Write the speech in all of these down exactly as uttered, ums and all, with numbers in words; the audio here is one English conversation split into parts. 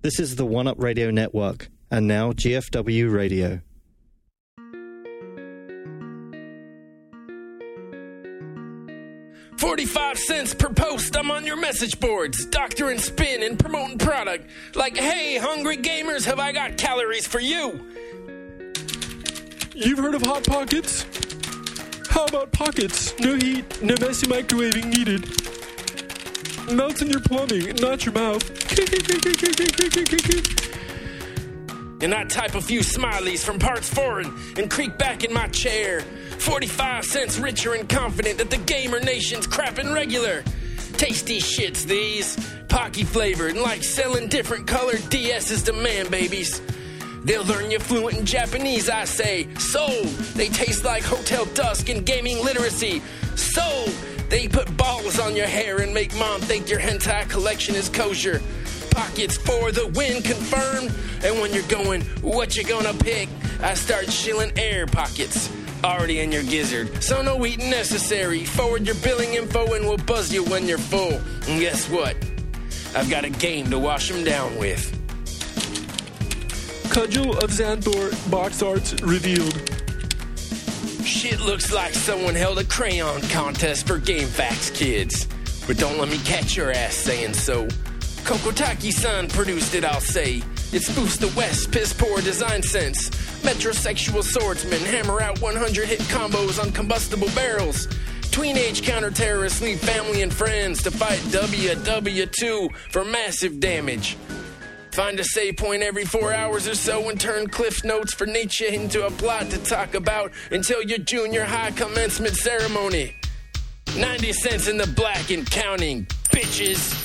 This is the One Up Radio Network, and now G F W Radio. forty-five cents per post, I'm on your message boards, doctoring spin and promoting product. Like, hey, hungry gamers, have I got calories for you? You've heard of Hot Pockets? How about Pockets? No heat, no messy microwaving needed. Melts in your plumbing, not your mouth. And I type a few smileys from parts foreign and creak back in my chair. forty-five cents richer and confident that the gamer nation's crappin' regular. Tasty shits these, Pocky flavored and like selling different colored D S's to man babies. They'll learn you fluent in Japanese, I say. Sold. They taste like Hotel Dusk and gaming literacy. Sold. They put balls on your hair and make mom think your hentai collection is kosher. Pockets for the win confirmed. And when you're going, what you gonna pick? I start shilling air pockets. Already in your gizzard, so no eating necessary. Forward your billing info and we'll buzz you when you're full. And guess what? I've got a game to wash them down with. Cudgel of Xanthor box arts revealed. Shit looks like someone held a crayon contest for GameFAQs kids. But don't let me catch your ass saying so. Kokotaki-san produced it, I'll say. It spoofs the West, piss-poor design sense. Metrosexual swordsmen hammer out one hundred hit combos on combustible barrels. Tween-age counter-terrorists leave family and friends to fight W W two for massive damage. Find a save point every four hours or so and turn Cliff Notes for Nietzsche into a plot to talk about until your junior high commencement ceremony. ninety cents in the black and counting, bitches.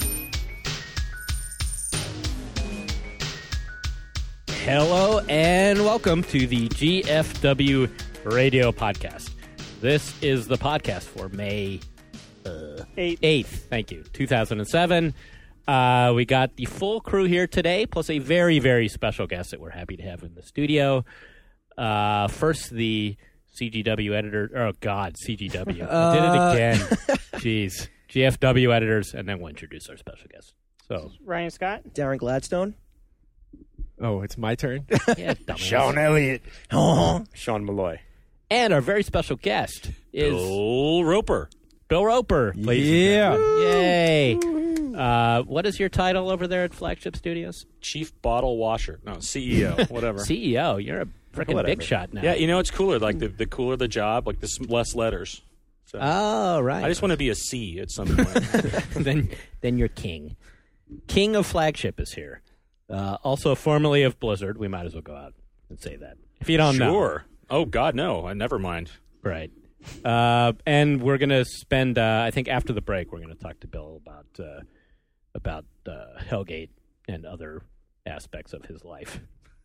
Hello and welcome to the G F W Radio Podcast. This is the podcast for May uh, eighth. Thank you, two thousand seven. Uh, we got the full crew here today, plus a very, very special guest that we're happy to have in the studio. Uh, first, the C G W editor. Oh, God, C G W. Uh, I did it again. Jeez. G F W editors, and then we'll introduce our special guest. So, Ryan Scott. Darren Gladstone. Oh, it's my turn? Yeah, Sean Elliott. Oh. Sean Malloy. And our very special guest is Bill Roper. Bill Roper. Yeah. Yay. Uh, what is your title over there at Flagship Studios? Chief Bottle Washer. No, C E O. Whatever. C E O. You're a freaking Whatever. big shot now. Yeah, you know, it's cooler. Like, the, the cooler the job, like, the s- less letters. So Oh, right. I just want to be a C at some point. then, then you're king. King of Flagship is here. Uh, also formerly of Blizzard. We might as well go out and say that. If you don't know. Sure. Oh, God, no. I never mind. Right. Uh, and we're going to spend, uh, I think after the break, we're going to talk to Bill about uh, about uh, Hellgate and other aspects of his life.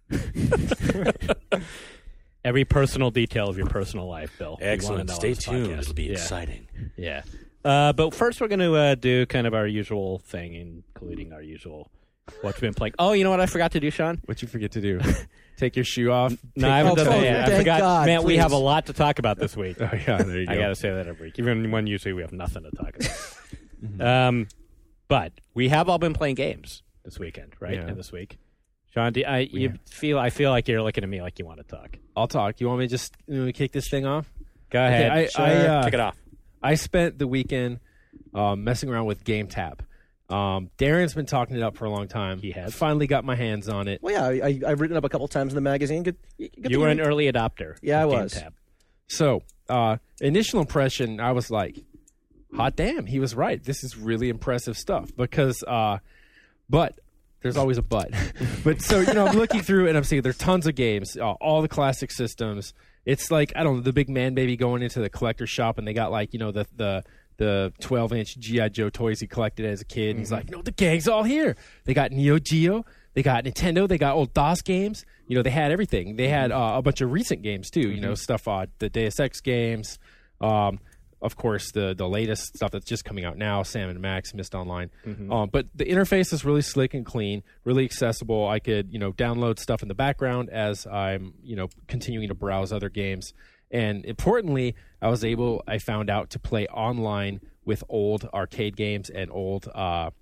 Every personal detail of your personal life, Bill. Excellent. Know Stay tuned. Podcast. It'll be Yeah. exciting. Yeah. Uh, but first, we're going to uh, do kind of our usual thing, including our usual what we've been playing. Oh, you know what I forgot to do, Sean? What'd you forget to do? Take your shoe off? No, I haven't Take- done oh, that yet. I thank forgot. God, Man, we please. have a lot to talk about this week. Oh, yeah, there you go. I got to say that every week, even when usually we have nothing to talk about. um, but we have all been playing games this weekend, right? Yeah. And this week, Sean, do I you Yeah. feel? I feel like you're looking at me like you want to talk. I'll talk. You want me to just you know, kick this thing off? Go ahead. Okay, I, I, uh, Kick it off. I spent the weekend um, messing around with GameTap. Um, Darren's been talking it up for a long time. He has. I finally got my hands on it. Well, yeah, I, I've written up a couple times in the magazine. Good, good you were thing- an early adopter. Yeah, I of was. GameTap. So, uh, initial impression, I was like, hot damn, he was right. This is really impressive stuff. Because, uh, but, there's always a but. But so, you know, I'm looking through and I'm seeing there's tons of games, uh, all the classic systems. It's like, I don't know, the big man baby going into the collector shop and they got like, you know, the, the, the twelve inch G I. Joe toys he collected as a kid. And he's like, no, the gang's all here. They got Neo Geo. They got Nintendo. They got old DOS games. You know, they had everything. They had uh, a bunch of recent games, too. You know, stuff, uh, the Deus Ex games. Um, of course, the the latest stuff that's just coming out now, Sam and Max, Mist Online. Um, but the interface is really slick and clean, really accessible. I could, you know, download stuff in the background as I'm, you know, continuing to browse other games. And importantly, I was able, I found out to play online with old arcade games and old uh,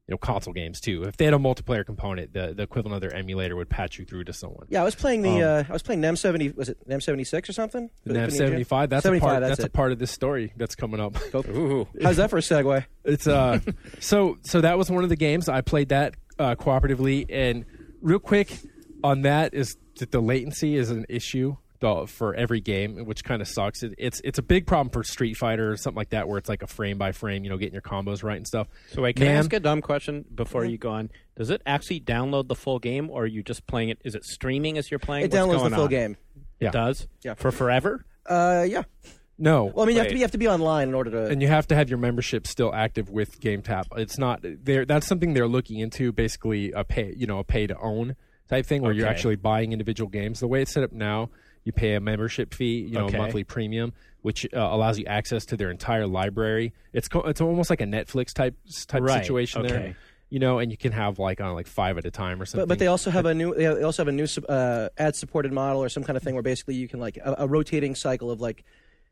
you know, console games too. If they had a multiplayer component, the, the equivalent of their emulator would patch you through to someone. Yeah, I was playing the. Um, uh, I was playing NEM seventy. Was it NEM seventy-six or something? The NEM seventy-five. That's a part. That's, that's a part of this story that's coming up. Ooh. How's that for a segue? It's uh, so so that was one of the games I played that uh, cooperatively. And real quick on that is that the latency is an issue for every game, which kind of sucks. It, it's it's a big problem for Street Fighter or something like that, where it's like a frame by frame, you know, getting your combos right and stuff. So wait, can Man, I ask a dumb question before you go on? Does it actually download the full game, or are you just playing it? Is it streaming as you're playing? It What's downloads going the full on? game. Yeah. It does? Yeah. For forever? Uh, yeah. No. Well, I mean, you have, Wait. to be, you have to be online in order to. And you have to have your membership still active with GameTap. It's not there. That's something they're looking into. Basically, a pay, you know, a pay to own type thing, where you're Okay. actually buying individual games. The way it's set up now, you pay a membership fee, you know, Okay. a monthly premium, which uh, allows you access to their entire library. It's co- it's almost like a Netflix type type Right. situation Okay. there, you know, and you can have like on like five at a time or something. But, but they also have a new. They also have a new uh, ad-supported model or some kind of thing where basically you can like a, a rotating cycle of like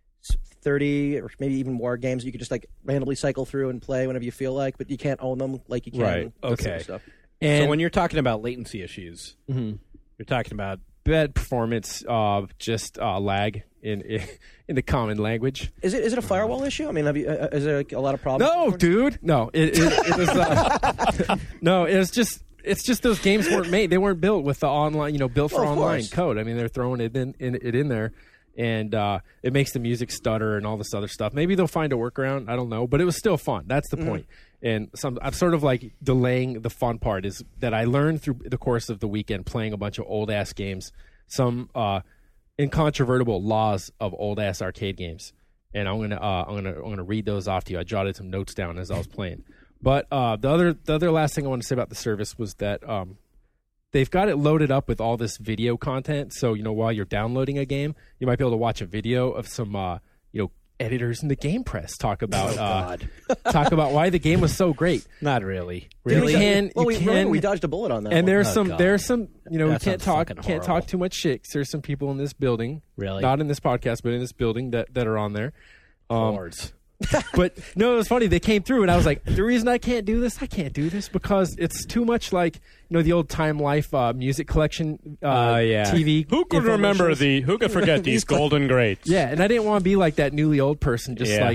thirty or maybe even more games you could just like randomly cycle through and play whenever you feel like, but you can't own them like you can. Right. that sort of Okay. stuff. and So when you're talking about latency issues, you're talking about bad performance, uh, just uh, lag in in the common language. Is it is it a firewall issue? I mean, have you, uh, is there like, a lot of problems? No, dude. No, it, it, it was. Uh, no, it was just. It's just those games weren't made. They weren't built with the online, you know, built for Well, of online course. code. I mean, they're throwing it in, in it in there, and uh, it makes the music stutter and all this other stuff. Maybe they'll find a workaround. I don't know, but it was still fun. That's the point. And some, I'm sort of like delaying the fun part is that I learned through the course of the weekend playing a bunch of old ass games, some uh, incontrovertible laws of old ass arcade games, and I'm gonna uh, I'm gonna I'm gonna read those off to you. I jotted some notes down as I was playing. But uh, the other the other last thing I want to say about the service was that um, they've got it loaded up with all this video content. So you know, while you're downloading a game, you might be able to watch a video of some uh, you know editors in the Game Press talk about uh, talk about why the game was so great. not really. You Really? can, Well, you we, can, remember we dodged a bullet on that. and one. there's Oh, some God. there's some you know That we can't sounds talk fucking can't horrible. talk too much shit 'cause there's some people in this building, Really? not in this podcast, but in this building that that are on there. Um, Hordes. but no, it was funny. They came through, and I was like, the reason I can't do this, I can't do this because it's too much like, you know, the old Time Life uh, music collection uh, Uh, yeah. T V. Who could remember infomercials. the? Who could forget these golden greats? Yeah, and I didn't want to be like that newly old person, just Yeah. like,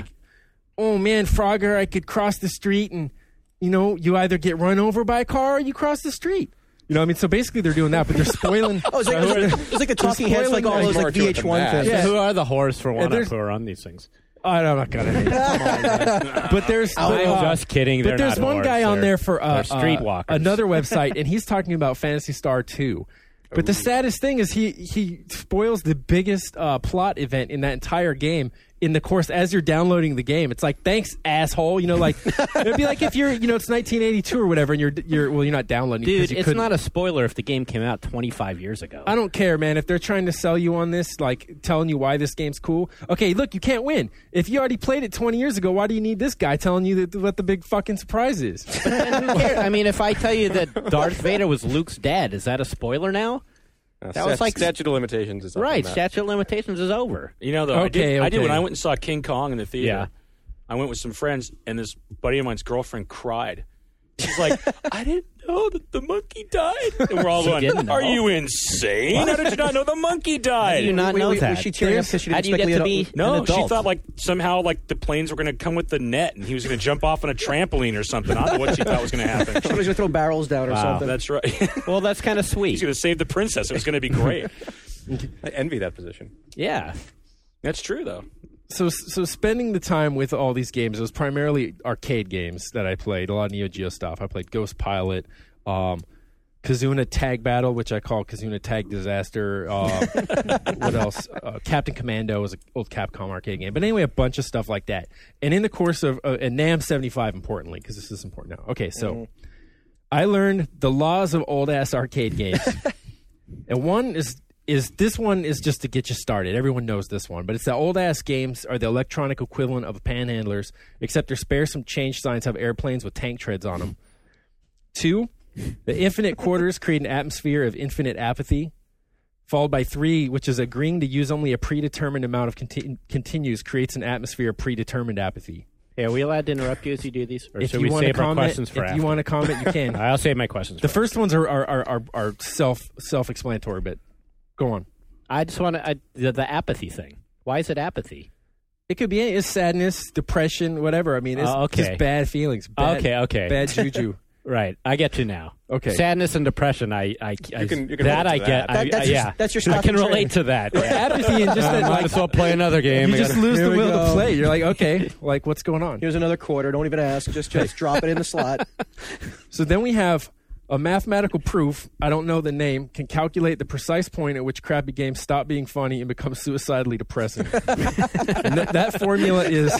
oh man, Frogger, I could cross the street, and, you know, you either get run over by a car or you cross the street. You know what I mean? So basically they're doing that, but they're spoiling. Oh, it's like, it's like, it's like the talking heads, like all spoiling those like more to it V H one than that. things. Yeah. Who are the whores for one there's- up who are on these things? I'm not gonna. Come on, man. But there's, I'm uh, just kidding. But They're there's not one whores. guy on They're- there for uh, they're streetwalkers. uh, another website, and he's talking about Phantasy Star two. But the saddest thing is he he spoils the biggest uh, plot event in that entire game in the course as you're downloading the game. It's like, thanks, asshole. You know, like it'd be like if you're, you know, it's nineteen eighty-two or whatever, and you're you're well, you're not downloading. it 'cause Dude, you it's couldn't- not a spoiler if the game came out twenty-five years ago. I don't care, man. If they're trying to sell you on this, like telling you why this game's cool. Okay, look, you can't win. If you already played it twenty years ago, why do you need this guy telling you that, what the big fucking surprise is? And who cares? I mean, if I tell you that Darth Vader was Luke's dad, is that a spoiler now? Uh, That was stat- like- statute of limitations is up Right, on that. statute of limitations is over. You know, though, I, Okay, did, I did okay. when I went and saw King Kong in the theater. Yeah. I went with some friends, and this buddy of mine's girlfriend cried. She's like, I didn't know that the monkey died. And we're all She going, didn't know. are you insane? How did you not know the monkey died? How do you not Wait, know wait, that? Was she tearing up because she How didn't do you get expect to Leo- be No, an she adult? thought like somehow like the planes were going to come with the net, and he was going to jump off on a trampoline or something. I don't know what she thought was going to happen. She was going to throw barrels down or Wow. something. That's right. Well, that's kind of He's sweet. going to save the princess. It was going to be great. I envy that position. Yeah. That's true, though. So, so spending the time with all these games, it was primarily arcade games that I played. A lot of Neo Geo stuff. I played Ghost Pilot, um, Kazuna Tag Battle, which I call Kazuna Tag Disaster. Uh, what else? Uh, Captain Commando was an old Capcom arcade game. But anyway, a bunch of stuff like that. And in the course of uh, and NAM seventy-five, importantly, because this is important now. Okay, so Mm-hmm. I learned the laws of old ass arcade games, and one is. Is this one is just to get you started. Everyone knows this one, but it's the old ass games are the electronic equivalent of panhandlers, except their spare some change signs have airplanes with tank treads on them. Two, the infinite quarters create an atmosphere of infinite apathy, followed by three, which is agreeing to use only a predetermined amount of conti- continues creates an atmosphere of predetermined apathy. Hey, are we allowed to interrupt you as you do these? Or If should you we want to save our comment, questions for if after? you want to comment, you can. I'll save my questions The for first ones are are, are, are, are self self explanatory, but go on. I just want to the, the apathy thing. Why is it apathy? It could be it's sadness, depression, whatever. I mean, it's Oh, okay. just bad feelings. Bad, Okay, okay. Bad juju. Right, I get you now. Okay. Sadness and depression. I, I, I can- you can that relate I to get. that. I, That- that's I- your- yeah, that's your I stock can and relate trade. to that. Yeah. Apathy and just that, Might like, as well play another game. you I just gotta- lose Here the we will go. to play. You're like, okay, like what's going on? Here's another quarter. Don't even ask. Just just drop it in the slot. So then we have a mathematical proof, I don't know the name, can calculate the precise point at which crappy games stop being funny and become suicidally depressing. And that, that formula is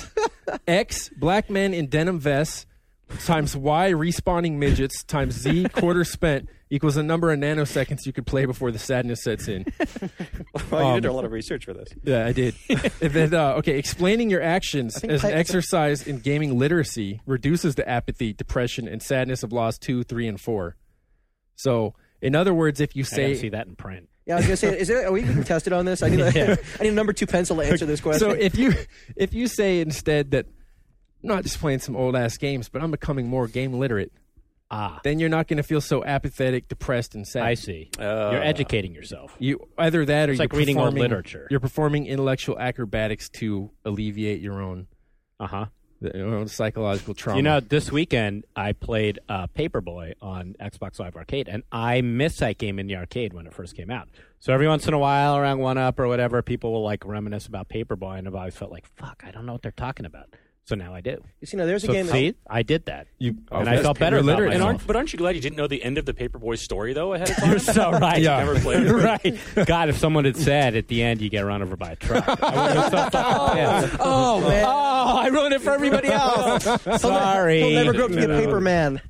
X, black men in denim vests, times Y, respawning midgets, times Z, quarter spent, equals a number of nanoseconds you could play before the sadness sets in. Well, you Um, did a lot of research for this. Yeah, I did. And then, uh, okay, explaining your actions think as an I- exercise in gaming literacy reduces the apathy, depression, and sadness of laws two, three, and four. So, in other words, if you I gotta see say that in print. Yeah, I was gonna say, is there? Are we being tested on this? I need a, Yeah. I need a number two pencil to answer this question. so, if you if you say instead that I'm not just playing some old ass games, but I'm becoming more game literate, Ah, then you're not going to feel so apathetic, depressed, and sad. I see. Uh, You're educating yourself. You either that or It's you're like reading old performing- literature. You're performing intellectual acrobatics to alleviate your own, Uh huh. your own psychological trauma. You know, this weekend I played uh, Paperboy on Xbox Live Arcade, and I missed that game in the arcade when it first came out. So every once in a while, around one up or whatever, people will like reminisce about Paperboy, and I've always felt like, "Fuck, I don't know what they're talking about." So now I do. you see, now there's a So game. see, I did that, You, and oh, I felt better you're about literate. And myself. aren't, but aren't you glad you didn't know the end of the Paperboy story, though, ahead of time? You're so right. Yeah. Never played it. right. God, if someone had said at the end you get run over by a truck, I would have been so fucking pissed. Oh man, Oh, I ruined it for everybody else. Sorry. he'll never grow up to be a paper man.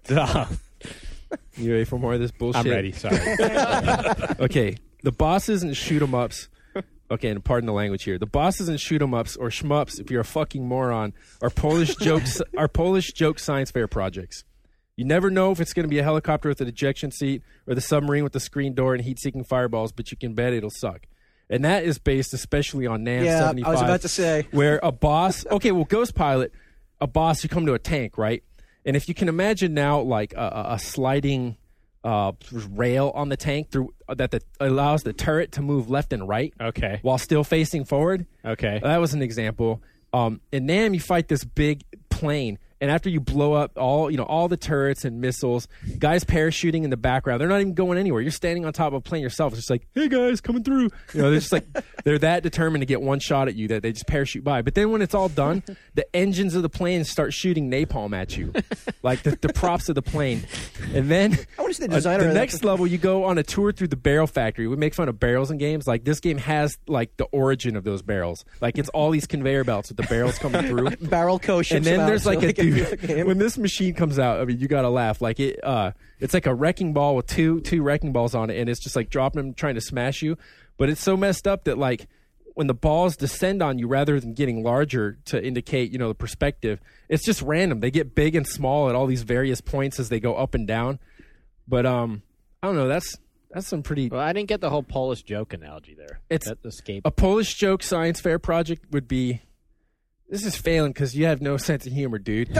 You ready for more of this bullshit? I'm ready. Sorry. Okay, the bosses and shoot 'em ups. Okay, and pardon the language here. The bosses and shoot 'em ups, or shmups, if you're a fucking moron, are Polish jokes. Are Polish joke science fair projects. You never know if it's going to be a helicopter with an ejection seat or the submarine with the screen door and heat-seeking fireballs, but you can bet it'll suck. And that is based especially on NAM Yeah, seventy-five. I was about to say. Where a boss, okay, well, Ghost Pilot, a boss, you come to a tank, right? And if you can imagine now, like a, a- a sliding uh, rail on the tank through that the, allows the turret to move left and right Okay. while still facing forward. Okay. That was an example. Um, in NAM, you fight this big plane, and after you blow up all, you know, all the turrets and missiles, guys parachuting in the background. They're not even going anywhere. You're standing on top of a plane yourself. It's just like, hey guys, coming through. You know, they're just like they're that determined to get one shot at you that they just parachute by. But then when it's all done, the engines of the plane start shooting napalm at you, like the, the props of the plane. And then I want to see the uh, designer. the of that. next level, you go on a tour through the barrel factory. We make fun of barrels in games. Like this game has like the origin of those barrels. Like it's all these conveyor belts with the barrels coming through. barrel co ships And then them out there's so like they a can do dude the game. when this machine comes out. I mean, you gotta laugh. Like it, uh, it's like a wrecking ball with two two wrecking balls on it, and it's just like dropping them, trying to smash you. But it's so messed up that like when the balls descend on you, rather than getting larger to indicate, you know, the perspective, it's just random. They get big and small at all these various points as they go up and down. But um, I don't know. That's that's some pretty. Well, I didn't get the whole Polish joke analogy there. It's- that escape. A Polish joke science fair project would be. This is failing because you have no sense of humor, dude.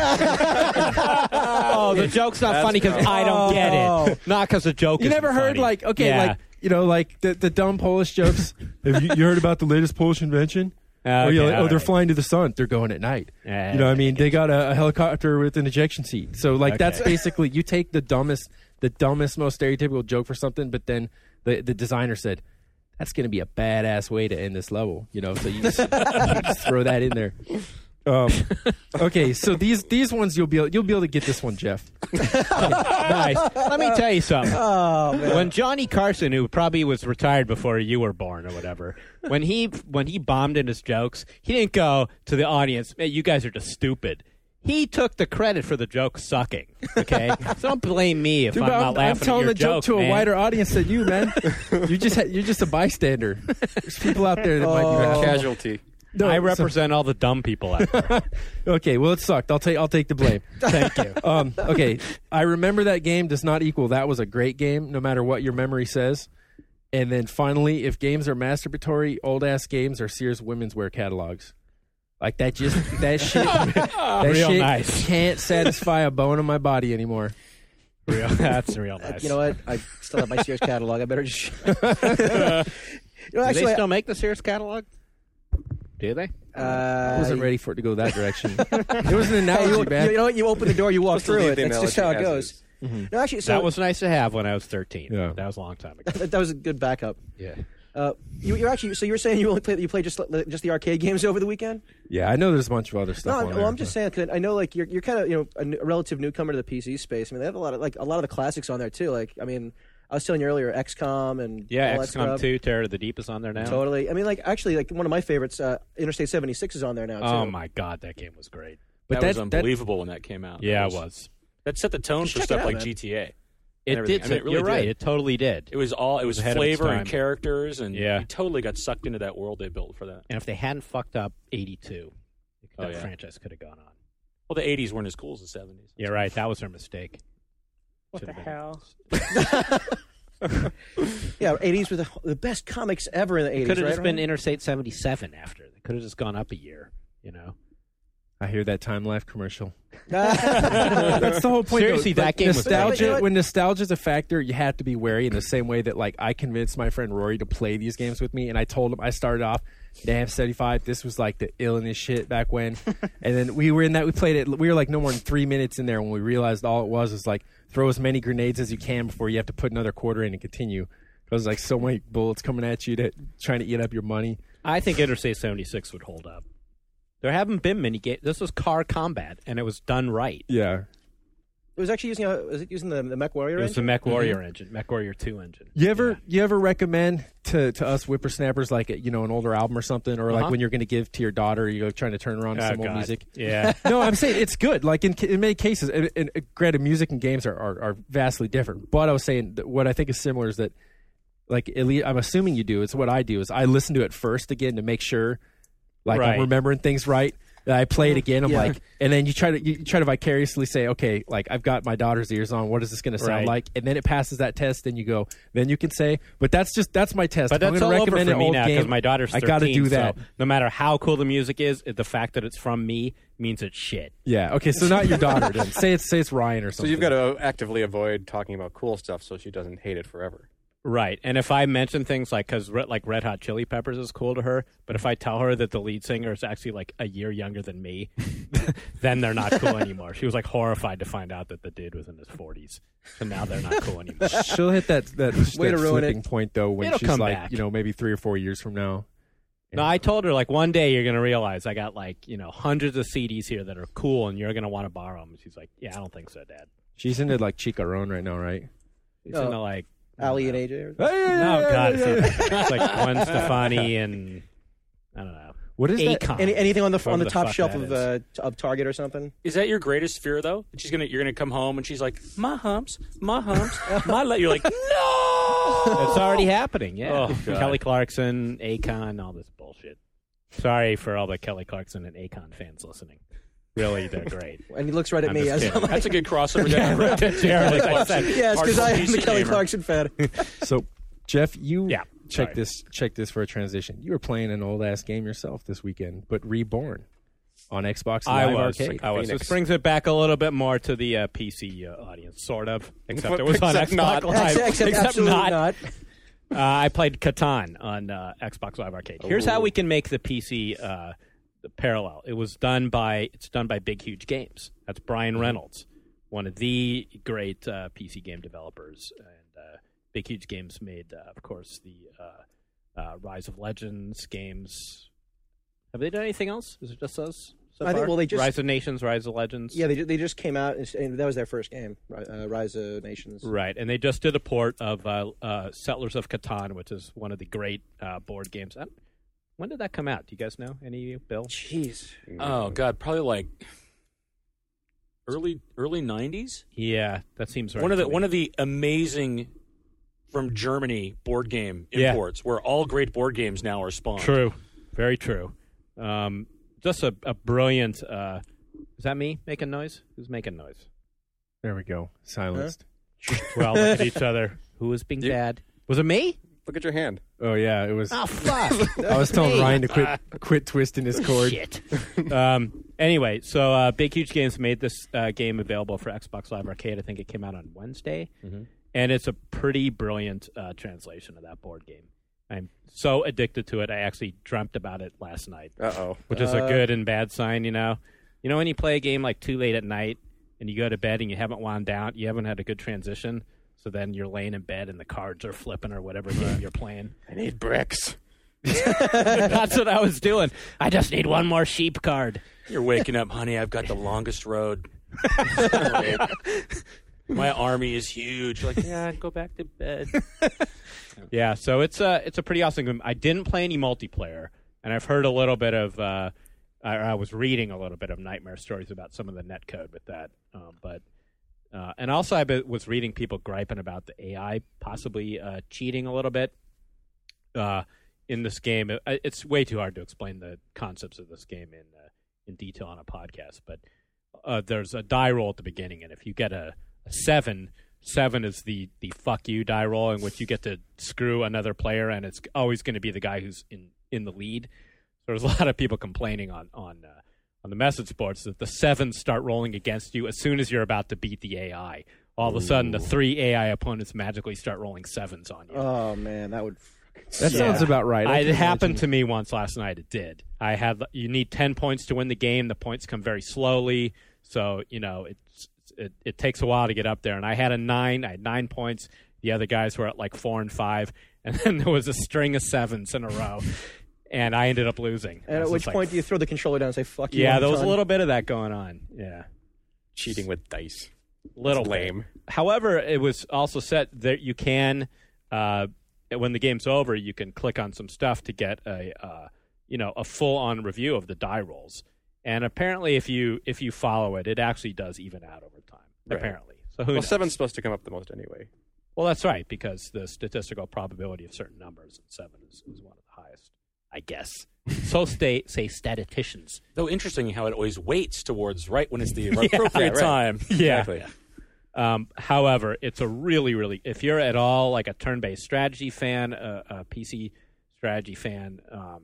oh, the joke's not funny because I don't get it. Not because the joke. You isn't never heard funny. like okay, Yeah. like you know, like the the dumb Polish jokes. Have you, you heard about the latest Polish invention? Okay, or you're like, oh, all they're right. flying to the sun. They're going at night. Yeah, you know what I I mean? They got a, a helicopter with an ejection seat. So like that's Okay. basically you take the dumbest, the dumbest, most stereotypical joke for something, but then the the designer said that's going to be a badass way to end this level. You know, so you just, you just throw that in there. Um, okay, so these these ones you'll be able, you'll be able to get this one, Jeff. Nice. Let me tell you something. Oh, man. When Johnny Carson, who probably was retired before you were born or whatever, when he when he bombed in his jokes, he didn't go to the audience, "Hey, you guys are just stupid." He took the credit for the joke sucking. Okay, so don't blame me if Dude, I'm but not I'm, laughing I'm telling at your the joke, to a man. wider audience than you, man. you just ha- you're just a bystander. There's people out there that might be Oh. laughing. Casualty. No, I so- represent all the dumb people out there. Okay, well it sucked. I'll take I'll take the blame. Thank you. Um, okay, I remember that game does not equal that was a great game, no matter what your memory says. And then finally, if games are masturbatory, old ass games are Sears women's wear catalogs. Like that just that shit that Real shit nice. can't satisfy a bone in my body anymore. Real, that's real nice. You know what? I still have my Sears catalog. I better just. you know, Do actually, they still make the Sears catalog? Do they? uh, I wasn't ready for it to go that direction. It was an Hey, analogy, you, man. you know what? You open the door, you walk Supposed to through leave it. the That's just how it analogy goes. as No, actually, so That was nice to have when I was thirteen. Yeah. That was a long time ago. that was a good backup. Yeah. Uh, you, you're actually so you were saying you only played you played just just the arcade games over the weekend? Yeah, I know there's a bunch of other stuff. No, on I'm, there, well, I'm just but- saying because I know like you're you're kind of you know a, new- a relative newcomer to the P C space. I mean, they have a lot of like a lot of the classics on there too. Like, I mean, I was telling you earlier, X COM and Yeah, all that X COM stuff. two, Terror to the Deep is on there now. Totally. I mean, like actually, like one of my favorites, uh, Interstate seventy-six is on there now. Too. Oh my God, that game was great. But that was that- that- unbelievable when that came out. Yeah, That it was. That set the tone Just for check stuff it out, like man. G T A. It and did. everything. I mean, it really You're right. did. It totally did. It was all. It was ahead of its flavor and time. characters, and Yeah. you totally got sucked into that world they built for that. And if they hadn't fucked up eighty-two, Oh, that yeah. franchise could have gone on. Well, the eighties weren't as cool as the seventies. You're right. That was their mistake. What Should've the been- hell? Yeah, eighties were the, the best comics ever in the eighties. Could have right? just been Interstate seventy-seven after. They could have just gone up a year. You know. I hear that Time Life commercial. That's That's the whole point. Seriously, though. that Like, game was nostalgia. great. You know what? When nostalgia's a factor, you have to be wary. In the same way that, like, I convinced my friend Rory to play these games with me, and I told him I started off, damn, seventy-five. This was like the illest shit back when. And then we were in that. We played it. We were like no more than three minutes in there when we realized all it was was like throw as many grenades as you can before you have to put another quarter in and continue. Because like so many bullets coming at you that trying to eat up your money. I think Interstate seventy-six would hold up. There haven't been many games. This was car combat, and it was done right. Yeah. It was actually using a, was it using the, the Mech Warrior It was the engine? Mech Warrior engine, Mech Warrior two engine. You ever Yeah. you ever recommend to, to us whippersnappers like a, you know an older album or something, or like Uh-huh. when you're going to give to your daughter, you're trying to turn her on to Oh, some old God. music? Yeah. No, I'm saying it's good. Like in, in many cases, and, and uh, granted, music and games are, are, are vastly different. But I was saying that what I think is similar is that, like, at least I'm assuming you do. It's what I do is I listen to it first again to make sure, like, Right. I'm remembering things right. And I play it again. I'm Yeah. like, and then you try to you try to vicariously say, okay, like I've got my daughter's ears on. What is this going to sound Right. like? And then it passes that test. Then you go. Then you can say, but that's just that's my test. But If I'm that's gonna all over recommend for an me old now because game, my daughter's I thirteen. got to do that. So no matter how cool the music is, it- the fact that it's from me means it's shit. Yeah. Okay. So not your daughter. Then say it's say it's Ryan or So something. you've got to actively avoid talking about cool stuff so she doesn't hate it forever. Right. And if I mention things like, because like Red Hot Chili Peppers is cool to her, but if I tell her that the lead singer is actually like a year younger than me, then they're not cool anymore. She was like horrified to find out that the dude was in his forties. So now they're not cool anymore. She'll hit that that, Way that to ruin flipping it. point though when It'll she's come like back. you know maybe three or four years from now. No, I told her like one day you're gonna realize I got like you know hundreds of C Ds here that are cool, and you're gonna want to borrow them. And she's like, "Yeah, I don't think so, Dad." She's into like Chicaron right now, right? She's Oh. into like Ali and A J. Or no, God, it's, it's like Gwen Stefani and I don't know. What is that? Akon. Any, anything on the Whatever on the the top fuck shelf that of is. uh, of Target or something? Is that your greatest fear, though? That she's gonna, you're gonna come home and she's like, "My humps, my humps, my." Le-. You're like, "No!" It's already happening. Yeah, Oh, God. Kelly Clarkson, Akon, all this bullshit. Sorry for all the Kelly Clarkson and Akon fans listening. Really, they're great. And he looks right at I'm me just as kidding. I'm like, That's a good crossover. Jared. Jared, like I said. yes, because I am Hardcore a P C Kelly gamer. Clarkson fan. So, Jeff, you Yeah, check sorry. this check this for a transition. You were playing an old ass game yourself this weekend, but Reborn on Xbox I Live was. Arcade. I was. Phoenix. This brings it back a little bit more to the uh, P C uh, audience, sort of. Except But- it was on except Xbox not. Live. except, except absolutely not. not. Uh, I played Catan on uh, Xbox Live Arcade. Here's how we can make the P C uh, the parallel. It was done by it's done by Big Huge Games. That's Brian Reynolds, one of the great uh, P C game developers. And uh, Big Huge Games made, uh, of course, the uh, uh, Rise of Legends games. Have they done anything else? Is it just those? So I think- far? well, they just- Rise of Nations, Rise of Legends. Yeah, they ju- they just came out and, and that was their first game, Ri- uh, Rise of Nations. Right, and they just did a port of uh, uh, Settlers of Catan, which is one of the great uh, board games. Uh, When did that come out? Do you guys know? Any of you, Bill? Jeez. Oh God, probably like early early nineties. Yeah, that seems right. One of to the me. one of the amazing from Germany board game Yeah. imports, where all great board games now are spawned. True, very true. Um, just a, a brilliant. Uh, is that me making noise? Who's making noise? There we go. Silenced. We all look at each other. Who was being You- bad? Was it me? Look at your hand. Oh yeah, it was. Oh fuck! I was telling Ryan to quit quit twisting his cord. Shit. um, anyway, so uh, Big Huge Games made this uh, game available for Xbox Live Arcade. I think it came out on Wednesday, mm-hmm. and it's a pretty brilliant uh, translation of that board game. I'm so addicted to it. I actually dreamt about it last night. Uh-oh. Which is Uh, a good and bad sign, you know. You know when you play a game like too late at night and you go to bed and you haven't wound down, you haven't had a good transition. So then you're laying in bed and the cards are flipping or whatever game you're playing. I need bricks. That's what I was doing. I just need one more sheep card. You're waking up, honey. I've got the longest road. My army is huge. Like, yeah, go back to bed. Yeah, so it's a it's a pretty awesome game. I didn't play any multiplayer, and I've heard a little bit of. Uh, I, I was reading a little bit of nightmare stories about some of the netcode with that, um, but. Uh, and also, I be, was reading people griping about the A I possibly uh, cheating a little bit uh, in this game. It, it's way too hard to explain the concepts of this game in uh, in detail on a podcast. But uh, there's a die roll at the beginning, and if you get a, a seven, seven is the the fuck you die roll, in which you get to screw another player, and it's always going to be the guy who's in, in the lead. So there's a lot of people complaining on on. Uh, on the message boards that the sevens start rolling against you as soon as you're about to beat the A I. All of a sudden, the three A I opponents magically start rolling sevens on you. Oh man, that would. That Yeah. sounds about right. I I, can it happened imagine. to me once last night. It did. I had. You need ten points to win the game. The points come very slowly, so you know it's it, it takes a while to get up there. And I had a nine. I had nine points. The other guys were at like four and five, and then there was a string of sevens in a row. And I ended up losing. And at which like, point do you throw the controller down and say "fuck you"? Yeah, one there was a ton? little bit of that going on. Yeah. Cheating with dice. Little It's bit. lame. However, it was also set that you can, uh, when the game's over, you can click on some stuff to get a, uh, you know, a full-on review of the die rolls. And apparently, if you if you follow it, it actually does even out over time. Right. Apparently, so who Well, knows? seven's supposed to come up the most anyway. Well, that's right, because the statistical probability of certain numbers, and seven is, is one of the highest, I guess. So stay, say statisticians. Though interesting how it always waits towards right when it's the appropriate Yeah, right. time. Yeah. Exactly. Um, however, it's a really, really, if you're at all like a turn-based strategy fan, a, a P C strategy fan, um,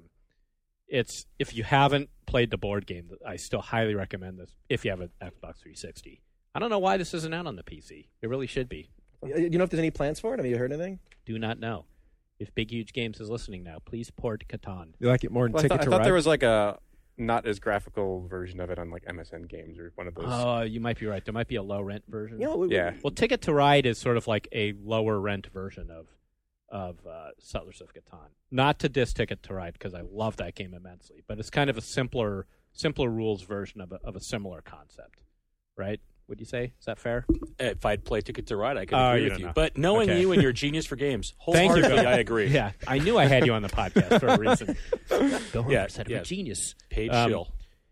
it's if you haven't played the board game, I still highly recommend this if you have an Xbox three sixty. I don't know why this isn't out on the P C. It really should be. You know if there's any plans for it? Have you heard anything? Do not know. If Big Huge Games is listening now, please port Catan. You like it more than Well, I, Ticket thought, I to thought Ride? there was like a not as graphical version of it on like M S N Games or one of those. Oh, you might be right. There might be a low rent version. You know, we- Yeah. Well, Ticket to Ride is sort of like a lower rent version of of uh, Settlers of Catan. Not to diss Ticket to Ride because I love that game immensely, but it's kind of a simpler simpler rules version of a, of a similar concept, right? Would you say? Is that fair? If I'd play Ticket to Ride, I could Oh, agree you with don't you. know. But knowing Okay. you and your genius for games, Thank you, wholeheartedly, Bill. I agree. Yeah, I knew I had you on the podcast for a reason. Bill Yeah, Hunter said I'm yeah. a genius. Paid Um, shill.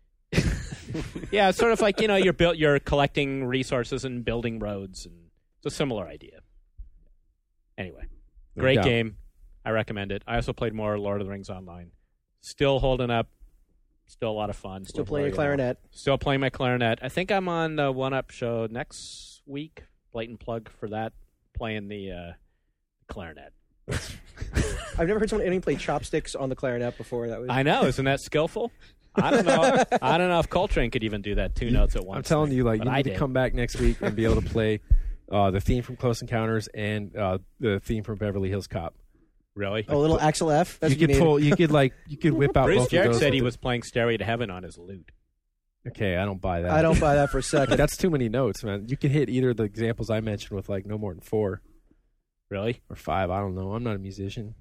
Yeah, it's sort of like, you know, you're built, you're collecting resources and building roads, and it's a similar idea. Anyway, No great doubt. game. I recommend it. I also played more Lord of the Rings Online. Still holding up. Still a lot of fun. Still playing you your know. clarinet. Still playing my clarinet. I think I'm on the One Up show next week. Blatant plug for that. Playing the uh, clarinet. I've never heard someone any play chopsticks on the clarinet before. That was I know, isn't that skillful? I don't know. I don't know if Coltrane could even do that two notes at once. I'm telling you, like, but you I need to did. come back next week and be able to play uh, the theme from Close Encounters and uh, the theme from Beverly Hills Cop. Really? a little Axel F. That's you what could need. pull. You could like. You could whip out Bruce both of Jarrett those. said he with was playing Stairway to Heaven on his lute. the- Okay, I don't buy that. I don't buy that for a second. That's too many notes, man. You can hit either of the examples I mentioned with like no more than four Really? or five. I don't know. I'm not a musician.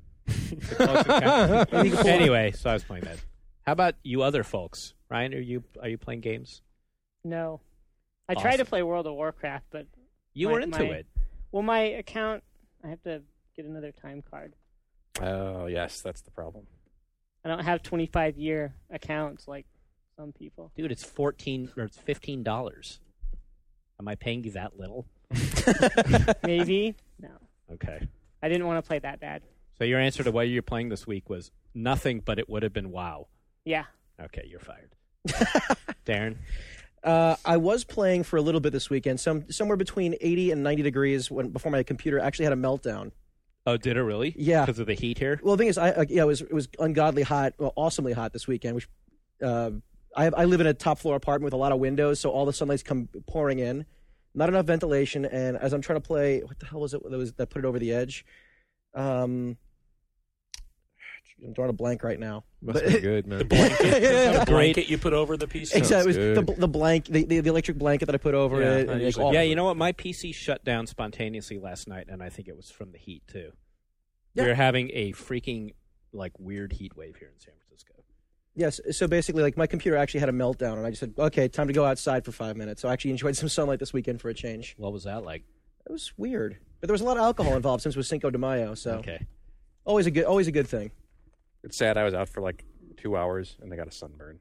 Anyway, so I was playing that. How about you other folks? Ryan, are you are you playing games? No. I tried to Awesome. play World of Warcraft, but You My- were into my- it. well, my account, I have to get another time card. Oh yes, that's the problem. I don't have twenty-five year accounts like some people. Dude, it's fourteen or it's fifteen dollars. Am I paying you that little? Maybe? No. Okay. I didn't want to play that bad. So your answer to what you're playing this week was nothing, but it would have been WoW. Yeah. Okay, you're fired. Darren? Uh, I was playing for a little bit this weekend, some somewhere between eighty and ninety degrees when before my computer actually had a meltdown. Oh, did it really? Yeah. Because of the heat here? Well, the thing is, I uh, yeah, it was it was ungodly hot, well, awesomely hot this weekend. Which uh, I I live in a top floor apartment with a lot of windows, so all the sunlight's come pouring in. Not enough ventilation, and as I'm trying to play, what the hell was it that was that put it over the edge? Um, I'm drawing a blank right now. Must But- be good, man. The blanket, Yeah. the blanket you put over the P C. Exactly, it was good. the the blank, the, the, the electric blanket that I put over Yeah, it. I And like, usually all- do. Yeah, you know what? My P C shut down spontaneously last night, and I think it was from the heat, too. Yeah. We were having a freaking, like, weird heat wave here in San Francisco. Yes. So basically, like my computer actually had a meltdown, and I just said, "Okay, time to go outside for five minutes." So I actually enjoyed some sunlight this weekend for a change. What was that like? It was weird, but there was a lot of alcohol involved since it was Cinco de Mayo. So Okay. always a good, always a good thing. It's sad. I was out for like two hours and I got a sunburn.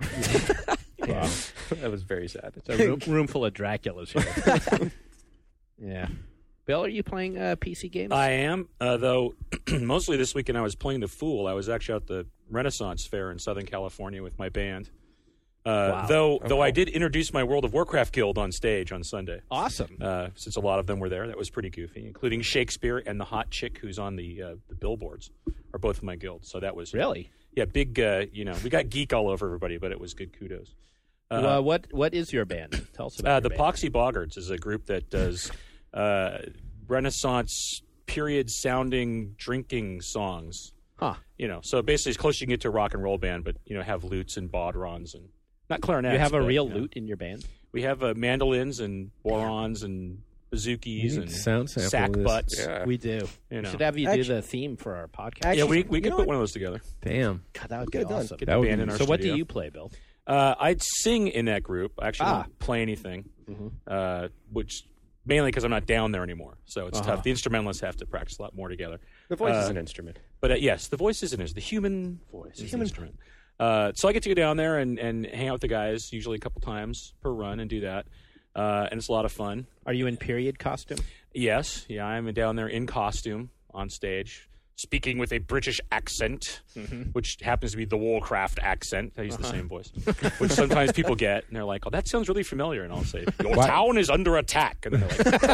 Wow. That was very sad. It's a room, room full of Draculas here. Yeah. Bill, are you playing uh, P C games? I am, uh, though mostly this weekend I was playing the Fool. I was actually at the Renaissance Fair in Southern California with my band. Uh, Wow. Though, Oh, though wow. I did introduce my World of Warcraft guild on stage on Sunday. Awesome. Uh, since a lot of them were there, that was pretty goofy, including Shakespeare and the hot chick who's on the uh, the billboards are both in my guild. So that was Really? yeah, big. Uh, you know, we got geek all over everybody, but it was good kudos. Uh, uh, what What is your band? Tell us about uh, your the band. Poxy Boggards is a group that does uh, Renaissance period sounding drinking songs. Huh. You know, so basically as close as you can get to a rock and roll band, but you know, have lutes and baudrons and not clarinets. You have a but, real you know. lute in your band? We have uh, mandolins and borons and bazookies You need and to sound sample sack this. butts. Yeah. We do. You We know. should have you do Actu- the theme for our podcast. Actually- Yeah, we we You could know put what? one of those together. Damn. God, that would Get be it done. awesome. Get That the would band be- in our So what do studio. you play, Bill? Uh, I'd sing in that group. I actually Ah. don't play anything, Mm-hmm. uh, which mainly because I'm not down there anymore. So it's Uh-huh. tough. The instrumentalists have to practice a lot more together. The voice is Uh, an instrument. But uh, yes, the voice is an instrument. The human voice is an instrument. Uh, so I get to go down there and, and hang out with the guys, usually a couple times per run, and do that. Uh, and it's a lot of fun. Are you in period costume? Yes, yeah, I'm down there in costume on stage, speaking with a British accent, Mm-hmm. which happens to be the Warcraft accent. I use Uh-huh. the same voice, which sometimes people get, and they're like, "Oh, that sounds really familiar." And I'll say, "Your Why- town is under attack," and then they're like,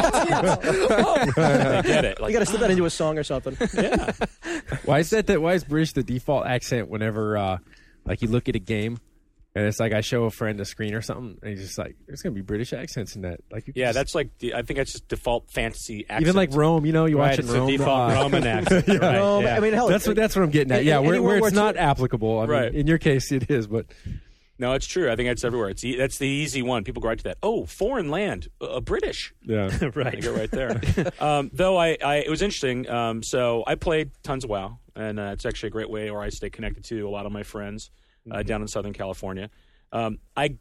"Oh, they get it." Like, You got to slip that into a song or something. yeah, Why is that? That why is British the default accent whenever, uh, like, you look at a game, and it's like I show a friend a screen or something, and he's just like, "There's gonna be British accents in that." Like, you can yeah, just- that's like the, I think that's just default fantasy accent. even like Rome. You know, you Right, watching it's a Rome. default uh, Roman accent. Right, No, yeah. I mean, hell, That's what that's what I'm getting at. in- Yeah, in where, any where World it's War not Two applicable. I mean, Right. in your case, it is, but No, it's true. I think that's everywhere. It's e- that's the easy one. People go right to that. Oh, foreign land, uh, British. yeah. I right. go right there. um, though I, I, it was interesting. Um, so I played tons of WoW, and uh, it's actually a great way where I stay connected to a lot of my friends uh, down in Southern California. Um, I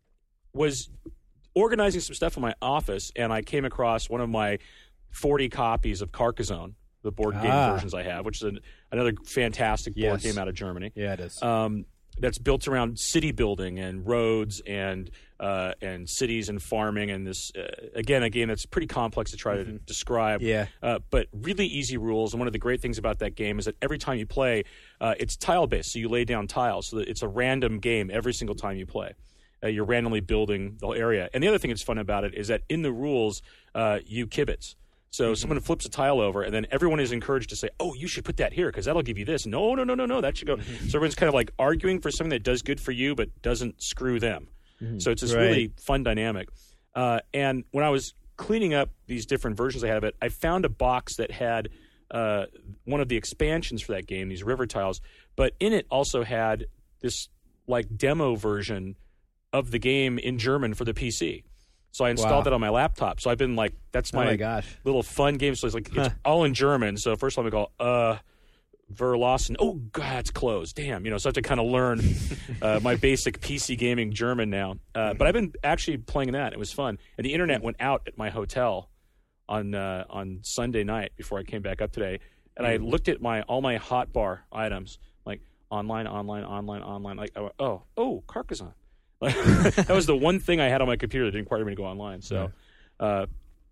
was organizing some stuff in my office, and I came across one of my forty copies of Carcassonne, the board game Ah. versions I have, which is an, another fantastic board Yes. game out of Germany. Yeah, it is. Um, that's built around city building and roads and uh, and cities and farming, and this uh, again a game that's pretty complex to try to describe. Yeah. uh, but really easy rules. And one of the great things about that game is that every time you play, uh, it's tile based, so you lay down tiles, so that it's a random game every single time you play. Uh, you're randomly building the whole area. And the other thing that's fun about it is that in the rules, uh, you kibitz. So someone flips a tile over, and then everyone is encouraged to say, "Oh, you should put that here because that'll give you this." No, no, no, no, no, that should go. So everyone's kind of like arguing for something that does good for you but doesn't screw them. So it's this Right. really fun dynamic. Uh, and when I was cleaning up these different versions I had of it, I found a box that had uh, one of the expansions for that game, these river tiles, but in it also had this like demo version of the game in German for the P C. So I installed Wow. that on my laptop. So I've been like, that's Oh my, my gosh. little fun game. So it's like, it's Huh. all in German. So first time I go, uh, Verlassen. Oh, God, it's closed. Damn. You know, so I have to kind of learn uh, my basic P C gaming German now. Uh, but I've been actually playing that. It was fun. And the internet went out at my hotel on uh, on Sunday night before I came back up today. And I looked at my all my hot bar items, like online, online, online, online. Like, I went, oh, oh, Carcassonne. Like, that was the one thing I had on my computer that didn't require me to go online. So, uh,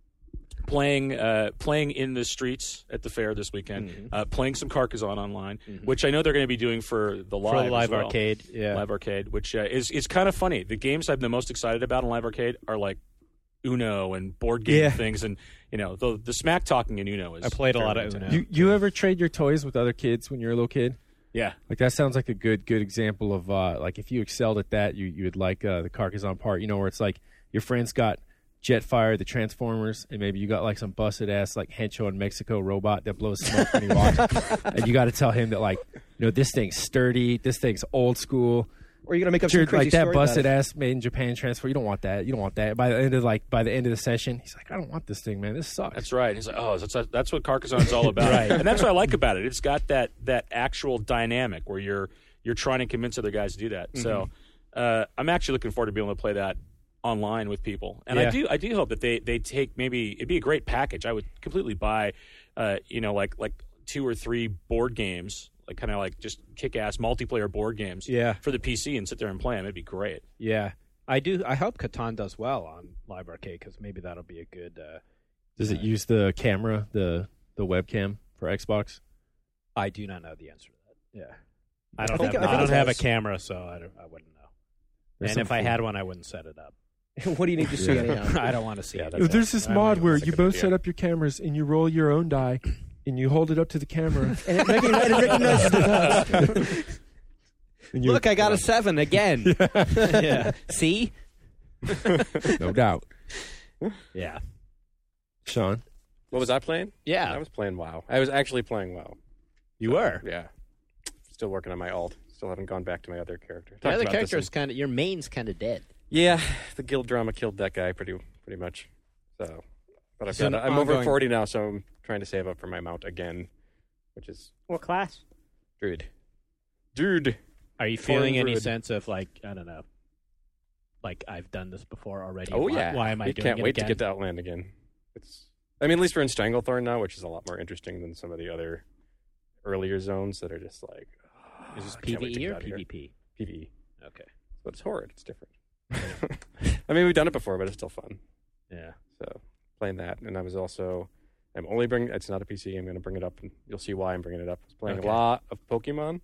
playing uh, playing in the streets at the fair this weekend, Mm-hmm. uh, playing some Carcassonne online, which I know they're going to be doing for the live For the as live well. arcade. Yeah. Live arcade, which uh, is is kind of funny. The games I'm the most excited about in live arcade are like Uno and board game Yeah. things, and you know the the smack talking in Uno is. I played a lot fairly of intense. Uno. You you ever trade your toys with other kids when you were a little kid? Yeah, Like that sounds like a good good example of uh, like if you excelled at that, you you would like uh, the Carcassonne part. You know, where it's like your friends got Jetfire, the Transformers, and maybe you got like some busted ass like Hencho in Mexico robot that blows smoke when he walks, and you got to tell him that like you know this thing's sturdy, this thing's old school. Or you're gonna make up Sure, some crazy like that story about busted it. ass made in Japan transfer. You don't want that. You don't want that. By the end of like by the end of the session, he's like, I don't want this thing, man. This sucks. that's right. He's like, oh, that's that's what Carcassonne's all about, Right. And that's what I like about it. It's got that that actual dynamic where you're you're trying to convince other guys to do that. So uh, I'm actually looking forward to being able to play that online with people, and Yeah. I do I do hope that they they take maybe it'd be a great package. I would completely buy, uh, you know, like like two or three board games. Like kind of like just kick-ass multiplayer board games Yeah. for the P C and sit there and play them. It'd be great. Yeah, I do. I hope Catan does well on Live Arcade because maybe that'll be a good. Uh, Does it use the camera, the the webcam for Xbox? I do not know the answer to that. Yeah, I I don't think- have. I I, think don't it have a does. camera, so I, don't, I wouldn't know. There's and some if I cool- had one, I wouldn't set it up. What do you need to see anyhow? I don't want to see Yeah, it. that's it. There's this I mod might- where that's a you good both idea. set up your cameras and you roll your own die and you hold it up to the camera. And it, recogni- and it recognizes the and you- Look, I got a seven again. Yeah. See? no doubt. Yeah. Sean, What was I playing? Yeah. I was playing WoW. I was actually playing WoW. You were. Yeah. Still working on my alt. Still haven't gone back to my other character. The Talked other about character this is kind of your main's kind of dead. in- Yeah, the guild drama killed that guy pretty pretty much. So, but I've It's got. an I'm over ongoing- forty now, so I'm trying to save up for my mount again, which is What class? druid. Dude. Are you Foreign feeling any druid. sense of like I don't know, like I've done this before already? Oh why, yeah. Why am I You doing can't it wait again? to get to Outland again. It's. I mean, at least we're in Stranglethorn now, which is a lot more interesting than some of the other earlier zones that are just like. oh, Is this I can't wait to PvE get or out of here. PvP? PvE. Okay. But it's horrid. It's different. I mean, we've done it before, but it's still fun. Yeah. So playing that, and I was also, I'm only bringing. It's not a P C. I'm going to bring it up, and you'll see why I'm bringing it up. I was playing Okay. a lot of Pokemon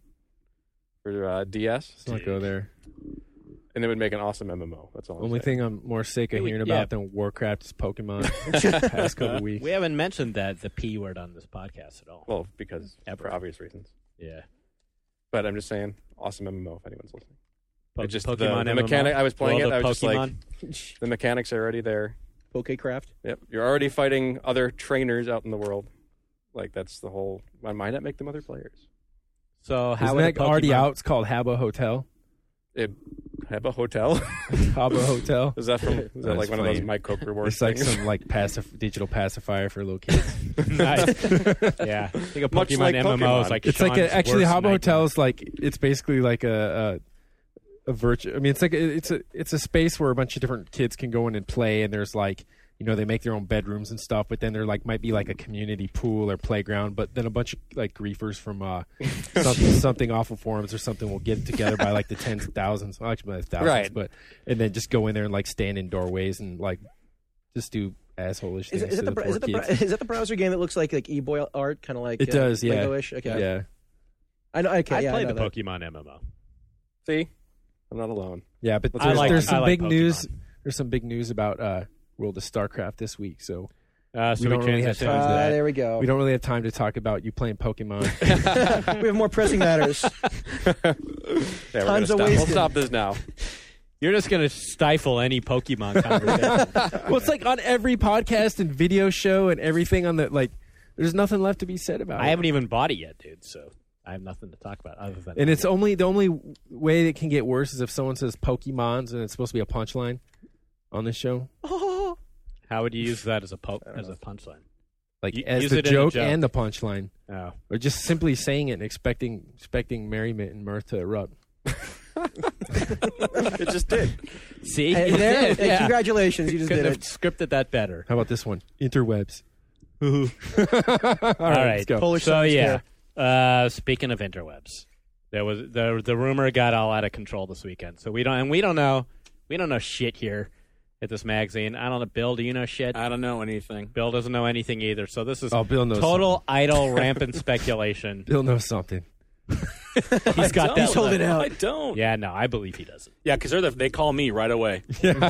for uh, D S, let's not go there. and it would make an awesome M M O. That's all. I'm Only saying. thing I'm more sick of We- hearing yeah. about than Warcraft is Pokemon. the past couple weeks. We haven't mentioned that the P word on this podcast at all. Well, because Ever. for obvious reasons. Yeah. But I'm just saying, awesome M M O if anyone's listening. Po- It just Pokemon the, the M M O? mechanic. I was playing World it. I of was just like, Pokemon? the mechanics are already there. Pokecraft. Yep, you're already fighting other trainers out in the world. Like that's the whole. Why might not make them other players? So how Isn't would that a already Pokemon- out? It's called Habbo Hotel. It, have a hotel. Habbo Hotel. Is that from? Is that That's like one of those funny. Mike Coke rewards? It's like things? some like pacif- digital pacifier for little kids. Nice. Yeah. I think a Much Pokemon like M M O Pokemon. is like It's like Sean's a, actually worst Habbo nightmare. Hotel is like it's basically like a a, a virtual. I mean, it's like a, it's a it's a space where a bunch of different kids can go in and play, and there's like you know they make their own bedrooms and stuff, but then there like might be like a community pool or playground, but then a bunch of like griefers from uh something, something awful forums or something will get together by like the tens of thousands, well, actually by the thousands, Right. but and then just go in there and like stand in doorways and like just do asshole-ish Is things it, is, to it the, the br- poor is, it the br- kids. is it the browser game that looks like like e-boy art, kind of like It uh, does, yeah. Lego-ish? Okay. Yeah. I know. Okay, I yeah, I played know the that. Pokemon M M O. See, I'm not alone. Yeah, but I there's, like- there's I some like big Pokemon. news. There's some big news about uh, World of StarCraft this week, so Uh, so We we, don't really have transition time to for Uh, that. there we go. we don't really have time to talk about you playing Pokemon. We have more pressing matters. Yeah, we're gonna Time's stop. are We'll wasted. stop this now. You're just going to stifle any Pokemon conversation. Well, it's like on every podcast and video show and everything on the like. There's nothing left to be said about I it. haven't even bought it yet, dude. So I have nothing to talk about other than. And it's only the only way it can get worse is if someone says Pokemons and it's supposed to be a punchline on this show. How would you use that as a po- as a punchline? Like U- as use the it in a joke, joke. and the punchline, Oh, or just simply saying it and expecting expecting merriment and mirth to erupt. It just did. see, Hey, You there, did, hey, yeah. congratulations, you just Couldn't did have it. scripted that better. How about this one? Interwebs. All All right, right, let's go. Polish so science yeah. Uh, speaking of interwebs, there was the the rumor got all out of control this weekend. So we don't and we don't know we don't know shit here at this magazine. I don't know. Bill, do you know shit? I don't know anything. Bill doesn't know anything either. So this is Oh, Bill knows total idle, rampant speculation. Bill knows something. He's got that. He's holding out. I don't. Yeah, no, I believe he doesn't. Yeah, because the, they call me right away. Hey, Bill.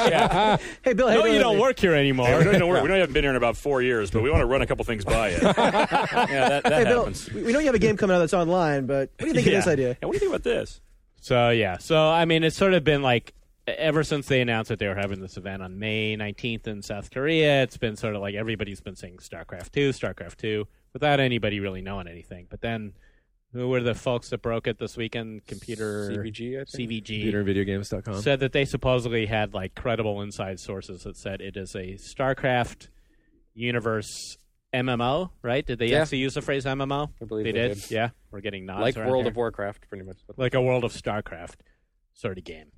Hey, No, Bill, you don't work here anymore. Hey, we don't, work. We know you haven't been here in about four years, but we want to run a couple things by you. Yeah, that, that Hey, Bill. happens. We we know you have a game coming out that's online, but what do you think Yeah. of this idea? Yeah, what do you think about this? So yeah, so I mean, it's sort of been like ever since they announced that they were having this event on May nineteenth in South Korea. It's been sort of like everybody's been saying StarCraft two, StarCraft two, without anybody really knowing anything. But then, who were the folks that broke it this weekend? Computer C V G, I think. C V G computer and video games dot com. said that they supposedly had like credible inside sources that said it is a StarCraft universe M M O. Right? Did they Yeah. actually use the phrase M M O? I believe they they did. did. Yeah, we're getting nods. Like around World here. of Warcraft, pretty much. like a World of StarCraft sort of game.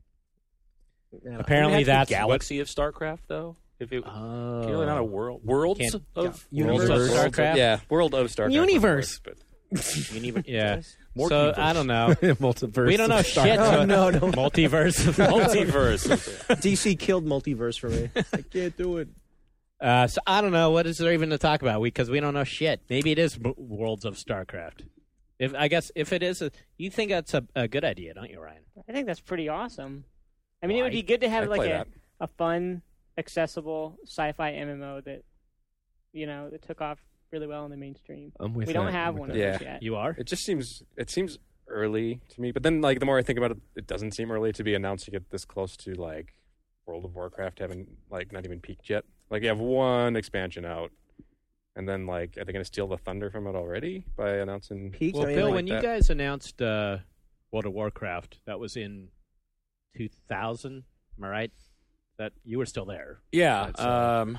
Yeah. Apparently, Would it have to that's be Galaxy of StarCraft, though. If it, What, oh. Can you really not a world worlds Can't- of Universe. Worlds of StarCraft. Yeah, world of StarCraft. Universe. But Universe. Yeah. More so keyverse. I don't know. Multiverse. We don't know of Star- shit. Oh, so- no, no. Multiverse. of- multiverse. D C killed multiverse for me. I can't do it. Uh, so I don't know. What is there even to talk about? Because we, we don't know shit. Maybe it is m- Worlds of StarCraft. If I guess if it is, a, you think that's a, a good idea, don't you, Ryan? I think that's pretty awesome. I mean, it Why? would be good to have I'd like play a, that. a fun, accessible sci-fi M M O that, you know, that took off really well in the mainstream. I'm with We don't that. have I'm one with of that. those Yeah. yet. You are. It just seems it seems early to me. But then, like, the more I think about it, it doesn't seem early to be announcing it this close to like World of Warcraft having like not even peaked yet. Like, you have one expansion out, and then like, are they going to steal the thunder from it already by announcing? Peaks. Well, I mean, Bill, like, when you that. guys announced uh, World of Warcraft, that was in two thousand. Am I right? That you were still there. Yeah, That's, uh, um,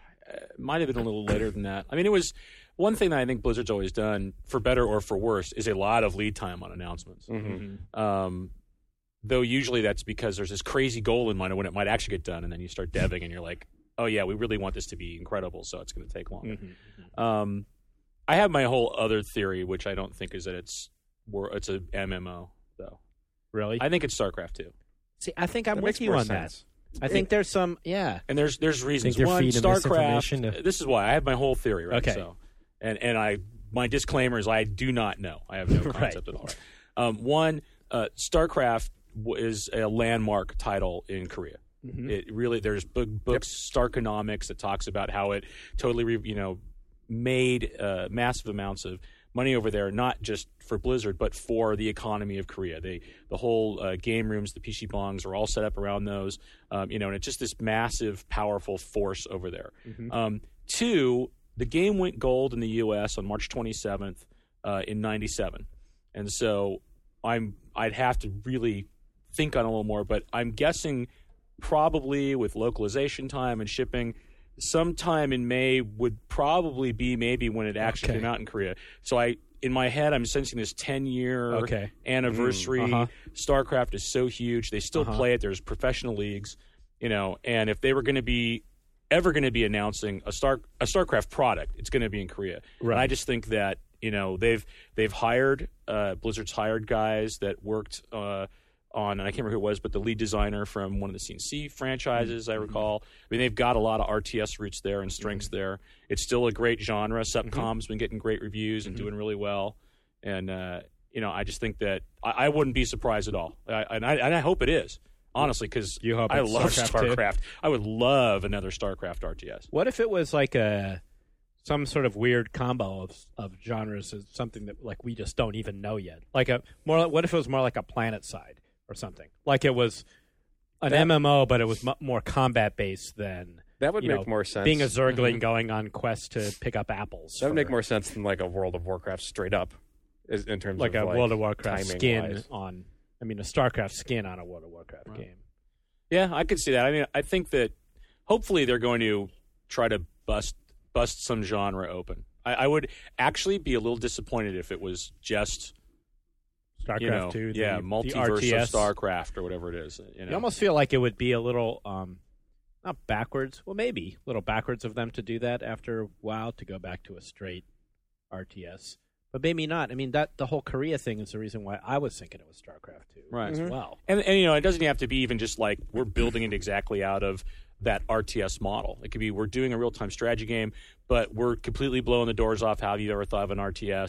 it might have been a little later than that. I mean, it was one thing that I think Blizzard's always done, for better or for worse, is a lot of lead time on announcements. Mm-hmm. Um, though usually that's because there's this crazy goal in mind of when it might actually get done, and then you start deving, and you're like, oh yeah, we really want this to be incredible, so it's going to take longer. Mm-hmm. Um, I have my whole other theory, which I don't think is that it's wor- it's a M M O though. Really? I think it's StarCraft two. See, I think I'm That with makes you more on sense. that. I think there's some, yeah. And there's there's reasons. you're One, feeding StarCraft. misinformation to- This is why I have my whole theory, right? Okay. So, and and I my disclaimer is I do not know. I have no Right. concept at all. Um, one, uh, StarCraft w- is a landmark title in Korea. Mm-hmm. It really there's book, books Starkonomics that talks about how it totally re, you know made uh, massive amounts of money over there, not just for Blizzard but for the economy of Korea. They the whole uh, game rooms, the P C bongs are all set up around those, um, you know, and it's just this massive, powerful force over there. Mm-hmm. Um, two, the game went gold in the U S on March twenty-seventh uh, in ninety-seven, and so I'm I'd have to really think on it a little more, but I'm guessing probably with localization time and shipping, sometime in May would probably be maybe when it actually Okay. came out in Korea. So I, in my head, I'm sensing this ten year Okay. anniversary. Mm, uh-huh. StarCraft is so huge; they still Uh-huh. play it. There's professional leagues, you know, and if they were going to be ever going to be announcing a Star a StarCraft product, it's going to be in Korea. Right. And I just think that you know they've they've hired uh, Blizzard's hired guys that worked. Uh, on, and I can't remember who it was, but the lead designer from one of the C N C franchises, I recall. I mean, they've got a lot of R T S roots there and strengths there. It's still a great genre. Sepcom's been getting great reviews and doing really well. And, uh, you know, I just think that I, I wouldn't be surprised at all. I, and, I, and I hope it is, honestly, because You hope I it's love StarCraft too? StarCraft. I would love another StarCraft R T S. What if it was like a some sort of weird combo of of genres, is something that like we just don't even know yet? Like a more. like- What if it was more like a Planet Side or something? Like it was an That- M M O, but it was m- more combat based than That would you make know, more sense. being a Zergling going on quests to pick up apples. That would for- make more sense than like a World of Warcraft straight up, is- in terms like of a like World of Warcraft timing skin wise. on. I mean, a StarCraft skin on a World of Warcraft game. Yeah, I could see that. I mean, I think that hopefully they're going to try to bust bust some genre open. I, I would actually be a little disappointed if it was just StarCraft you know, two, the, yeah, the multiverse R T S. of StarCraft or whatever it is. You know, You almost feel like it would be a little, um, not backwards. Well, maybe a little backwards of them to do that after a while to go back to a straight R T S, but maybe not. I mean, that the whole Korea thing is the reason why I was thinking it was StarCraft two Right. as well. and and you know, it doesn't have to be even just like we're building it exactly out of that R T S model. It could be we're doing a real time strategy game, but we're completely blowing the doors off how you ever thought of an R T S,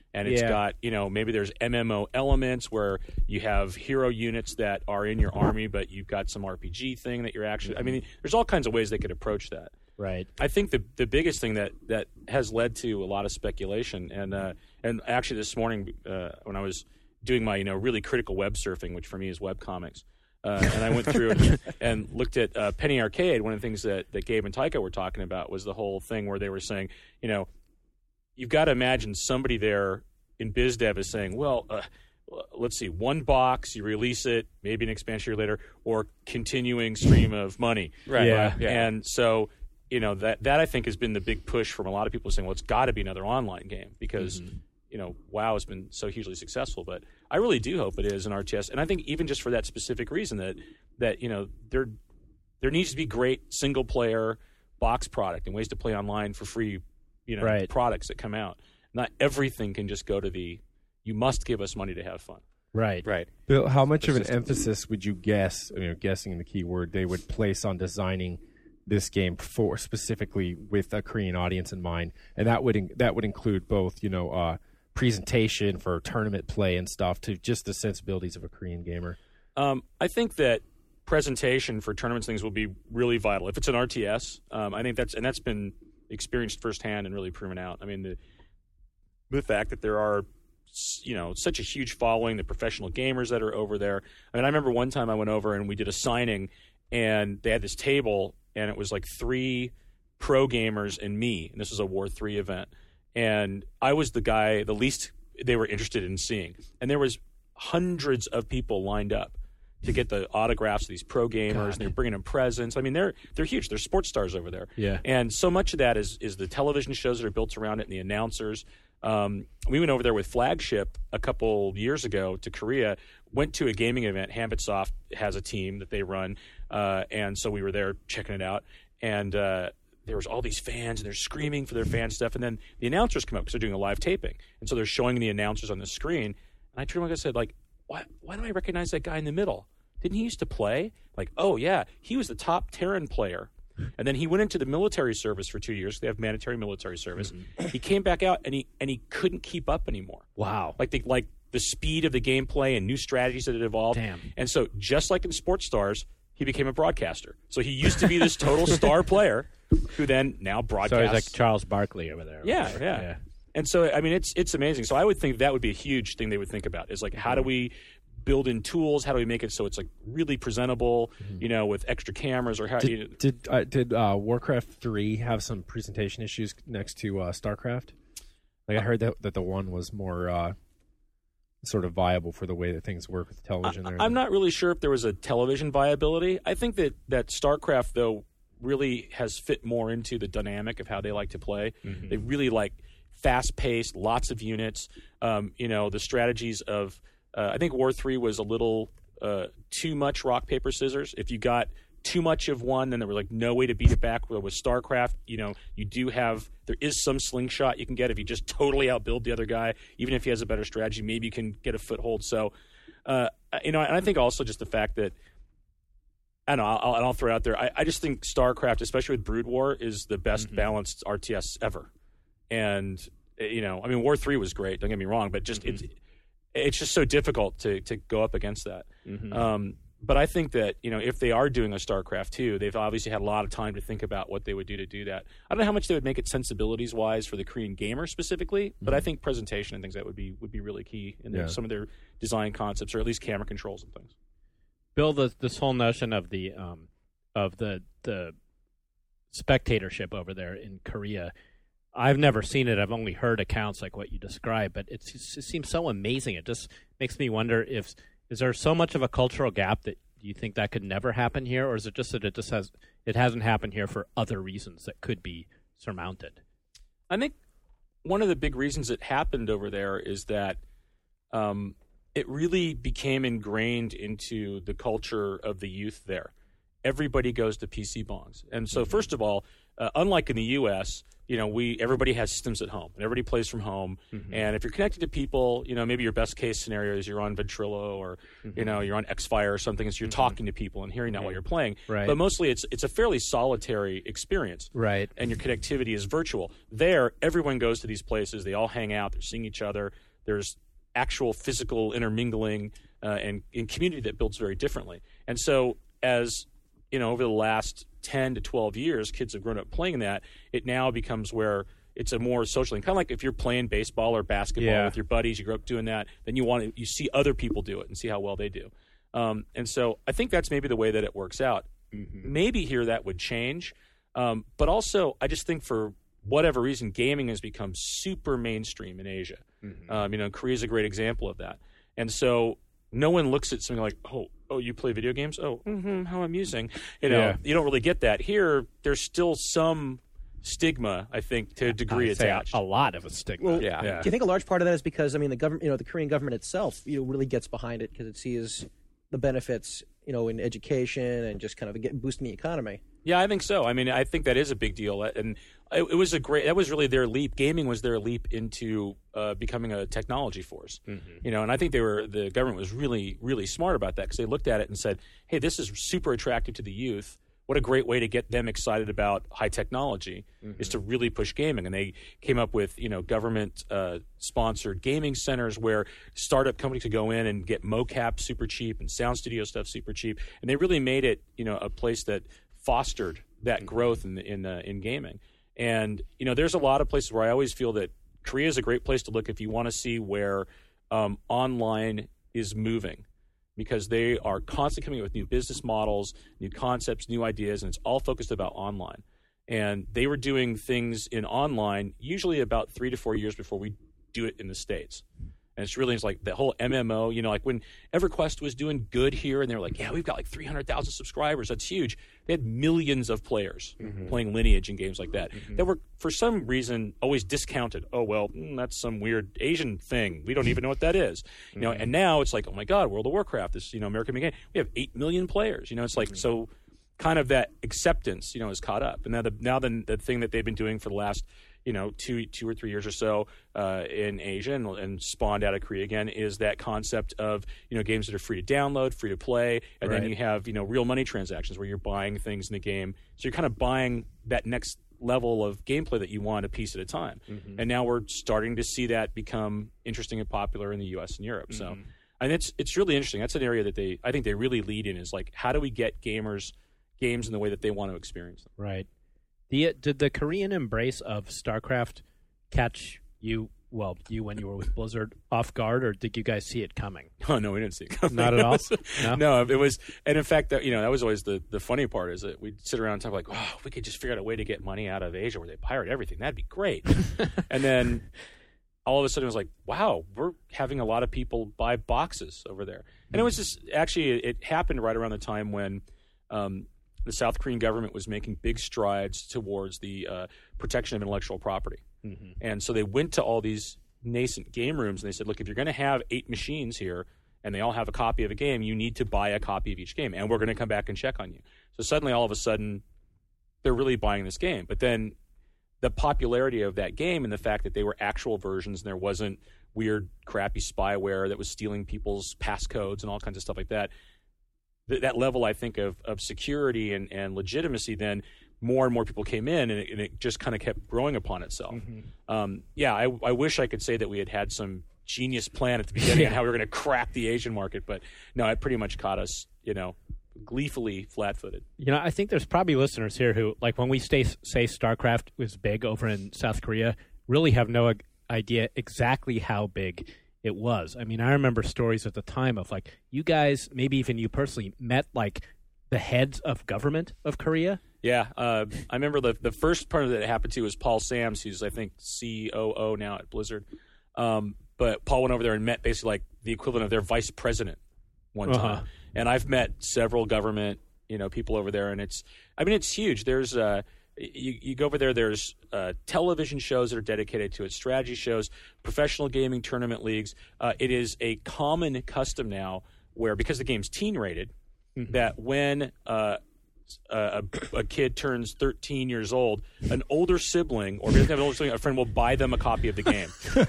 And it's Yeah. got, you know, maybe there's M M O elements where you have hero units that are in your army, but you've got some R P G thing that you're actually. I mean, there's all kinds of ways they could approach that. Right. I think the the biggest thing that, that has led to a lot of speculation, and uh, and actually this morning uh, when I was doing my you know really critical web surfing, which for me is webcomics, uh, and I went through and, and looked at uh, Penny Arcade. One of the things that, that Gabe and Taika were talking about was the whole thing where they were saying, you know, you've got to imagine somebody there in BizDev is saying, well, uh, let's see, one box, you release it, maybe an expansion year later, or continuing stream of money. Right. Yeah. Yeah. And so, you know, that, that I think has been the big push from a lot of people saying, well, it's got to be another online game because, Mm-hmm. you know, WoW has been so hugely successful. But I really do hope it is an R T S. And I think even just for that specific reason that, that you know, there there needs to be great single-player box product and ways to play online for free, you know, Right. products that come out. Not everything can just go to the, you must give us money to have fun. Right. Right. Bill, how much of an emphasis would you guess, you know, guessing the key word, they would place on designing this game for specifically with a Korean audience in mind? And that would in, that would include both, you know, uh, presentation for tournament play and stuff to just the sensibilities of a Korean gamer. Um, I think that presentation for tournaments things will be really vital. If it's an R T S, um, I think that's and that's been experienced firsthand and really proven out. I mean, the the fact that there are, you know, such a huge following, the professional gamers that are over there. I mean, I remember one time I went over and we did a signing, and they had this table, and it was like three pro gamers and me, and this was a War three event, and I was the guy the least they were interested in seeing, and there was hundreds of people lined up to get the autographs of these pro gamers, God. and they're bringing them presents. I mean, they're they're huge. They're sports stars over there. Yeah. And so much of that is is the television shows that are built around it and the announcers. Um, we went over there with Flagship a couple years ago to Korea, went to a gaming event. Hambitsoft has a team that they run, uh, and so we were there checking it out. And uh, there was all these fans, and they're screaming for their fan stuff. And then the announcers come up because they're doing a live taping. And so they're showing the announcers on the screen. And I turned around and said, like, why, why do I recognize that guy in the middle? Didn't he used to play? Like, oh, yeah, he was the top Terran player. And then he went into the military service for two years. They have mandatory military service. Mm-hmm. He came back out, and he and he couldn't keep up anymore. Wow. Like the like the speed of the gameplay and new strategies that had evolved. Damn. And so just like in Sports Stars, he became a broadcaster. So he used to be this total star player who then now broadcasts. So he's like Charles Barkley over there. Yeah, yeah, yeah. And so, I mean, it's it's amazing. So I would think that would be a huge thing they would think about is like, how do we build in tools? How do we make it so it's like really presentable, you know, with extra cameras or how you know, Did did, uh, did uh, Warcraft three have some presentation issues next to uh, StarCraft? Like I heard that that the one was more uh, sort of viable for the way that things work with television. I, there. I'm not really sure if there was a television viability. I think that, that StarCraft, though, really has fit more into the dynamic of how they like to play. Mm-hmm. They really like fast-paced, lots of units. Um, you know, the strategies of uh, I think War three was a little uh, too much rock, paper, scissors. If you got too much of one, then there was like no way to beat it back. With StarCraft, you know, you do have there is some slingshot you can get if you just totally outbuild the other guy. Even if he has a better strategy, maybe you can get a foothold. So, uh, you know, and I think also just the fact that I don't know, I'll, I'll throw it out there. I, I just think StarCraft, especially with Brood War, is the best mm-hmm. balanced R T S ever. And you know, I mean, War three was great. Don't get me wrong, but just mm-hmm. it's it's just so difficult to to go up against that. Mm-hmm. Um, But I think that, you know, if they are doing a StarCraft two, they've obviously had a lot of time to think about what they would do to do that. I don't know how much they would make it sensibilities-wise for the Korean gamer specifically, but mm-hmm. I think presentation and things that would be would be really key in their, Yeah. some of their design concepts, or at least camera controls and things. Bill, this, this whole notion of the um, of the the spectatorship over there in Korea, I've never seen it. I've only heard accounts like what you described, but it's, it seems so amazing. It just makes me wonder if is there so much of a cultural gap that you think that could never happen here, or is it just that it just has it hasn't happened here for other reasons that could be surmounted? I think one of the big reasons it happened over there is that um, it really became ingrained into the culture of the youth there. Everybody goes to P C bongs. And so, first of all, uh, unlike in the U S, you know, we everybody has systems at home, and everybody plays from home. Mm-hmm. And if you're connected to people, you know, maybe your best case scenario is you're on Ventrilo or mm-hmm. you know you're on Xfire or something, and so you're mm-hmm. talking to people and hearing that mm-hmm. while you're playing. Right. But mostly, it's it's a fairly solitary experience. Right. And your connectivity is virtual. There, everyone goes to these places. They all hang out. They're seeing each other. There's actual physical intermingling uh, and in community that builds very differently. And so, as you know, over the last ten to twelve years, kids have grown up playing that. It now becomes where it's a more social thing. Kind of like if you're playing baseball or basketball yeah. with your buddies, you grow up doing that, then you want to, you see other people do it and see how well they do. Um, and so I think that's maybe the way that it works out. Mm-hmm. Maybe here that would change. Um, but also, I just think for whatever reason, gaming has become super mainstream in Asia. Mm-hmm. Um, you know, Korea is a great example of that. And so no one looks at something like, oh, oh, you play video games? Oh, mm-hmm, how amusing. You know, Yeah. you don't really get that. Here, there's still some stigma, I think, to a degree I'd say attached. a, a lot of a stigma. Well, Yeah. yeah. Do you think a large part of that is because I mean the government, you know, the Korean government itself, you know, really gets behind it because it sees the benefits, you know, in education and just kind of get, boosting the economy. Yeah, I think so. I mean, I think that is a big deal, and it, it was a great. That was really their leap. Gaming was their leap into uh, becoming a technology force. Mm-hmm. You know, and I think they were the government was really, really smart about that because they looked at it and said, "Hey, this is super attractive to the youth. What a great way to get them excited about high technology mm-hmm. is to really push gaming." And they came up with, you know, government uh, sponsored gaming centers where startup companies could go in and get mocap super cheap and sound studio stuff super cheap, and they really made it, you know, a place that fostered that growth in in uh, in gaming. And you know, there's a lot of places where I always feel that Korea is a great place to look if you want to see where um, online is moving, because they are constantly coming up with new business models, new concepts, new ideas, and it's all focused about online. And they were doing things in online usually about three to four years before we do it in the States. And it's really it's like the whole M M O, you know, like when EverQuest was doing good here and they were like, yeah, we've got like three hundred thousand subscribers. That's huge. They had millions of players mm-hmm. playing Lineage and games like that mm-hmm. that were, for some reason, always discounted. Oh, well, mm, that's some weird Asian thing. We don't even know what that is. You mm-hmm. know, and now it's like, oh, my God, World of Warcraft, this, you know, American game. We have eight million players. You know, it's like, mm-hmm. so kind of that acceptance, you know, is caught up. And now the, now the, the thing that they've been doing for the last you know, two two or three years or so uh, in Asia and, and spawned out of Korea again is that concept of, you know, games that are free to download, free to play, and right. then you have, you know, real money transactions where you're buying things in the game. So you're kind of buying that next level of gameplay that you want a piece at a time. Mm-hmm. And now we're starting to see that become interesting and popular in the U S and Europe. Mm-hmm. So, and it's it's really interesting. That's an area that they, I think they really lead in is like, how do we get gamers games in the way that they want to experience them? Right. The, did the Korean embrace of StarCraft catch you, well, you when you were with Blizzard, off guard, or did you guys see it coming? Oh, no, we didn't see it coming. Not at all? No? No, it was, and in fact, that, you know, that was always the, the funny part is that we'd sit around and talk like, oh, if we could just figure out a way to get money out of Asia where they pirate everything, that'd be great. And then all of a sudden it was like, wow, we're having a lot of people buy boxes over there. And it was just, actually, it happened right around the time when um, the South Korean government was making big strides towards the uh, protection of intellectual property. Mm-hmm. And so they went to all these nascent game rooms and they said, look, if you're going to have eight machines here and they all have a copy of a game, you need to buy a copy of each game, and we're going to come back and check on you. So suddenly, all of a sudden, they're really buying this game. But then the popularity of that game and the fact that they were actual versions and there wasn't weird, crappy spyware that was stealing people's passcodes and all kinds of stuff like that, that level, I think, of, of security and, and legitimacy, then more and more people came in, and it, and it just kind of kept growing upon itself. Mm-hmm. Um, yeah, I, I wish I could say that we had had some genius plan at the beginning yeah. and how we were going to crack the Asian market, but no, it pretty much caught us, you know, gleefully flat-footed. You know, I think there's probably listeners here who, like, when we stay, say StarCraft was big over in South Korea, really have no idea exactly how big it was. I mean, I remember stories at the time of, like, you guys, maybe even you personally, met, like, the heads of government of Korea. Yeah. Uh, I remember the the first part that it happened to was Paul Sams, who's, I think, C O O now at Blizzard. Um, but Paul went over there and met basically, like, the equivalent of their vice president one uh-huh. time. And I've met several government, you know, people over there, and it's, I mean, it's huge. There's, uh, You, you go over there, there's uh, television shows that are dedicated to it, strategy shows, professional gaming tournament leagues. Uh, it is a common custom now where, because the game's teen rated, mm-hmm. that when uh, uh, a, a kid turns thirteen years old, an older sibling, or if he doesn't have an older sibling, a friend will buy them a copy of the game.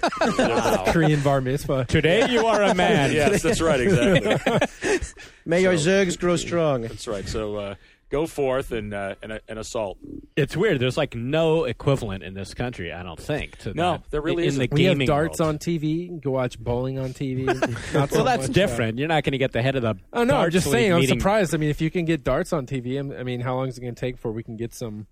Wow. Korean bar mitzvah. Today you are a man. Yes, that's right, exactly. May your zergs grow strong. That's right. So uh, go forth and, uh, and, and assault. It's weird. There's like no equivalent in this country, I don't think. To No, that. there really in isn't. the We have gaming darts world. on T V. You can go watch bowling on T V. Not so Well, that's much, different. You're not going to get the head of the. Uh, oh no, I'm darts just league saying. I'm meeting- surprised. I mean, if you can get darts on T V, I'm- I mean, how long is it going to take before we can get some?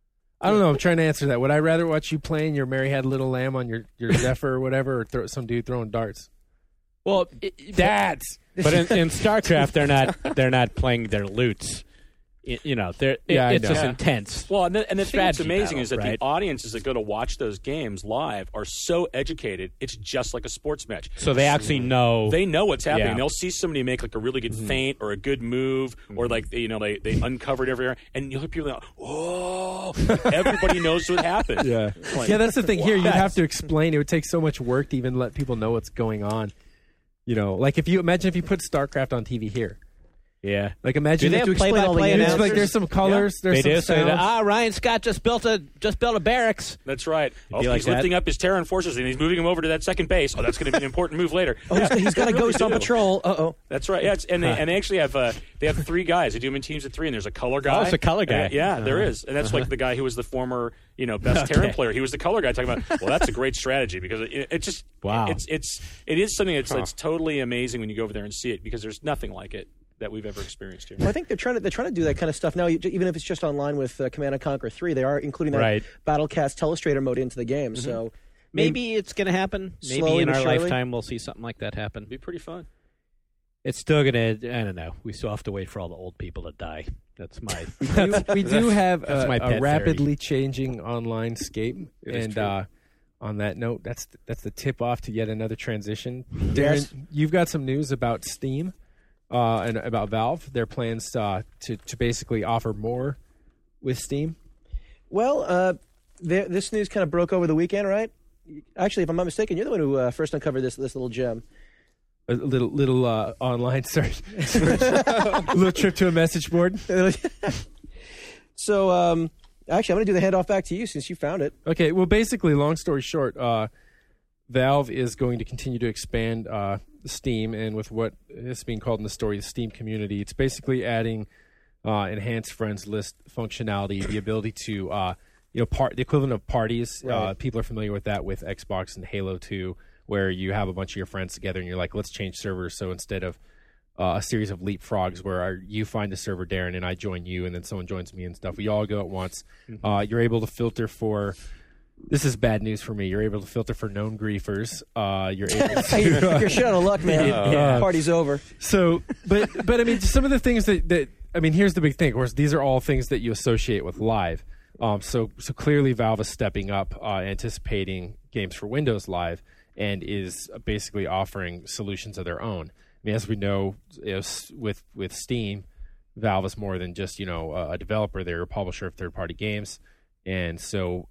I don't know. I'm trying to answer that. Would I rather watch you playing your Mary Had a Little Lamb on your your Zephyr or whatever, or throw, some dude throwing darts? Well, it, that's. But in, in StarCraft, they're not. They're not playing their loots. Y- You know, they're. it- Yeah, I it's know. just Yeah. intense. Well, and the, and the thing that's Strategy amazing battle, is that right? the audiences that go to watch those games live are so educated, it's just like a sports match. So they actually know. They know what's happening. Yeah. They'll see somebody make like a really good feint or a good move, or like they, you know they they uncovered everywhere, and you'll hear people go, "Whoa!" Everybody knows what happened. Yeah, Like, yeah. That's the thing. Here, you'd what? have to explain. It would take so much work to even let people know what's going on. You know, like if you imagine if you put StarCraft on T V here. yeah. Like imagine Do they if have play-by-play it's announcers? like there's some colors, there's They some do say that. sounds. Ah, Ryan Scott just built a just built a barracks. That's right. Oh, be he's like that. lifting up his Terran forces and he's moving them over to that second base. Oh, that's going to be an important move later. Oh, he's, he's got a They really ghost on do. patrol. Uh oh. That's right. Yeah, it's, and they and they actually have uh, they have three guys. They do them in teams of three, and there's a color guy. Oh, it's a color guy. Uh, yeah, there is, and that's like the guy who was the former you know best Terran player. He was the color guy talking about. Well, that's a great strategy because it, it just Wow. It's it's it is something that's it's totally amazing when you go over there and see it because there's nothing like it that we've ever experienced here. Well, I think they're trying to they're trying to do that kind of stuff now. you- Even if it's just online with uh, Command and Conquer three, they are including that Right. Battlecast Telestrator mode into the game. So Maybe it's going to happen. Maybe Slowly in but our surely. lifetime we'll see something like that happen. It'd be pretty fun. It's still going to. I don't know. We still have to wait for all the old people to die. That's my. we do, we do have that's a, my a pet rapidly changing online scape, It is and true. uh, on that note, that's that's the tip off to yet another transition. Darren, Yes. you've got some news about Steam uh, and about Valve. Their plans uh, to to basically offer more with Steam. well, uh, th- this news kind of broke over the weekend, right? Actually, if I'm not mistaken, you're the one who uh, first uncovered this this little gem. A little little uh, online search, a little trip to a message board. So, um, actually, I'm going to do the handoff back to you since you found it. Okay, well, basically, long story short, uh, Valve is going to continue to expand uh, Steam, and with what is being called in the story the Steam community, it's basically adding uh, enhanced friends list functionality, the ability to, uh, you know, part the equivalent of parties. Uh, Right. people are familiar with that with Xbox and Halo two, where you have a bunch of your friends together, and you're like, let's change servers. So instead of uh, a series of leapfrogs where our, you find a server, Darren, and I join you, and then someone joins me and stuff. We all go at once. Uh, you're able to filter for. This is bad news for me. You're able to filter for known griefers. Uh, you're able to. you're, you're shit out of luck, man. Yeah. Party's over. So, but but I mean, some of the things that, that I mean, here's the big thing. Of course, these are all things that you associate with Live. Um, so so clearly, Valve is stepping up, uh, anticipating games for Windows Live, and is basically offering solutions of their own. I mean, as we know, you know, s- with with Steam, Valve is more than just you know a developer; they're a publisher of third-party games, and so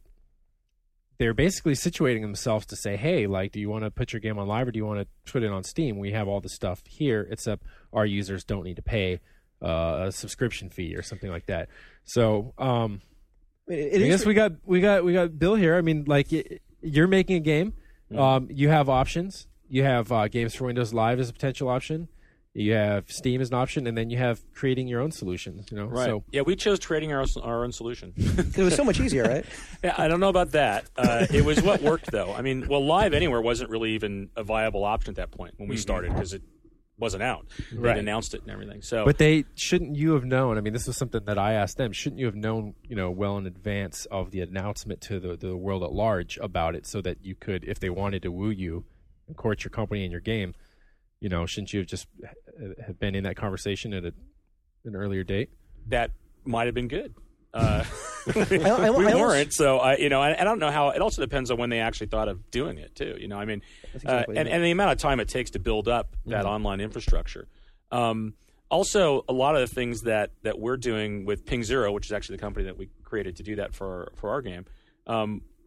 they're basically situating themselves to say, "Hey, like, do you want to put your game on Live or do you want to put it on Steam? We have all this stuff here, except our users don't need to pay uh, a subscription fee or something like that." So, um, It, it I is guess we got we got we got Bill here. I mean, like y- you're making a game. Um, you have options. You have uh, games for Windows Live as a potential option. You have Steam as an option, and then you have creating your own solutions. You know, Right. so Yeah, we chose creating our own, our own solution. it was so much easier, right? Yeah, I don't know about that. Uh, it was what worked, though. I mean, well, Live Anywhere wasn't really even a viable option at that point when we started because it wasn't out. They Right. announced it and everything. So, But they shouldn't you have known? I mean, this was something that I asked them. Shouldn't you have known, you know, well in advance of the announcement to the the world at large about it, so that you could, if they wanted to woo you and court your company and your game, you know, shouldn't you have just uh, have been in that conversation at a, an earlier date? that might have been good. Uh, I, I, we I almost- weren't, so I, you know, I, I don't know how. It also depends on when they actually thought of doing it, too. You know, I mean, exactly uh, and, it. and the amount of time it takes to build up that online infrastructure. Um, also, a lot of the things that, that we're doing with Ping Zero, which is actually the company that we created to do that for for our game, um,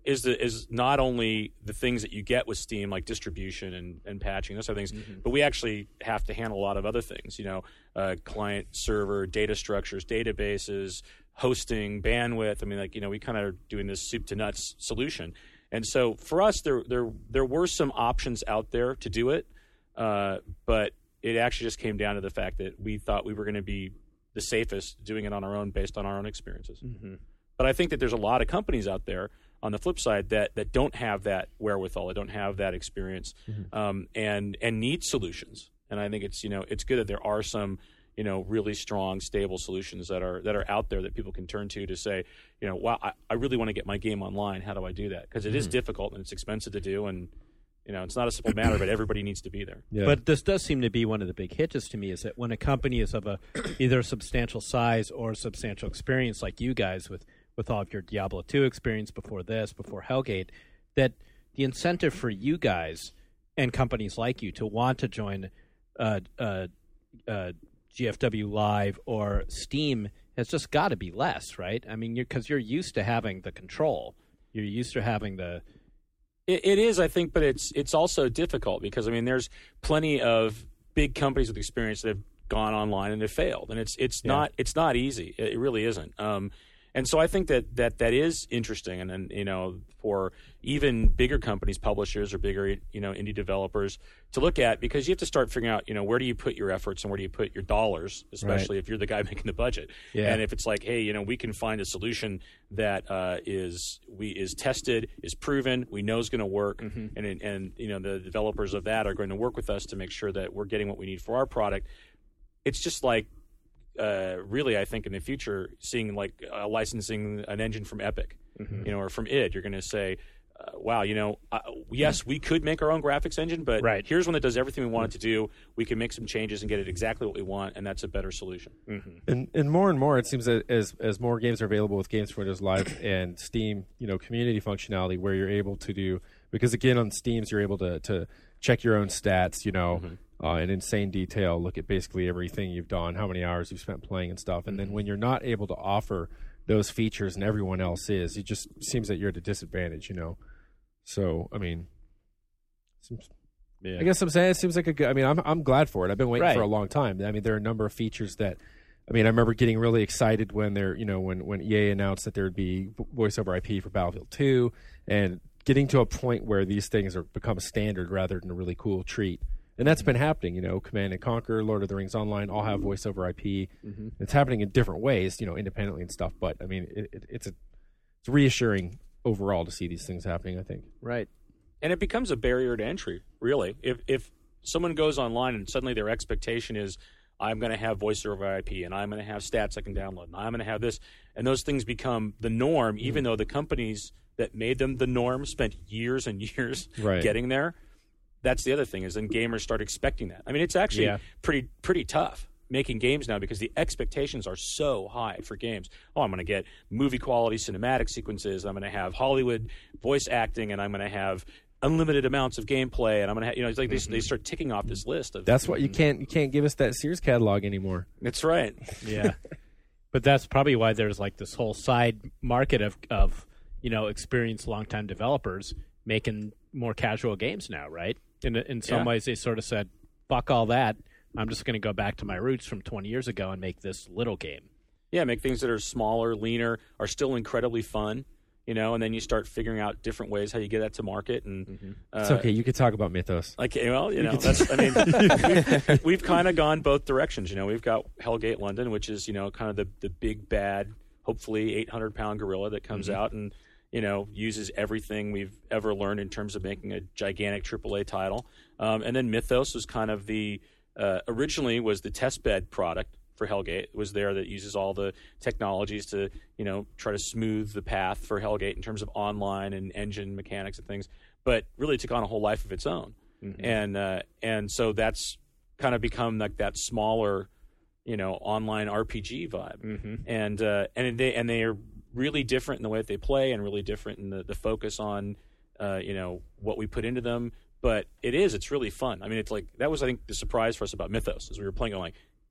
is the is not only the things that you get with Steam, like distribution and, and patching, those sort of things, mm-hmm. but we actually have to handle a lot of other things, you know, uh, client, server, data structures, databases, hosting, bandwidth. I mean, like, you know, we kind of are doing this soup to nuts solution. And so for us, there there there were some options out there to do it, uh, but it actually just came down to the fact that we thought we were going to be the safest doing it on our own based on our own experiences. Mm-hmm. But I think that there's a lot of companies out there on the flip side that that don't have that wherewithal, that don't have that experience, mm-hmm. um, and and need solutions. And I think it's you know it's good that there are some you know really strong, stable solutions that are that are out there that people can turn to to say, you know, wow, I, I really want to get my game online. How do I do that? Because it mm-hmm. is difficult and it's expensive to do, and you know it's not a simple matter. But everybody needs to be there. Yeah. But this does seem to be one of the big hitches to me is that when a company is of a either a substantial size or a substantial experience like you guys with. with all of your Diablo two experience before this, before Hellgate, that the incentive for you guys and companies like you to want to join uh, uh, uh, G F W Live or Steam has just got to be less, right? I mean, because you're, you're used to having the control. You're used to having the... It, it is, I think, but it's it's also difficult because, I mean, there's plenty of big companies with experience that have gone online and have failed. And it's it's yeah. not it's not easy. It really isn't. Um And so I think that that, that is interesting, and, and you know, for even bigger companies, publishers or bigger you know indie developers to look at, because you have to start figuring out you know where do you put your efforts and where do you put your dollars, especially right. if you're the guy making the budget. Yeah. And if it's like, hey, you know, we can find a solution that uh, is we is tested, is proven, we know is going to work, mm-hmm. and and you know the developers of that are going to work with us to make sure that we're getting what we need for our product. It's just like. Uh, really, I think in the future, seeing like uh, licensing an engine from Epic, mm-hmm. you know, or from id, you're going to say, uh, "Wow, you know, uh, yes, we could make our own graphics engine, but right. here's one that does everything we want it to do. We can make some changes and get it exactly what we want, and that's a better solution." Mm-hmm. And and more and more, it seems that as as more games are available with Games for Windows Live and Steam, you know, community functionality, where you're able to do because again on Steam's you're able to to check your own stats, you know. Mm-hmm. Uh, in insane detail, look at basically everything you've done, how many hours you've spent playing and stuff. And then when you're not able to offer those features and everyone else is, it just seems that you're at a disadvantage, you know. So, I mean, seems, yeah. I guess I'm saying it seems like a good, I mean, I'm I'm glad for it. I've been waiting right. for a long time. I mean, there are a number of features that, I mean, I remember getting really excited when they're, you know, when, when E A announced that there would be voice over I P for Battlefield two and getting to a point where these things are become a standard rather than a really cool treat. And that's been happening, you know, Command and Conquer, Lord of the Rings Online, all have voice over I P. Mm-hmm. It's happening in different ways, you know, independently and stuff. But, I mean, it, it, it's, a, it's reassuring overall to see these things happening, I think. Right. And it becomes a barrier to entry, really. If if someone goes online and suddenly their expectation is, I'm going to have voice over I P, and I'm going to have stats I can download, and I'm going to have this, and those things become the norm, mm-hmm. even though the companies that made them the norm spent years and years right. getting there. That's the other thing is then gamers start expecting that. I mean, it's actually yeah. pretty pretty tough making games now because the expectations are so high for games. Oh, I'm going to get movie quality cinematic sequences. I'm going to have Hollywood voice acting, and I'm going to have unlimited amounts of gameplay, and I'm going to have, you know, it's like mm-hmm. they, they start ticking off this list of. That's what you can't you can't give us that Sears catalog anymore. That's right. Yeah, but that's probably why there's like this whole side market of of you know experienced longtime developers making more casual games now, right? In in some yeah. ways, they sort of said, "Fuck all that. I'm just going to go back to my roots from twenty years ago and make this little game." Yeah, make things that are smaller, leaner, are still incredibly fun, you know. And then you start figuring out different ways how you get that to market. And mm-hmm. uh, it's okay. You could talk about Mythos. Like, well, you know, that's. I mean, we've, we've kind of gone both directions. You know, we've got Hellgate London, which is you know kind of the the big bad, hopefully eight hundred pound gorilla that comes mm-hmm. out and. You know, uses everything we've ever learned in terms of making a gigantic triple A title. Um, and then Mythos was kind of the uh, originally was the testbed product for Hellgate. It was there that uses all the technologies to you know try to smooth the path for Hellgate in terms of online and engine mechanics and things. But really took on a whole life of its own, mm-hmm. and uh, and so that's kind of become like that smaller, you know, online R P G vibe. Mm-hmm. And uh, and they and they are. really different in the way that they play and really different in the, the focus on, uh, you know, what we put into them. But it is, it's really fun. I mean, it's like, that was, I think, the surprise for us about Mythos, as we were playing, going like,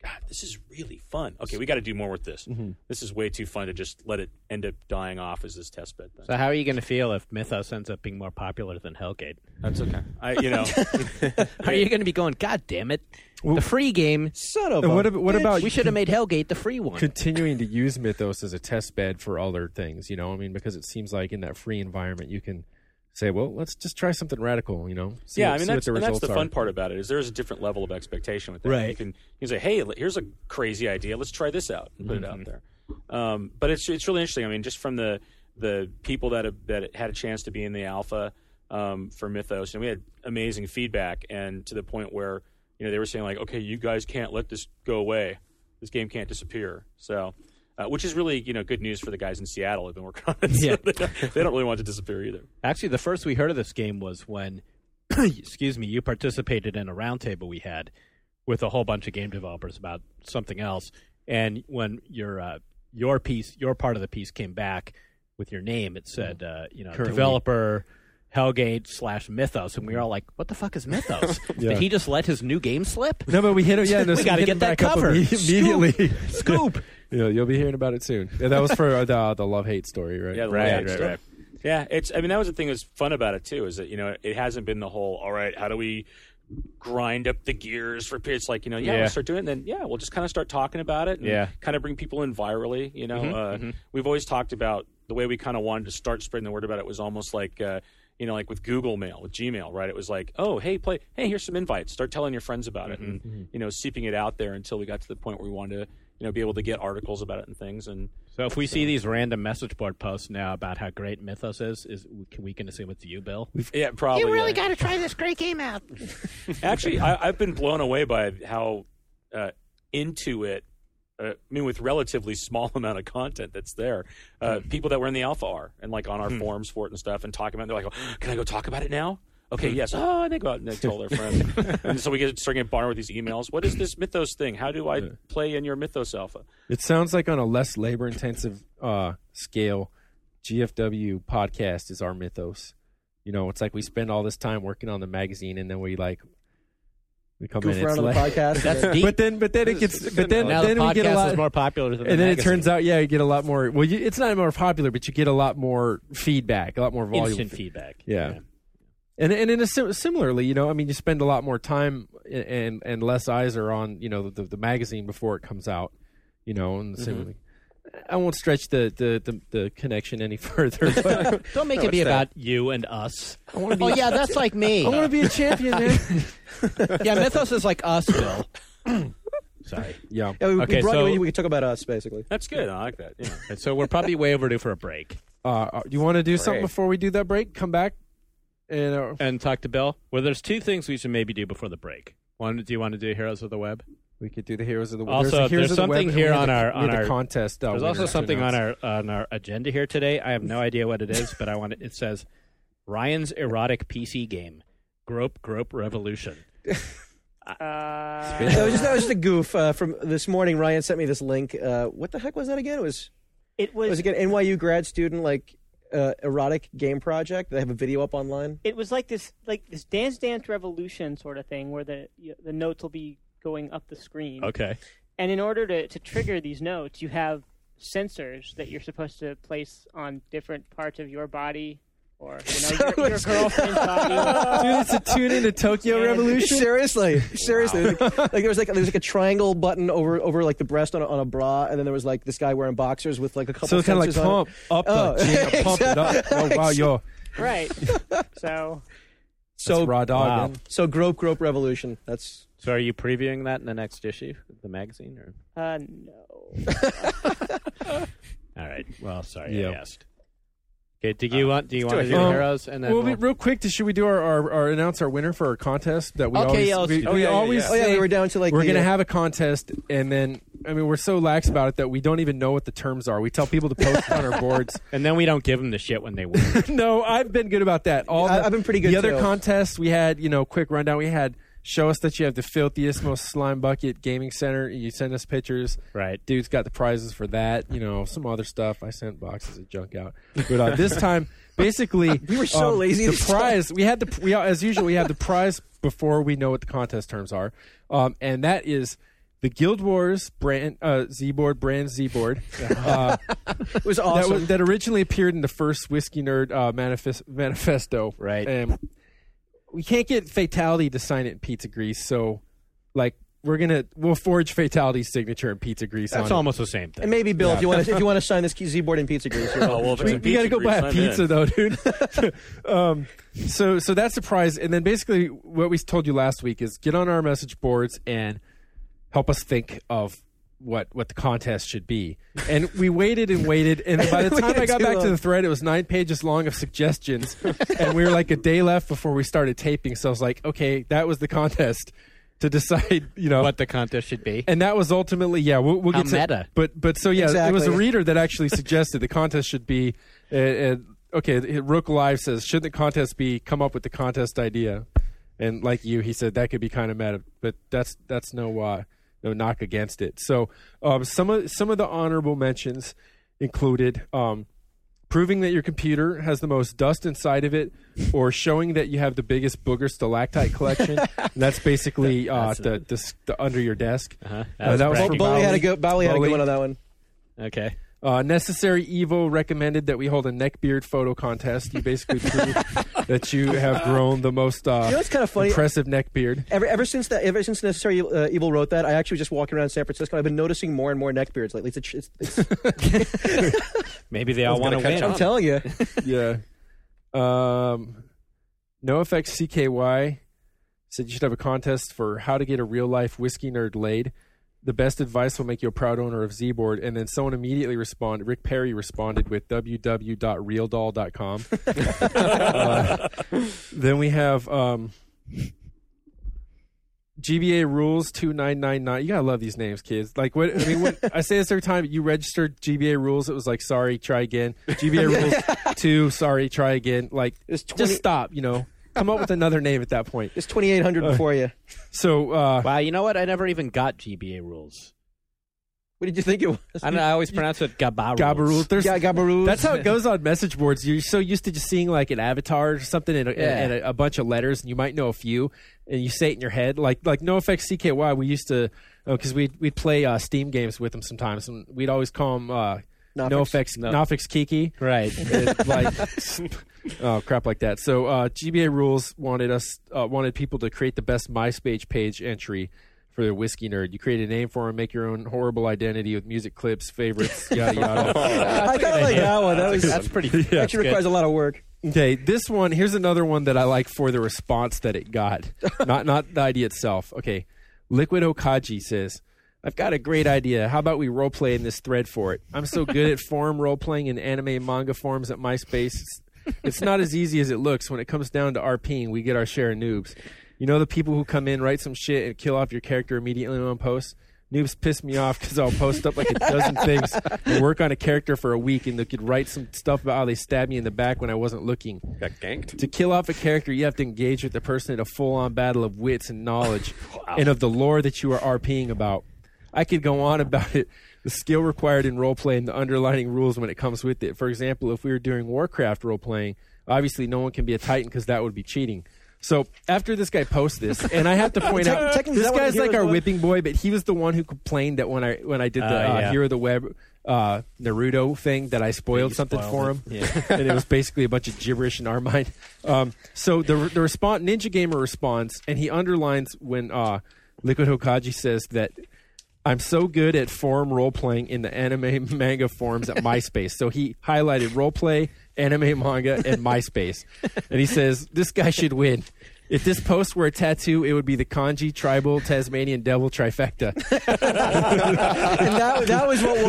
God, this is really fun. Okay, we got to do more with this. Mm-hmm. This is way too fun to just let it end up dying off as this test bed thing. So how are you going to feel if Mythos ends up being more popular than Hellgate? That's okay. I, you know, How are you going to be going, God damn it, the free game? Son of And a what, ab- what bitch. about We should have made Hellgate the free one. continuing to use Mythos as a test bed for other things? You know, I mean, because it seems like in that free environment, you can say, well, let's just try something radical, you know? See yeah, what, I mean, see that's, what the and that's results the are. fun part about it is there's a different level of expectation with that. Right. You can, you can say, hey, here's a crazy idea. Let's try this out and put Mm-hmm. it out there. Um, but it's it's really interesting. I mean, just from the the people that have, that had a chance to be in the alpha um, for Mythos, and we had amazing feedback, and to the point where you know they were saying like, okay, you guys can't let this go away. This game can't disappear. So. Uh, which is really, you know, good news for the guys in Seattle who've been working on it. So Yeah. they, don't, they don't really want it to disappear either. Actually, the first we heard of this game was when, excuse me, you participated in a roundtable we had with a whole bunch of game developers about something else. And when your uh, your piece, your part of the piece came back with your name, it said, uh, you know, Currently. developer Hellgate slash Mythos, and we were all like, "What the fuck is Mythos? Yeah. Did he just let his new game slip?" No, but we hit it. Yeah, no, We so gotta hit get him that back up cover. imme- immediately. Scoop. Yeah, you'll be hearing about it soon. Yeah, that was for the the love hate story, right? Yeah, the Right, love right, stuff. right. Yeah, it's. I mean, that was the thing that's fun about it too. Is that you know it hasn't been the whole. All right, how do we grind up the gears for? It's like you know, yeah, Yeah. we'll start doing it. And then yeah, we'll just kind of start talking about it. And Yeah. kind of bring people in virally. You know, uh, we've always talked about the way we kind of wanted to start spreading the word about it was almost like. Uh, You know, like with Google Mail, with Gmail, right? It was like, oh, hey, play, hey, here's some invites. Start telling your friends about it, and you know, seeping it out there until we got to the point where we wanted to, you know, be able to get articles about it and things. And So if we see these random message board posts now about how great Mythos is, is can we can assume it's you, Bill? yeah, probably. yeah. got to try this great game out. Actually, I, I've been blown away by how uh, into it. Uh, I mean, with relatively small amount of content that's there, uh, people that were in the alpha are and like on our forums for it and stuff, and talking about it. They're like, oh, "Can I go talk about it now?" Okay, yes. Oh, and they go out and they tell their friends, and so we get starting to barter with these emails. What is this Mythos thing? How do I play in your Mythos alpha? It sounds like on a less labor intensive uh, scale, G F W podcast is our Mythos. You know, it's like we spend all this time working on the magazine, and then we like we come Goof in. around It's on the like, podcast. That's and deep. but then, but then it gets, but then, Now then the we get a podcast lot. is more popular than the and then it magazine. turns out, yeah, you get a lot more. Well, you, it's not more popular, but you get a lot more feedback, a lot more volume. instant feedback. Yeah. And and in a, sim- similarly, you know, I mean, you spend a lot more time and and less eyes are on, you know, the, the magazine before it comes out, you know, and similarly. I won't stretch the, the, the, the connection any further. But Don't make it be about you and us. I want to be. Oh yeah, that's like me. I want to be a champion, man. Yeah, Mythos is like us, Bill. Sorry. Yeah. Yeah, we, Okay, we brought so- you in, we could talk about us, basically. That's good. I like that. Yeah. And so we're probably way overdue for a break. Uh, uh, you want to do something Great. before we do that break? Come back and uh, And talk to Bill. Well, there's two things we should maybe do before the break. One, do you want to do Heroes of the Web? we could do the Heroes of the Web. Also, there's, a Heroes there's of the something Web, and here we had on the- our- we had on the our- contest. Uh, There's also winners to something on announce. our on our agenda here today. I have no idea what it is, but I want it. It says Ryan's erotic P C game, Grope Grope Revolution. Uh, That was just, that was just a goof uh, from this morning. Ryan sent me this link. Uh, what the heck was that again? It was it it was was again N Y U grad student like uh, erotic game project. They have a video up online. it was like this like this Dance Dance Revolution sort of thing where the you, the notes will be going up the screen. Okay. And in order to, to trigger these notes, you have sensors that you're supposed to place on different parts of your body or you know your, your girlfriend's body. Dude, it's a tune into Tokyo And- Revolution. Seriously, seriously. Like, like there was like there was like a triangle button over over like the breast on a, on a bra, and then there was like this guy wearing boxers with like a couple. So it's kind of like sensors on it. pump up Oh, the jam, pump it up. Oh wow, yo, Right. So So that's raw dog. Wow. Man. so grope grope revolution. That's So are you previewing that in the next issue of the magazine? Or uh, no. all right. Well, sorry Yeah. I asked. Okay. Do you want? Do you want to it. do Um, Heroes and then? Well, we'll- real quick, should we do our, our, our announce our winner for our contest that we Okay, always yeah, let's we, do we that. Oh, yeah, always yeah, oh yeah, say we were down to like we're the, gonna uh, have a contest, and then I mean we're so lax about it that we don't even know what the terms are. We tell people to post on our boards. and then we don't give them the shit when they win. No, I've been good about that. All I- the, I've been pretty good, The other too. contests we had, you know, quick rundown. We had show us that you have the filthiest, most slime bucket gaming center. You send us pictures. Right. Dude's got the prizes for that. You know, some other stuff. I sent boxes of junk out. But uh, this time, basically, We were so um, lazy The this time. prize we had the we as usual we have the prize before we know what the contest terms are, um, and that is the Guild Wars brand uh, Z-board brand Z-board uh, It was that, awesome. was, that originally appeared in the first Whiskey Nerd uh, manifest, manifesto. Right. And we can't get Fatality to sign it in pizza grease, so like we're gonna we'll forge Fatality's signature in pizza grease. That's on almost the same thing. and maybe Bill, if you want to, if you want to sign this Z-board in pizza grease, you're Oh, well, if it's We, in we got to pizza go buy a grease, I'm pizza in. though, dude. um, so so that's the prize, and then basically what we told you last week is get on our message boards and help us think of what what the contest should be. And we waited and waited, and by the We time I waited got too back to long. the thread, it was nine pages long of suggestions, and we were like a day left before we started taping. So I was like, okay, that was the contest to decide, you know, What the contest should be. and that was ultimately, yeah, we'll, we'll How get to meta. But but so yeah, it was a Exactly. reader that actually suggested the contest should be. Uh, uh, okay, Rook Live says, should the contest be come up with the contest idea? And like you, he said that could be kind of meta, but that's that's no uh, no knock against it. So um, some of some of the honorable mentions included. Um, Proving that your computer has the most dust inside of it, or showing that you have the biggest booger stalactite collection. And that's basically uh, That's the, the, the under your desk. Uh-huh. Uh, that was bragging. from Bowie had a Bowie. go. Bowie had a Bowie. good one on that one. Okay. Uh, Necessary Evil recommended that we hold a neckbeard photo contest. You basically prove that you have grown the most uh, You know what's kind of funny? impressive neckbeard. Ever, ever since that, ever since Necessary uh, Evil wrote that, I actually was just walking around San Francisco. I've been noticing more and more neckbeards lately. It's, a, tr- it's, it's Maybe they all want to gonna catch win. on. I'm telling you. Yeah. Um, NoFX C K Y said you should have a contest for how to get a real life whiskey nerd laid. The best advice will make you a proud owner of Z-board. And then someone immediately responded. Rick Perry responded with w w w dot real doll dot com. uh, then we have um, G B A Rules two nine nine nine. You gotta love these names, kids. Like what? I mean, when I say this every time you registered G B A Rules, it was like, sorry, try again. G B A Rules two, sorry, try again. Like, It's twenty, just stop. You know, come up with another name at that point. It's twenty-eight hundred before you. So, uh, Wow, you know what? I never even got G B A rules. What did you think it was? I, don't know, I always pronounce it Gaba Gaba rules. Rules. There's, Yeah, Gabaroos. That's how it goes on message boards. You're so used to just seeing like an avatar or something and a, Yeah. and a, a bunch of letters, and you might know a few, and you say it in your head. Like like NoFX C K Y, we used to, because we'd, we'd play uh, Steam games with them sometimes, and we'd always call them uh, Nofix. NoFX, No. Nofix Kiki. Right. It, like oh crap like that. So uh, G B A Rules wanted us uh, wanted people to create the best MySpace page entry for the Whiskey Nerd. You create a name for him, make your own horrible identity with music clips, favorites, yada yada. I kind of like that one. That was That's pretty. Yeah. actually requires a lot of work. Okay, this one, here's another one that I like for the response that it got. not not the idea itself. Okay. Liquid Okaji says, I've got a great idea. How about we roleplay in this thread for it? I'm so good at forum roleplaying in anime and manga forums at MySpace. It's, it's not as easy as it looks. When it comes down to RPing, we get our share of noobs. You know the people who come in, write some shit, and kill off your character immediately on post? Noobs piss me off because I'll post up like a dozen things and work on a character for a week, and they could write some stuff about how they stabbed me in the back when I wasn't looking. Got ganked. To kill off a character, you have to engage with the person in a full-on battle of wits and knowledge and of the lore that you are RPing about. I could go on about it. The skill required in role-play and the underlining rules when it comes with it. For example, if we were doing Warcraft role-playing, obviously no one can be a Titan because that would be cheating. So after this guy posts this, and I have to point Tec- out, technically, is this that what guy's the like hero's our was? whipping boy, but he was the one who complained that when I when I did the Uh, uh, yeah. Hero of the Web uh, Naruto thing that I spoiled You something spoiled for him, it. and it was basically a bunch of gibberish in our mind. Um, so the the response, Ninja Gamer responds, and he underlines when uh, Liquid Hokaji says that I'm so good at forum role playing in the anime manga forums at MySpace. So he highlighted role play, anime manga, and MySpace, and he says this guy should win. If this post were a tattoo, it would be the kanji, tribal, Tasmanian devil trifecta. And that, that was what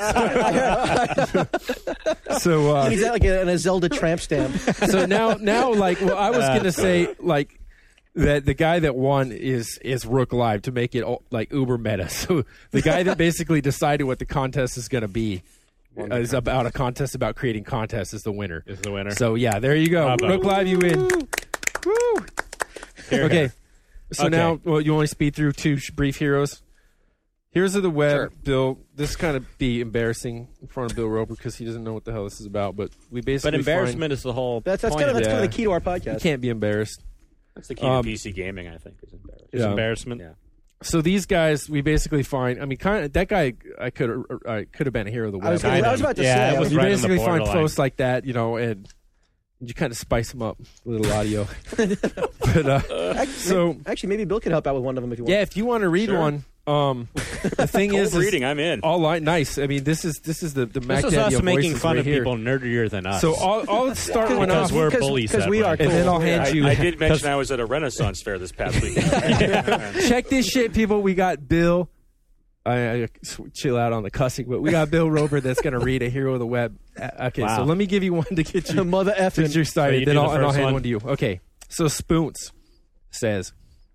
won it. So, uh, He's like a, a Zelda tramp stamp. so now, now, like, well, I was gonna say, like, that the guy that won is is Rook Live to make it all, like uber meta. So the guy that basically decided what the contest is gonna be uh, is about a contest about creating contests is the winner. Is the winner. So yeah, there you go. Bravo. Rook Live, you win. Woo! Here, Okay. here. So Okay. now, well, you want to speed through two sh- brief heroes? Heroes of the Web, Sure. Bill. This kind of be embarrassing in front of Bill Roper because he doesn't know what the hell this is about. But we basically But embarrassment is the whole That's that's point kind of of that's it. kind Yeah. of the key to our Find, you podcast. can't be embarrassed. That's the key Um, to P C gaming, I think, is embarrassment. Is Yeah. embarrassment. Yeah. so these guys, we basically find. I mean, kind of that guy. I could I could have been a hero of the web. I was, gonna, I was about to Yeah, say. it I was was you right on the basically find borderline. posts like that, you know, and you kind of spice them up, a little audio. but uh, so actually, maybe Bill could help out with one of them if you want. yeah, if you want to read Sure. one, um, the thing Cold is, is reading, I'm in. all line nice. I mean, this is this is the the Mac This is Daddy us of making voices fun right of here. people nerdier than us. So I'll, I'll start one because off, we're Because- bullies. because that we way. are and then I'll hand I, you. I did mention I was at a Renaissance fair this past week. Check this shit, people. We got Bill. I, I chill out on the cussing, but we got Bill Rober that's going to read a hero of the web. Uh, Okay, Wow. so let me give you one to get you Mother since effing. you're excited. So you then do I'll, the and I'll first hand one? one to you. Okay, so Spoons says,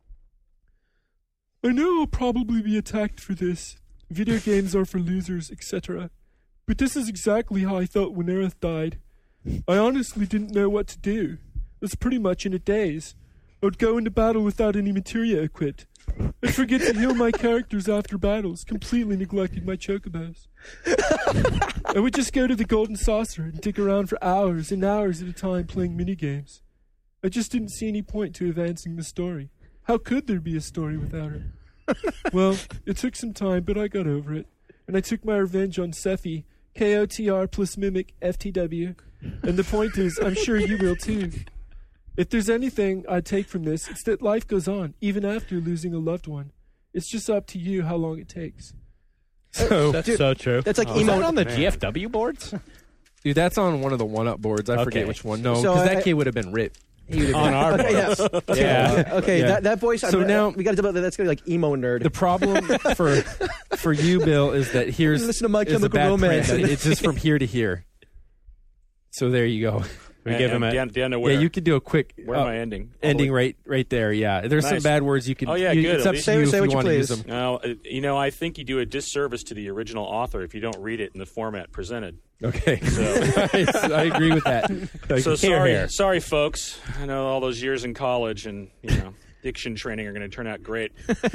I know I'll probably be attacked for this. Video games are for losers, et cetera. But this is exactly how I felt when Aerith died. I honestly didn't know what to do. I was pretty much in a daze. I would go into battle without any materia equipped. I'd forget to heal my characters after battles, completely neglecting my chocobos. I would just go to the Golden Saucer and dig around for hours and hours at a time playing minigames. I just didn't see any point to advancing the story. How could there be a story without her? Well, it took some time, but I got over it. And I took my revenge on Sephi, K O T R plus Mimic, F T W. And the point is, I'm sure you will too. If there's anything I take from this, it's that life goes on, even after losing a loved one. It's just up to you how long it takes. So, That's Dude, so true. that's like Is emo- that on the Man. G F W boards? dude, that's on one of the one-up boards. I Okay. forget which one. No, So because I- that kid would have been ripped. He would have On been- our okay, yeah. boards. Okay, Yeah. okay, Yeah. That, that voice. So I'm, now- we got to talk about that. That's gonna be like emo nerd. The problem for for you, Bill, is that here's Listen to My is the Chemical bad Romance. print. It's just from here to here. So there you go. We And- give him and a. Dan, Dan, know where, Yeah, you could do a quick where uh, am I ending? All the ending way- right right there. Yeah, there's some Nice. bad words you can. Oh, yeah, you, good. It's At up least- to Say- you say if what you you want to use please. them. Now, uh, you know, I think you do a disservice to the original author if you don't read it in the format presented. Okay, So, I agree with that. so Here, sorry, here. sorry, folks. I know all those years in college and you know diction training are going to turn out great.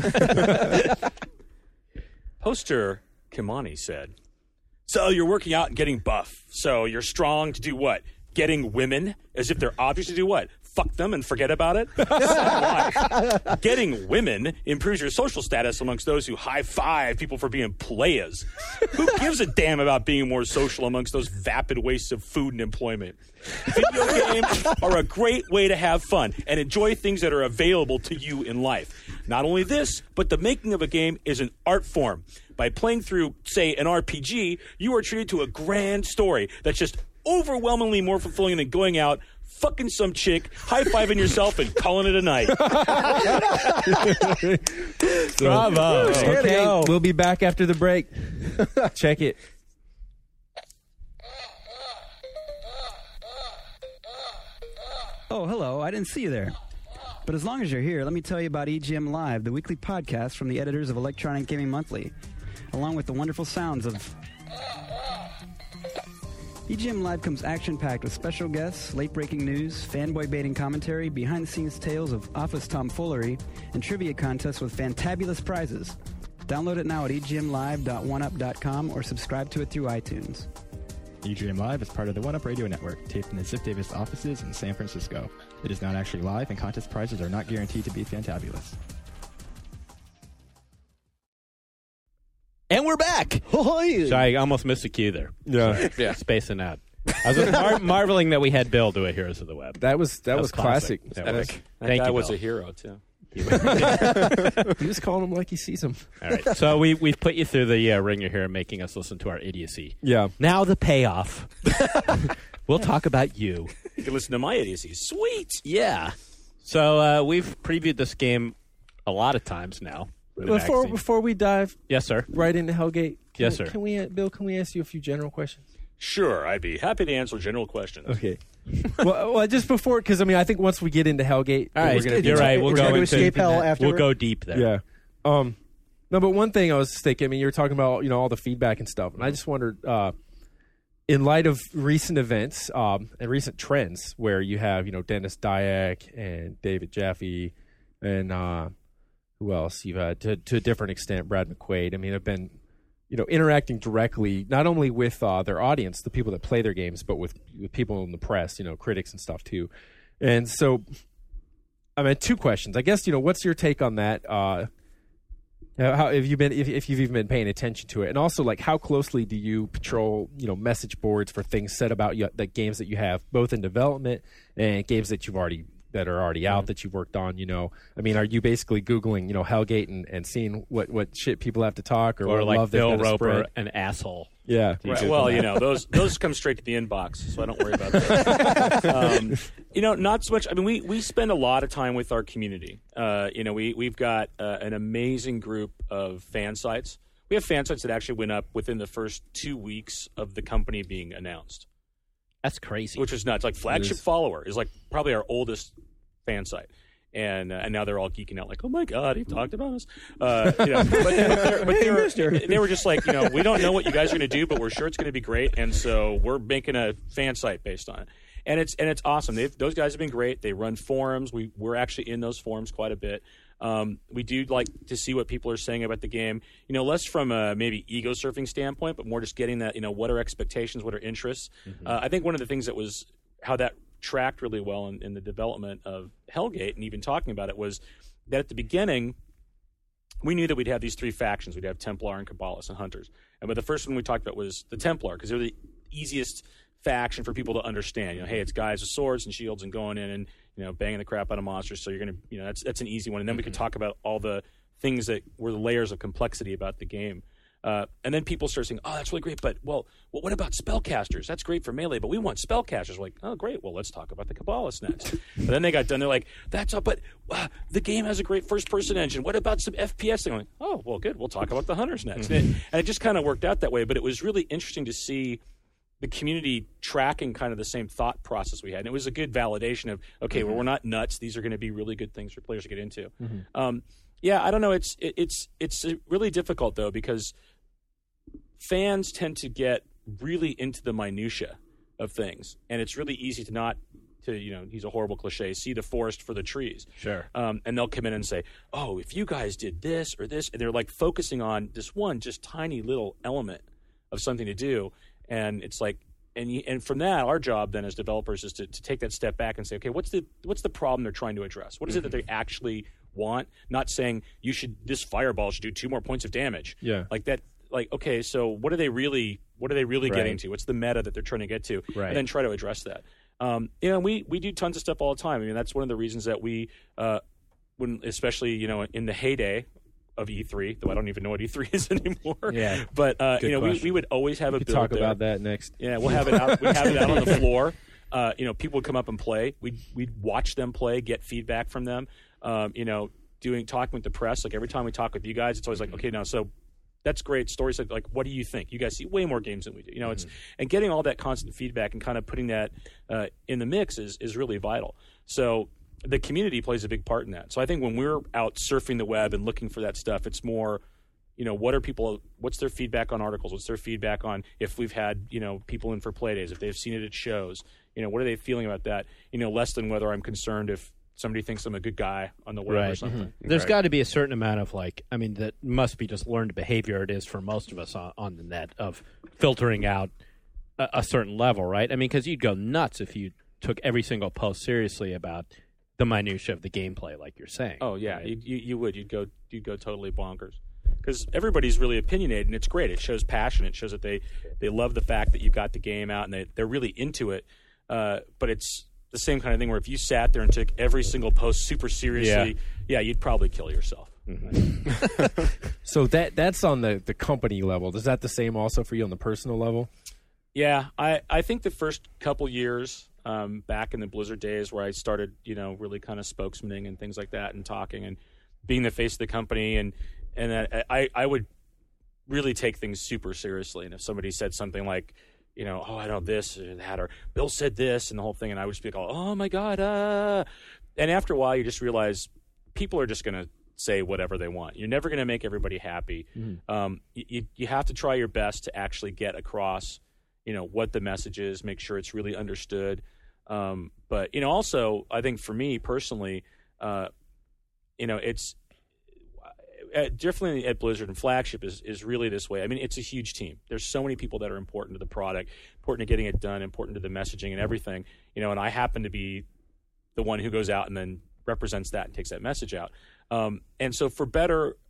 Poster Kimani said, "So you're working out and getting buff. So you're strong to do what? Getting women as if they're objects to do what? Fuck them and forget about it? Why? Getting women improves your social status amongst those who high-five people for being playas. Who gives a damn about being more social amongst those vapid wastes of food and employment? Video games are a great way to have fun and enjoy things that are available to you in life. Not only this, but the making of a game is an art form. By playing through, say, an R P G, you are treated to a grand story that's just overwhelmingly more fulfilling than going out, fucking some chick, high-fiving yourself, and calling it a night." Bravo. Okay, we'll be back after the break. Check it. Oh, hello. I didn't see you there. But as long as you're here, let me tell you about E G M Live, the weekly podcast from the editors of Electronic Gaming Monthly, along with the wonderful sounds of... E G M Live comes action-packed with special guests, late-breaking news, fanboy-baiting commentary, behind-the-scenes tales of office tomfoolery, and trivia contests with fantabulous prizes. Download it now at e g m live dot one up dot com or subscribe to it through iTunes. E G M Live is part of the One Up Radio Network, taped in the Ziff Davis offices in San Francisco. It is not actually live, and contest prizes are not guaranteed to be fantabulous. And we're back. So I almost missed a cue there. Yeah, Yeah. Spacing out. I was just mar- marveling that we had Bill do a Heroes of the Web. that was that, That was, was classic. classic. That That was- was- That Thank guy you, was Bill. a hero, too. he was calling him like he sees him. All right. So we, we've put you through the uh, ringer here, making us listen to our idiocy. Yeah. Now the payoff. We'll talk about you. You can listen to my idiocies. Sweet. Yeah. So uh, we've previewed this game a lot of times now. in the Before magazine. before we dive Yes, sir. right into Hellgate, can, Yes, sir. Can we, uh, Bill? Can we ask you a few general questions? Sure, I'd be happy to answer general questions. Okay. well, well, just before, because I mean, I think once we get into Hellgate, All right. we're gonna You're be- right. We'll We're go trying to into escape hell that. after. We'll go deep there. Yeah. Um, no, but one thing I was thinking, I mean, you were talking about, you know, all the feedback and stuff, and I just wondered, uh, in light of recent events um, and recent trends, where you have, you know, Dennis Dyack and David Jaffe, and uh, who else? You've had to, to a different extent, Brad McQuaid. I mean, have been, you know, interacting directly not only with uh, their audience, the people that play their games, but with, with people in the press, you know, critics and stuff too. And so, I mean, two questions. I guess, you know, what's your take on that? Uh, How, how have you been? If, if you've even been paying attention to it, and also like how closely do you patrol, you know, message boards for things said about you, the games that you have, both in development and games that you've already that are already out mm-hmm. that you've worked on? You know, I mean, are you basically Googling, you know, Hellgate and, and seeing what, what shit people have to talk or, or what like love Bill they've got to Roper, spread? an asshole? Yeah. Right, well, you know, those those come straight to the inbox, so I don't worry about that. um, you know, not so much. I mean, we, we spend a lot of time with our community. Uh, you know, we, we've got uh, an amazing group of fan sites. We have fan sites that actually went up within the first two weeks of the company being announced. That's crazy. Which is nuts. Like, Flagship is. Follower is like probably our oldest fan site. And uh, and now they're all geeking out like, oh my God, he talked about us. Uh, you know, but, but, they're, but they, were, they were just like, you know, we don't know what you guys are going to do, but we're sure it's going to be great. And so we're making a fan site based on it. And it's and it's awesome. They've, those guys have been great. They run forums. We, we're actually in those forums quite a bit. Um, we do like to see what people are saying about the game, you know, less from a maybe ego surfing standpoint, but more just getting that, you know, what are expectations, what are interests. Mm-hmm. Uh, I think one of the things that was how that tracked really well in, in the development of Hellgate and even talking about it was that at the beginning we knew that we'd have these three factions. We'd have Templar and Cabalists and Hunters. And but the first one we talked about was the Templar because they're the easiest faction for people to understand. You know, hey, it's guys with swords and shields and going in and, you know, banging the crap out of monsters. So you're going to, you know, that's that's an easy one. And then mm-hmm. we could talk about all the things that were the layers of complexity about the game. Uh, and then people start saying, oh, that's really great, but, well, well, what about spellcasters? That's great for Melee, but we want spellcasters. We're like, oh, great, well, let's talk about the Cabalists next. And then they got done. They're like, that's all, but uh, the game has a great first-person engine. What about some F P S thing? I'm like, oh, well, good, we'll talk about the Hunters next. Mm-hmm. And, it, and it just kind of worked out that way, but it was really interesting to see the community tracking kind of the same thought process we had. And it was a good validation of, okay, mm-hmm. well, we're not nuts. These are going to be really good things for players to get into. Mm-hmm. Um, yeah, I don't know. It's it, it's it's really difficult, though, because fans tend to get really into the minutia of things, and it's really easy to not to you know use a horrible cliche, see the forest for the trees. Sure. Um, and they'll come in and say, "Oh, if you guys did this or this," and they're like focusing on this one just tiny little element of something to do, and it's like, and you, and from that, our job then as developers is to, to take that step back and say, okay, what's the what's the problem they're trying to address? What is mm-hmm. it that they actually want? Not saying you should this fireball should do two more points of damage. Yeah, like that. Like, okay, so what are they really? What are they really right. getting to? What's the meta that they're trying to get to? Right. And then try to address that. Um, you know, we we do tons of stuff all the time. I mean, that's one of the reasons that we, uh, when especially you know in the heyday of E three, though I don't even know what E three is anymore. Yeah. But uh, Good you know, we, question. we would always have we a could build talk there. about that next. Yeah, we'll have it out. We have it out on the floor. Uh, you know, people would come up and play. We'd we'd watch them play, get feedback from them. Um, you know, doing talking with the press. Like every time we talk with you guys, it's always like, okay, now so. That's great. Stories like, like, what do you think? You guys see way more games than we do. You know, it's mm-hmm. and getting all that constant feedback and kind of putting that uh, in the mix is is really vital. So the community plays a big part in that. So I think when we're out surfing the web and looking for that stuff, it's more, you know, what are people? What's their feedback on articles? What's their feedback on if we've had you know people in for play days, if they've seen it at shows? You know, what are they feeling about that? You know, less than whether I'm concerned if somebody thinks I'm a good guy on the web right. or something. Mm-hmm. There's right. got to be a certain amount of like, I mean, that must be just learned behavior. It is for most of us on, on the net of filtering out a, a certain level, right? I mean, because you'd go nuts if you took every single post seriously about the minutia of the gameplay, like you're saying. Oh yeah, right? you, you you would. You'd go you'd go totally bonkers because everybody's really opinionated, and it's great. It shows passion. It shows that they they love the fact that you've got the game out and they they're really into it. Uh, but it's the same kind of thing where if you sat there and took every single post super seriously, yeah, yeah you'd probably kill yourself. Mm-hmm. So that that's on the, the company level. Is that the same also for you on the personal level? Yeah, I, I think the first couple years um, back in the Blizzard days where I started, you know, really kind of spokesmaning and things like that and talking and being the face of the company and and I, I would really take things super seriously. And if somebody said something like, you know, oh, I know this or that, or Bill said this and the whole thing, and I would just be like, oh, my God. Uh. And after a while, you just realize people are just going to say whatever they want. You're never going to make everybody happy. Mm-hmm. Um, you, you have to try your best to actually get across, you know, what the message is, make sure it's really understood. Um, but, you know, also, I think for me personally, uh, you know, it's, Uh, definitely at Blizzard and Flagship is, is really this way. I mean, it's a huge team. There's so many people that are important to the product, important to getting it done, important to the messaging and everything. You know, and I happen to be the one who goes out and then represents that and takes that message out. Um, and so for better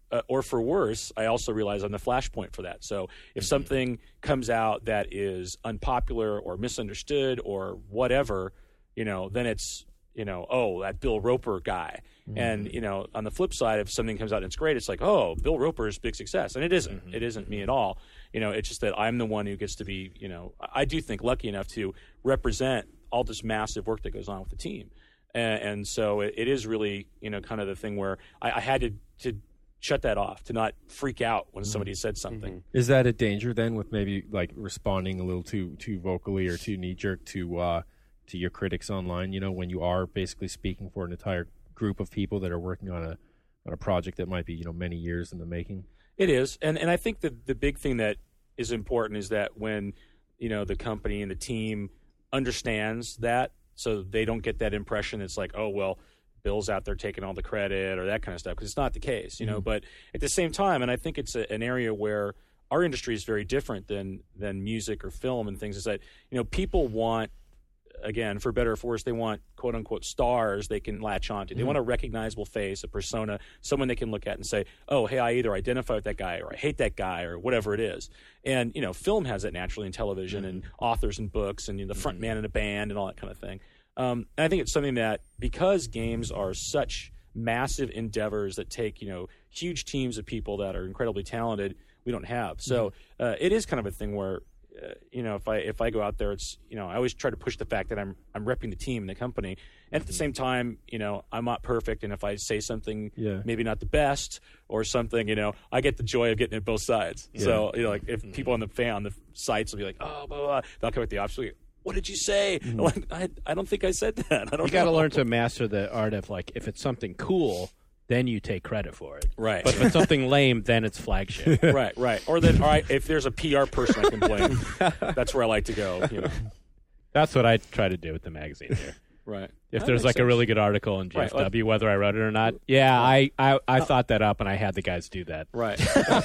uh, or for worse, I also realize I'm the flashpoint for that. So if something comes out that is unpopular or misunderstood or whatever, you know, then it's, you know, oh, that Bill Roper guy. Mm-hmm. And, you know, on the flip side, if something comes out and it's great, it's like, oh, Bill Roper is a big success. And it isn't. Mm-hmm. It isn't me at all. You know, it's just that I'm the one who gets to be, you know, I do think lucky enough to represent all this massive work that goes on with the team. And, and so it, it is really, you know, kind of the thing where I, I had to, to shut that off, to not freak out when mm-hmm. somebody said something. Mm-hmm. Is that a danger then with maybe like responding a little too too vocally or too knee-jerk to uh, to your critics online, you know, when you are basically speaking for an entire group of people that are working on a on a project that might be, you know, many years in the making? It is. And and I think that the big thing that is important is that when, you know, the company and the team understands that, so they don't get that impression it's like, oh, well, Bill's out there taking all the credit or that kind of stuff, because it's not the case, you know. Mm-hmm. But at the same time, and I think it's a, an area where our industry is very different than than music or film and things, is that, you know, people want, again, for better or for worse, they want quote unquote stars they can latch onto. They mm-hmm. want a recognizable face, a persona, someone they can look at and say, oh, hey, I either identify with that guy or I hate that guy or whatever it is. And, you know, film has that naturally in television mm-hmm. and authors and books and, you know, the front man in a band and all that kind of thing. Um, and I think it's something that, because games are such massive endeavors that take, you know, huge teams of people that are incredibly talented, we don't have. So uh, it is kind of a thing where, uh, you know, if I if I go out there, it's, you know, I always try to push the fact that I'm I'm repping the team and the company, and at the same time, you know, I'm not perfect, and if I say something yeah. maybe not the best or something, you know, I get the joy of getting it both sides. Yeah. So, you know, like if people on the fan on the sites will be like, oh, blah blah, blah, they'll come at the opposite. What did you say? Mm-hmm. Like, I, I don't think I said that. I don't. You got to learn to master the art of, like, if it's something cool, then you take credit for it. Right. But if it's something lame, then it's flagship. Right, right. Or then, all right, if there's a P R person I can blame, that's where I like to go. You know. That's what I try to do with the magazine here. Right. If that there's like sense. a really good article in G F W, right. whether I wrote it or not, yeah, I, I, I thought that up, and I had the guys do that. Right.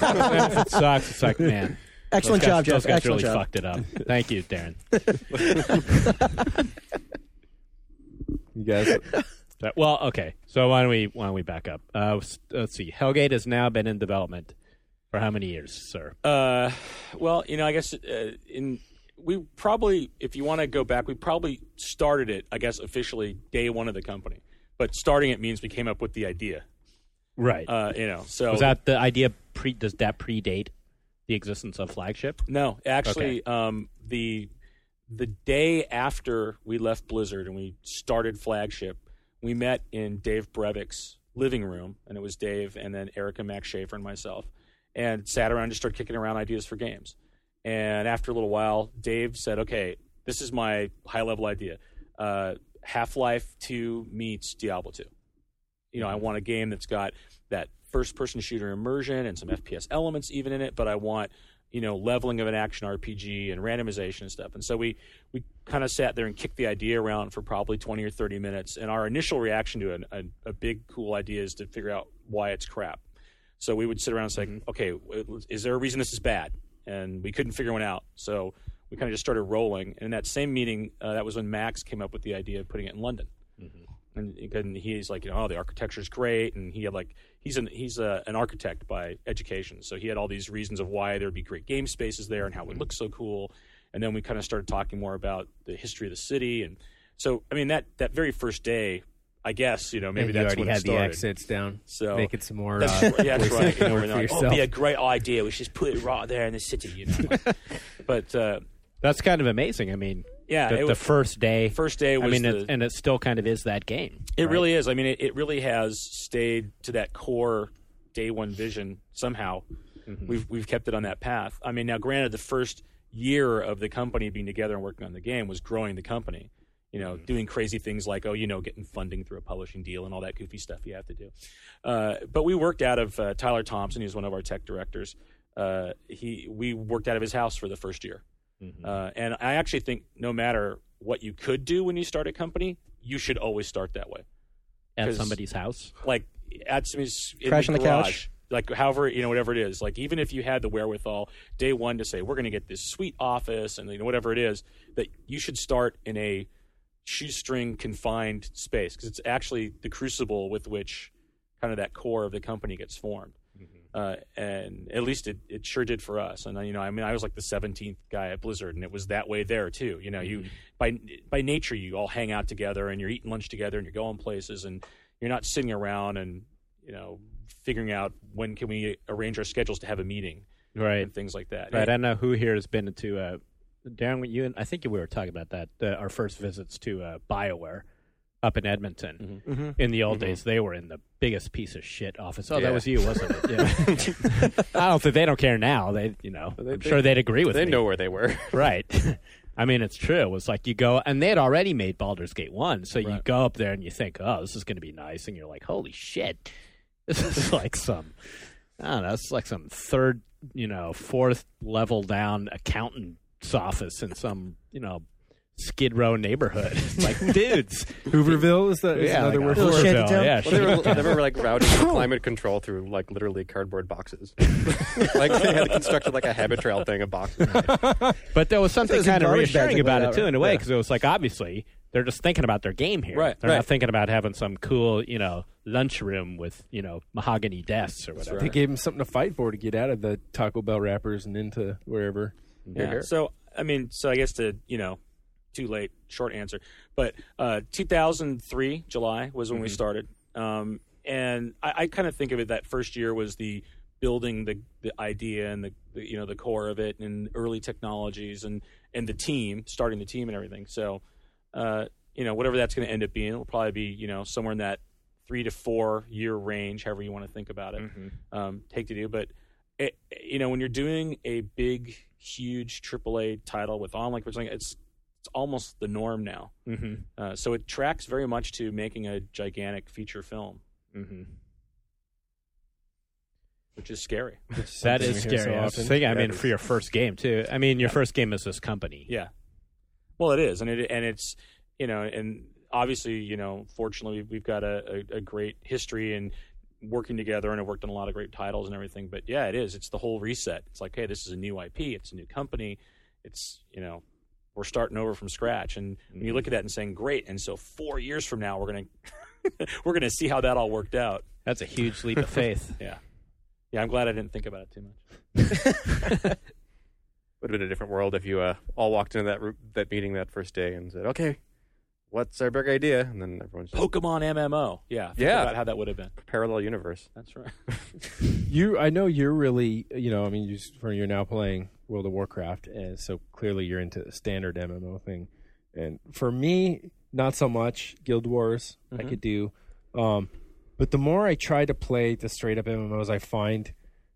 If it sucks, it's like, man. Excellent those job, guys, Jeff. Those guys Excellent really job. fucked it up. Thank you, Darren. You guys. Well, okay. So why don't we why don't we back up? Uh, let's see. Hellgate has now been in development for how many years, sir? Uh, well, you know, I guess uh, in we probably, if you want to go back, we probably started it, I guess, officially day one of the company. But starting it means we came up with the idea, right? Uh, you know, so was that the idea? Pre does that predate the existence of Flagship? No, actually, okay. um, the the day after we left Blizzard and we started Flagship, we met in Dave Brevik's living room, and it was Dave and then Erica Max Schaefer and myself, and sat around and just started kicking around ideas for games. And after a little while, Dave said, okay, this is my high-level idea. Uh, Half-Life two meets Diablo two. You know, I want a game that's got that first-person shooter immersion and some F P S elements even in it, but I want, you know, leveling of an action R P G and randomization and stuff. And so we, we kind of sat there and kicked the idea around for probably twenty or thirty minutes, and our initial reaction to an, a, a big, cool idea is to figure out why it's crap. So we would sit around and say, mm-hmm. okay, is there a reason this is bad? And we couldn't figure one out. So we kind of just started rolling. And in that same meeting, uh, that was when Max came up with the idea of putting it in London. Mm-hmm. And, and he's like, you know, oh, the architecture's great, and he had like he's an he's a, an architect by education, so he had all these reasons of why there'd be great game spaces there and how it would look so cool. And then we kind of started talking more about the history of the city, and so I mean that that very first day, I guess, you know, maybe and that's you already when had it started. the exits down, so making some more. That's, uh, yeah, that's right. You know, we're like, oh, it'd be a great idea. We should just put it right there in the city, you know. But uh, that's kind of amazing. I mean. Yeah, the, it was, the first day. First day was I mean, the, it, and it still kind of is that game. It right? really is. I mean, it, it really has stayed to that core day one vision somehow. Mm-hmm. We've we've kept it on that path. I mean, now granted, the first year of the company being together and working on the game was growing the company. You know, mm-hmm. doing crazy things like, oh, you know, getting funding through a publishing deal and all that goofy stuff you have to do. Uh, but we worked out of uh, Tyler Thompson. He was one of our tech directors. Uh, he we worked out of his house for the first year. Mm-hmm. Uh, and I actually think no matter what you could do when you start a company, you should always start that way. At somebody's house? Like, at somebody's in Crash the on the garage, couch? Like, however, you know, whatever it is. Like, even if you had the wherewithal day one to say, we're going to get this sweet office and, you know, whatever it is, that you should start in a shoestring confined space, because it's actually the crucible with which kind of that core of the company gets formed. Uh, and at least it, it sure did for us. And, you know, I mean, I was like the seventeenth guy at Blizzard, and it was that way there, too. You know, you mm-hmm. by by nature, you all hang out together, and you're eating lunch together, and you're going places, and you're not sitting around and, you know, figuring out when can we arrange our schedules to have a meeting, right, and things like that. Right. I don't know who here has been to, uh, Darren, you and I think we were talking about that, uh, our first visits to uh, BioWare up in Edmonton. Mm-hmm. Mm-hmm. In the old Mm-hmm. days, they were in the biggest piece of shit office. Oh, Yeah. that was you, wasn't it? Yeah. I don't think they don't care now. They, you know, They- I'm they- sure they'd agree with They me. know where they were. Right. I mean, it's true. It was like you go, and they had already made Baldur's Gate one, so you Right. go up there and you think, oh, this is going to be nice, and you're like, holy shit. This is like some, I don't know, it's like some third, you know, fourth level down accountant's office in some, you know, Skid Row neighborhood. It's like, dudes. Hooverville is, the, is Yeah, another like word a for Little it. shanty Hooverville, town? yeah, Well, they, were, they were like routing the climate control through like literally cardboard boxes. Like they had constructed like a habit trail thing of boxes. But there was something There's a kind of garbage bag reassuring thing about like it, that, too, right? in a way, Yeah. because it was like, obviously, they're just thinking about their game here. Right, They're right. not thinking about having some cool, you know, lunchroom with, you know, mahogany desks or whatever. They gave him something to fight for to get out of the Taco Bell wrappers and into wherever. Yeah. Here. So I mean, so I guess to you know, too late. Short answer, but uh, two thousand three July was when we started, um, and I, I kind of think of it that first year was the building the the idea and the, the you know the core of it and early technologies and and the team, starting the team and everything. So uh, you know, whatever that's going to end up being, it'll probably be you know somewhere in that three to four year range, however you want to think about it. Mm-hmm. Um, take to do, but it, you know when you're doing a big, huge triple A title with online, it's it's almost the norm now. Mm-hmm. Uh, so it tracks very much to making a gigantic feature film, Mm-hmm. which is scary. That is Something we hear scary. so I was often. thinking, I That mean, is- for your first game, too. I mean, your first game is this company. Yeah. Well, it is, and it and it's you know, and obviously, you know, fortunately, we've got a, a, a great history and working together, and I've worked on a lot of great titles and everything. But yeah, it is. It's the whole reset. It's like, hey, this is a new I P. It's a new company. It's you know, we're starting over from scratch. And when you look at that and saying, great, and so four years from now, we're gonna we're gonna see how that all worked out. That's a huge leap of faith. Yeah, yeah. I'm glad I didn't think about it too much. Would have been a different world if you uh, all walked into that ru- that meeting that first day and said, "Okay, what's our big idea?" And then everyone's just Pokemon M M O. Yeah, think Yeah. about how that would have been. parallel universe. That's right. You, I know you're really, you know, I mean, you, for you're now playing World of Warcraft, and so clearly you're into the standard M M O thing. And for me, not so much. Guild Wars, I could do, um, but the more I try to play the straight up M M Os, I find,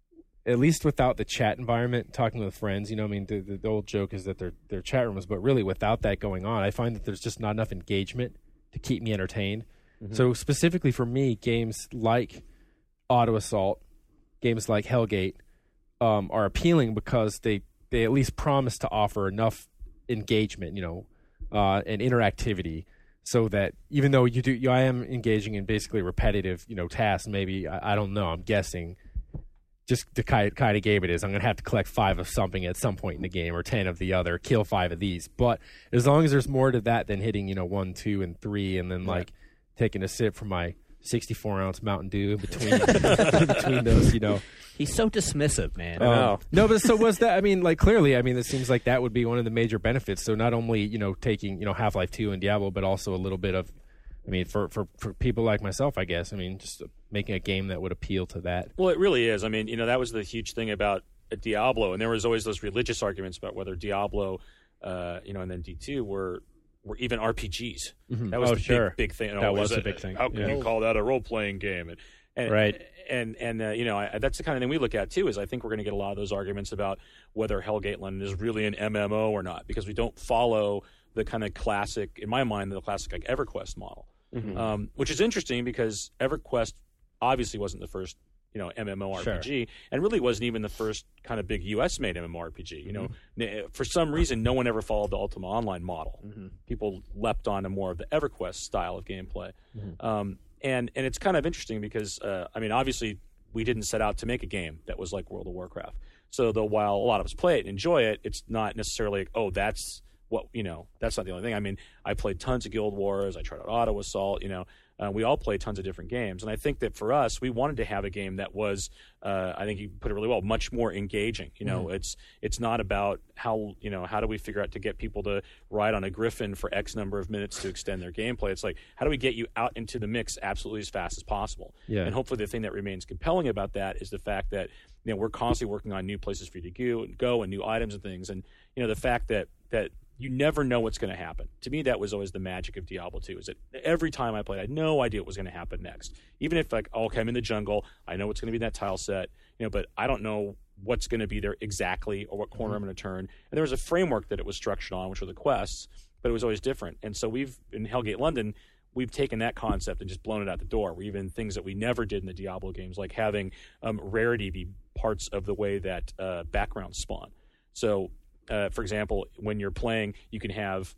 at least without the chat environment, talking with friends, you know, I mean, the, the, the old joke is that they're they're chat rooms, but really without that going on, I find that there's just not enough engagement to keep me entertained. So specifically for me, games like Auto Assault, games like Hellgate, um, are appealing because they, they at least promise to offer enough engagement, you know, uh, and interactivity, so that even though you do, you, I am engaging in basically repetitive, you know, tasks. Maybe I, I don't know. I'm guessing. Just the kind, kind of game it is, I'm going to have to collect five of something at some point in the game, or ten of the other, kill five of these. But as long as there's more to that than hitting, you know, one, two, and three, and then like taking a sip from my sixty-four ounce Mountain Dew in between in between those, you know. He's so dismissive, man. I know. Um, no, but so was that? I mean, like clearly, I mean, it seems like that would be one of the major benefits. So not only you know taking you know Half-Life two and Diablo, but also a little bit of, I mean, for for for people like myself, I guess. I mean, just making a game that would appeal to that. Well, it really is. I mean, you know, that was the huge thing about uh, Diablo, and there was always those religious arguments about whether Diablo, uh, you know, and then D two were were even R P Gs. That was Oh, the sure. big, big thing. That Oh, was is a it- big thing. How can Yeah. you call that a role playing game? And, and Right. And and uh, you know, I, that's the kind of thing we look at too. Is I think we're going to get a lot of those arguments about whether Hellgate London is really an M M O or not, because we don't follow the kind of classic, in my mind, the classic like EverQuest model, um, which is interesting because EverQuest obviously wasn't the first, you know, MMORPG, Sure. and really wasn't even the first kind of big U S made MMORPG. You know, N- for some reason, no one ever followed the Ultima Online model. People leapt onto more of the EverQuest style of gameplay, um, and and it's kind of interesting because uh, I mean, obviously, we didn't set out to make a game that was like World of Warcraft. So though while a lot of us play it and enjoy it, it's not necessarily like, oh, that's what you know. That's not the only thing. I mean, I played tons of Guild Wars. I tried out Auto Assault. You know. Uh, we all play tons of different games, and I think that for us, we wanted to have a game that was, uh, I think you put it really well, much more engaging. You know, mm-hmm. it's it's not about how you know how do we figure out to get people to ride on a Griffin for X number of minutes to extend their gameplay. It's like how do we get you out into the mix absolutely as fast as possible. Yeah. And hopefully, the thing that remains compelling about that is the fact that you know we're constantly working on new places for you to go, go and new items and things, and you know the fact that that. You never know what's going to happen. To me, that was always the magic of Diablo two, is that every time I played, I had no idea what was going to happen next. Even if, like, oh, okay, I'm in the jungle, I know what's going to be in that tile set, you know, but I don't know what's going to be there exactly or what corner mm-hmm. I'm going to turn. And there was a framework that it was structured on, which were the quests, but it was always different. And so we've, in Hellgate London, we've taken that concept and just blown it out the door. We're even things that we never did in the Diablo games, like having um, rarity be parts of the way that uh, backgrounds spawn. So, Uh, for example, when you're playing, you can have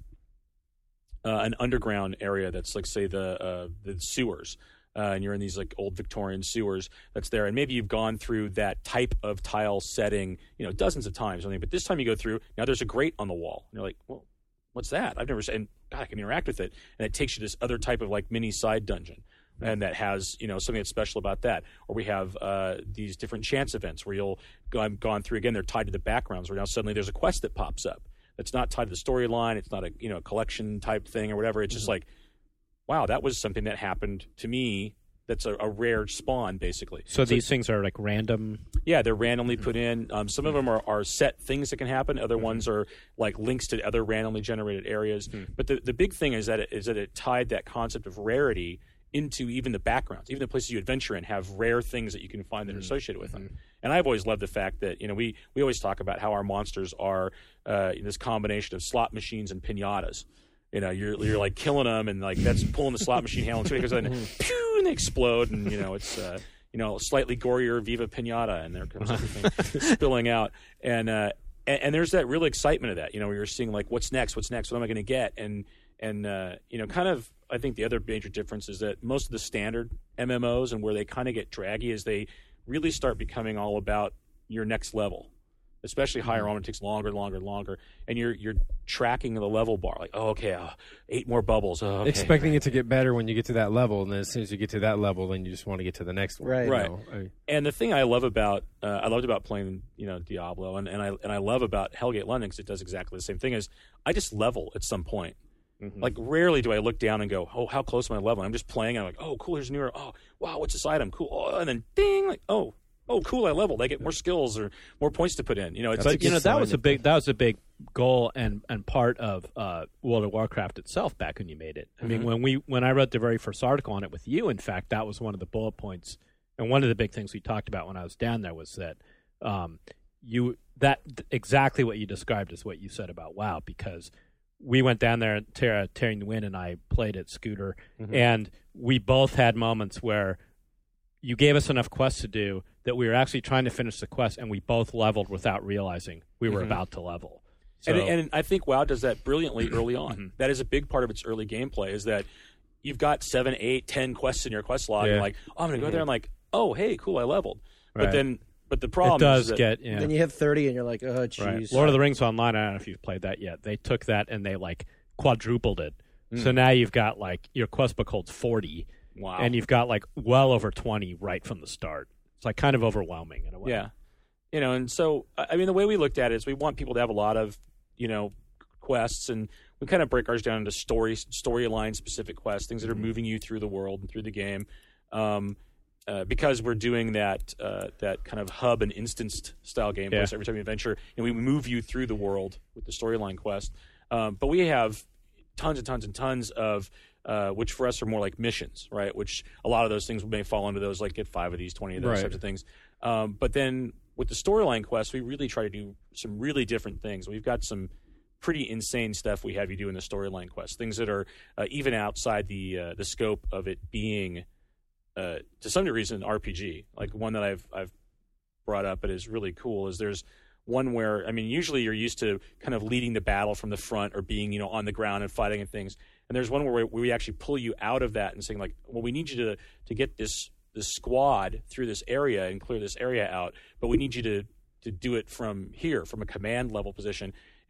uh, an underground area that's like, say, the uh, the sewers, uh, and you're in these like old Victorian sewers that's there, and maybe you've gone through that type of tile setting, you know, dozens of times. I mean, but this time you go through, now there's a grate on the wall, and you're like, well, what's that? I've never seen. And God, I can interact with it, and it takes you to this other type of like mini side dungeon. And that has, you know, something that's special about that. Or we have uh, these different chance events where you'll go, I've gone through, again, they're tied to the backgrounds, where now suddenly there's a quest that pops up that's not tied to the storyline. It's not a, you know, a collection type thing or whatever. It's mm-hmm. just like, wow, that was something that happened to me that's a, a rare spawn, basically. So, so these things are like random? Yeah, they're randomly put in. Um, some of them are, are set things that can happen. Other mm-hmm. ones are like links to other randomly generated areas. Mm-hmm. But the, the big thing is that it, is that it tied that concept of rarity into even the backgrounds. Even the places you adventure in have rare things that you can find that are associated with them. And I've always loved the fact that, you know, we, we always talk about how our monsters are uh, this combination of slot machines and pinatas. You know, you're you're like killing them, and like that's pulling the slot machine handle into it, because then pew, and they explode, and you know it's uh, you know slightly gorier Viva Pinata, and there comes everything spilling out, and, uh, and and there's that real excitement of that. You know, where you're seeing like what's next, what's next, what am I going to get, and and uh, you know, kind of. I think the other major difference is that most of the standard M M Os and where they kind of get draggy is they really start becoming all about your next level. Especially higher on, it takes longer, longer, longer, and you're you're tracking the level bar. Like, oh, okay, uh, eight more bubbles. Oh, okay. Expecting it to get better when you get to that level, and then as soon as you get to that level, then you just want to get to the next one. Right, right. Know? I, and the thing I love about uh, I loved about playing, you know, Diablo, and, and I and I love about Hellgate London, because it does exactly the same thing. Is I just level at some point. Mm-hmm. Like, rarely do I look down and go, oh, how close am I to level? I'm just playing, and I'm like, oh, cool, here's a newer. Oh, wow, what's this item? Cool. Oh, and then ding, like, oh. Oh, cool! I leveled. I get more skills or more points to put in. You know, it's but like, you know that was a big that was a big goal and, and part of uh, World of Warcraft itself back when you made it. I mm-hmm. mean, when we when I wrote the very first article on it with you, in fact, that was one of the bullet points, and one of the big things we talked about when I was down there was that um, you that exactly what you described is what you said about WoW, because we went down there, Tara, Tearing the Wind, and I played at Scooter, mm-hmm. and we both had moments where you gave us enough quests to do that we were actually trying to finish the quest, and we both leveled without realizing we were mm-hmm. about to level. So, and, and I think WoW does that brilliantly early on. Mm-hmm. That is a big part of its early gameplay, is that you've got seven, eight, ten quests in your quest log. Yeah. And you're like, oh, I'm going to go mm-hmm. there. And like, oh, hey, cool, I leveled. Right. But then, but the problem it does is that, get. Yeah. Then you hit thirty, and you're like, oh, jeez. Right. Lord of the Rings Online. I don't know if you've played that yet. They took that and they like quadrupled it. Mm. So now you've got like your quest book holds forty. Wow. And you've got like well over twenty right from the start. It's like kind of overwhelming in a way. Yeah. You know, and so, I mean, the way we looked at it is we want people to have a lot of, you know, quests, and we kind of break ours down into story, storyline specific quests, things that are moving you through the world and through the game. Um, uh, because we're doing that uh, that kind of hub and instanced style gameplay. Yeah. So every time you adventure, and we move you through the world with the storyline quest. Um, but we have tons and tons and tons of Uh, which for us are more like missions, right? Which a lot of those things may fall into those, like get five of these, twenty of those right. types of things. Um, but then with the storyline quests, we really try to do some really different things. We've got some pretty insane stuff we have you do in the storyline quests, things that are uh, even outside the uh, the scope of it being, uh, to some degree, an R P G. Like one that I've I've brought up that is really cool is there's one where, I mean, usually you're used to kind of leading the battle from the front or being, you know, on the ground and fighting and things. And there's one where we actually pull you out of that and saying, like, well, we need you to to get this this squad through this area and clear this area out, but we need you to to do it from here, from a command level position.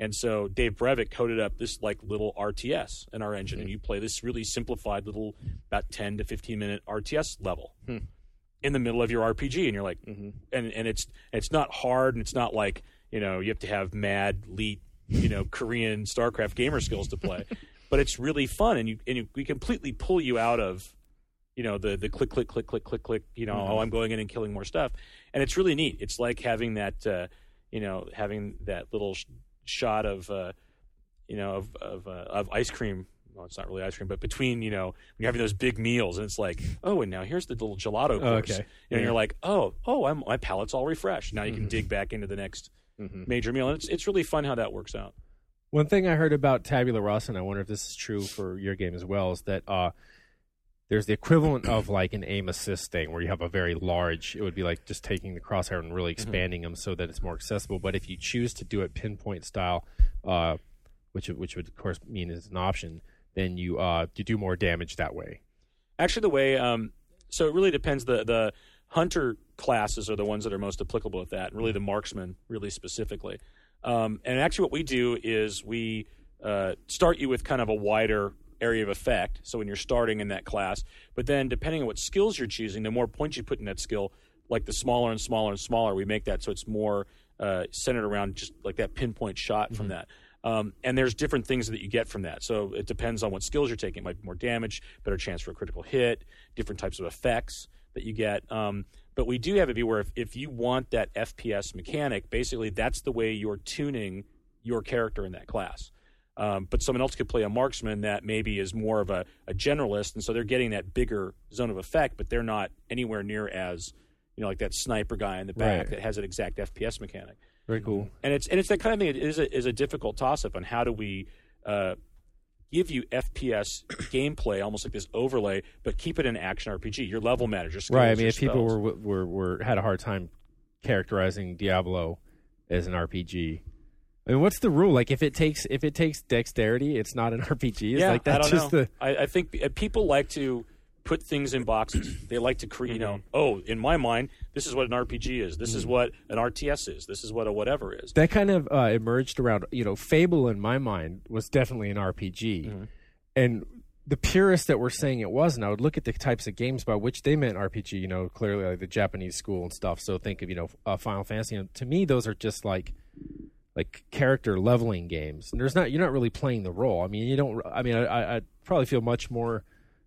And so Dave Brevik coded up this like little R T S in our engine, mm-hmm. and you play this really simplified little about ten to fifteen minute R T S level hmm. in the middle of your R P G, and you're like, mm-hmm. and and it's it's not hard, and it's not like you know you have to have mad, elite, you know, Korean StarCraft gamer skills to play, but it's really fun, and you and you, we completely pull you out of, you know, the the click click click click click click, you know, mm-hmm. oh, I'm going in and killing more stuff, and it's really neat. It's like having that, uh, you know, having that little sh- shot of, uh, you know, of of, uh, of ice cream. Well, it's not really ice cream, but between, you know, when you're having those big meals, and it's like, oh, and now here's the little gelato course, oh, okay. and yeah. you're like, oh, oh, I'm, my palate's all refreshed. Now you can mm-hmm. dig back into the next mm-hmm. major meal, and it's it's really fun how that works out. One thing I heard about Tabula Rasa, and I wonder if this is true for your game as well, is that uh, there's the equivalent of like an aim assist thing where you have a very large, it would be like just taking the crosshair and really expanding mm-hmm. them so that it's more accessible. But if you choose to do it pinpoint style, uh, which which would of course mean is an option, then you uh, you do more damage that way. Actually, the way um, so it really depends. The the hunter classes are the ones that are most applicable with that, and really the marksman, really specifically. Um, and actually, what we do is we uh, start you with kind of a wider area of effect. So when you're starting in that class, but then depending on what skills you're choosing, the more points you put in that skill, like the smaller and smaller and smaller, we make that so it's more uh, centered around just like that pinpoint shot mm-hmm. from that. Um, and there's different things that you get from that. So it depends on what skills you're taking. It might be more damage, better chance for a critical hit, different types of effects that you get. Um, but we do have it be where if, if you want that F P S mechanic, basically that's the way you're tuning your character in that class. Um, but someone else could play a marksman that maybe is more of a, a generalist, and so they're getting that bigger zone of effect, but they're not anywhere near as, you know, like that sniper guy in the back right. that has an exact F P S mechanic. Very cool. And it's and it's that kind of thing. It is a, is a difficult toss-up on how do we uh, give you F P S gameplay, almost like this overlay, but keep it an action R P G. Your level matters. Your skills, right. I mean, your if spells. people were, were were had a hard time characterizing Diablo as an R P G, I mean, what's the rule? Like, if it takes if it takes dexterity, it's not an R P G. It's yeah, like that's I don't just know. the. I, I think people like to put things in boxes. They like to create, you know, oh, in my mind, this is what an R P G is. This mm. is what an R T S is. This is what a whatever is. That kind of uh, emerged around, you know, Fable in my mind was definitely an R P G. Mm-hmm. And the purists that were saying it wasn't, I would look at the types of games by which they meant R P G, you know, clearly like the Japanese school and stuff. So think of, you know, uh, Final Fantasy. And to me, those are just like like character leveling games. And there's not, you're not really playing the role. I mean, you don't, I mean, I, I probably feel much more,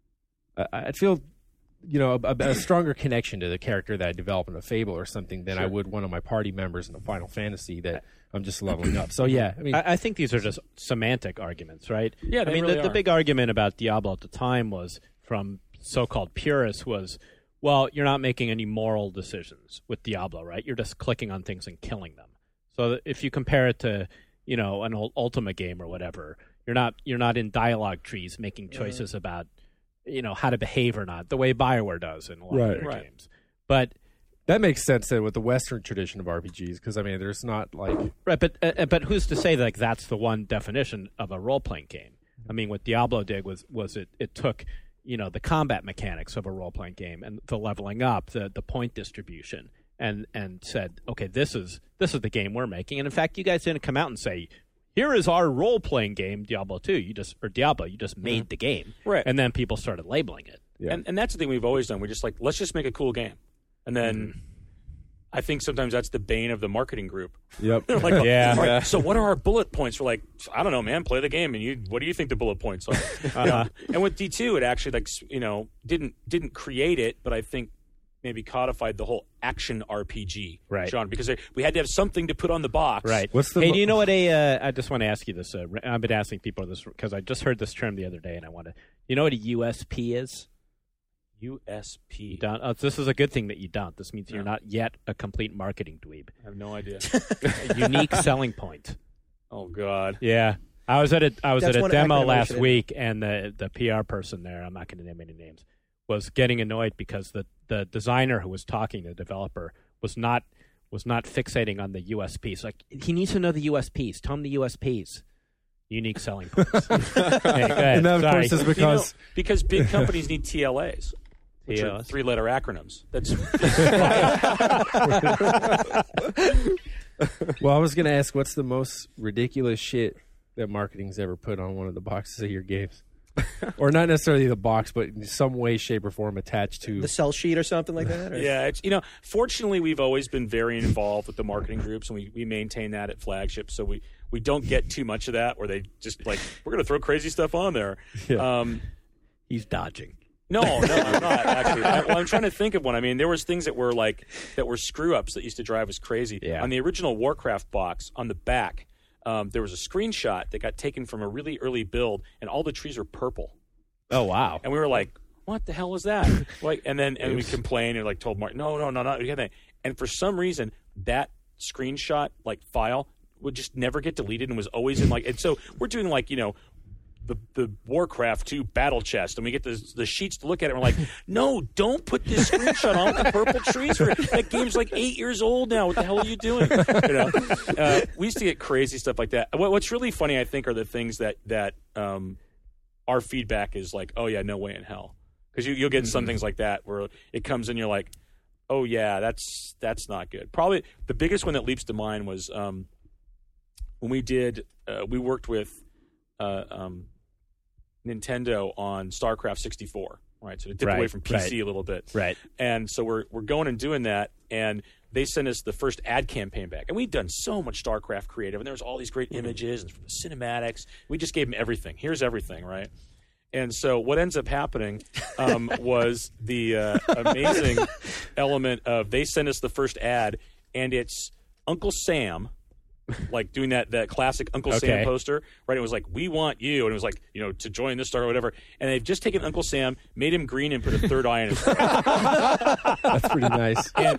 I'd feel, you know, a, a stronger connection to the character that I develop in a Fable or something than sure. I would one of my party members in a Final Fantasy that I'm just leveling up. So yeah, I mean, I, I think these are just semantic arguments, right? Yeah, I mean, really the, the big argument about Diablo at the time was from so-called purists was, well, you're not making any moral decisions with Diablo, right? You're just clicking on things and killing them. So if you compare it to, you know, an old Ultima game or whatever, you're not you're not in dialogue trees making choices yeah. about, you know, how to behave or not, the way BioWare does in a lot right. of their right. games. But that makes sense then with the Western tradition of R P Gs, because I mean, there's not like right, but uh, but who's to say like that's the one definition of a role playing game? I mean, what Diablo did was was it it took, you know, the combat mechanics of a role playing game and the leveling up, the the point distribution, and and said, okay, this is this is the game we're making. And in fact, you guys didn't come out and say, here is our role-playing game, Diablo two. You just or Diablo, you just made mm-hmm. the game, right? And then people started labeling it. Yeah. And and that's the thing we've always done. We just like let's just make a cool game, and then mm-hmm. I think sometimes that's the bane of the marketing group. Yep. like, yeah. Right, yeah. So what are our bullet points? We're like, I don't know, man. Play the game, and you. What do you think the bullet points are? uh-huh. You know? And with D two, it actually like you know didn't didn't create it, but I think maybe codified the whole action R P G right. genre because we had to have something to put on the box. Right. What's the hey, mo- do you know what a? Uh, I just want to ask you this. Uh, I've been asking people this because I just heard this term the other day, and I want to. You know what a U S P is? U S P. You don't, oh, this is a good thing that you don't. This means no. you're not yet a complete marketing dweeb. I have no idea. A unique selling point. Oh God. Yeah. I was at a I was That's at a one demo acronym last I should week, and the the P R person there, I'm not going to name any names, was getting annoyed because the, the designer who was talking, the developer, was not was not fixating on the U S Ps. Like, he needs to know the U S Ps. Tell him the U S Ps. Unique selling points. Hey, go ahead. And that, of Sorry. course, is because you know, because big companies need T L As, which T L As. are three-letter acronyms. That's Well, I was going to ask, what's the most ridiculous shit that marketing's ever put on one of the boxes of your games? Or not necessarily the box, but in some way, shape, or form attached to the sell sheet or something like that? Or? Yeah, it's, you know, fortunately, we've always been very involved with the marketing groups, and we, we maintain that at Flagship, so we, we don't get too much of that where they just, like, we're going to throw crazy stuff on there. Yeah. Um, He's dodging. No, no, I'm not, actually. I, well, I'm trying to think of one. I mean, there was things that were, like, that were screw-ups that used to drive us crazy. Yeah. On the original Warcraft box, on the back, um, there was a screenshot that got taken from a really early build, and all the trees were purple. Oh, wow. And we were like, what the hell was that? Like, and then and we complained and like told Mark, no, no, no, no. And for some reason, that screenshot like file would just never get deleted and was always in like. And so we're doing like you know, the the Warcraft two battle chest, and we get the the sheets to look at it. And we're like, no, don't put this screenshot on with the purple trees. For, that game's like eight years old now. What the hell are you doing? You know, uh, we used to get crazy stuff like that. What, what's really funny, I think, are the things that that. Um, our feedback is like, oh, yeah, no way in hell. Because you, you'll get mm-hmm. some things like that where it comes in, you're like, oh, yeah, that's that's not good. Probably the biggest one that leaps to mind was um, when we did, uh, we worked with uh, um, Nintendo on StarCraft sixty-four, right? So to dip right, away from P C right. a little bit. Right. And so we're we're going and doing that, and they sent us the first ad campaign back. And we'd done so much StarCraft creative, and there was all these great images and the cinematics. We just gave them everything. Here's everything, right? And so what ends up happening um, was the uh, amazing element of they sent us the first ad, and it's Uncle Sam, like doing that that classic Uncle okay. Sam poster, right? It was like, we want you, and it was like, you know, to join this star or whatever. And they've just taken Uncle Sam, made him green, and put a third eye in his face. That's pretty nice. And,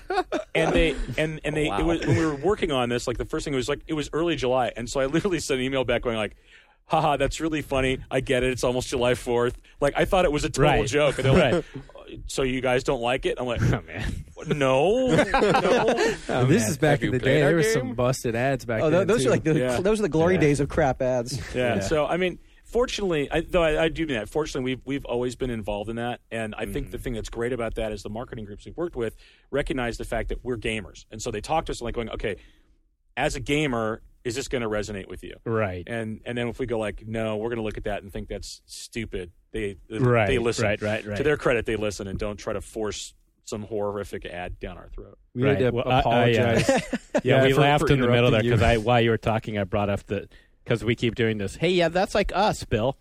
and they and and they wow. it was, when we were working on this, like the first thing was like it was early July, and so I literally sent an email back going like, haha, that's really funny. I get it. It's almost July fourth. Like, I thought it was a total right. joke. And they're right. like, so you guys don't like it? I'm like, oh, man. No. no. Oh, this is back Have in you the day. played our There was game? some busted ads back Oh, then, those too. are like the Yeah. those are the glory Yeah. days of crap ads. Yeah. Yeah. So, I mean, fortunately, I, though I, I do mean that, fortunately, we've, we've always been involved in that. And I think the thing that's great about that is the marketing groups we've worked with recognize the fact that we're gamers. And so they talk to us like going, okay, as a gamer, is this going to resonate with you? Right. And and then if we go like, no, we're going to look at that and think that's stupid. They Right, they listen. right, right, right. To their credit, they listen and don't try to force some horrific ad down our throat. We Right. had to Well, I- I, uh, apologize. Yeah, Yeah, we for- laughed for in the middle there interrupting because you. I while you were talking, I brought up the because we keep doing this. Hey, yeah, that's like us, Bill.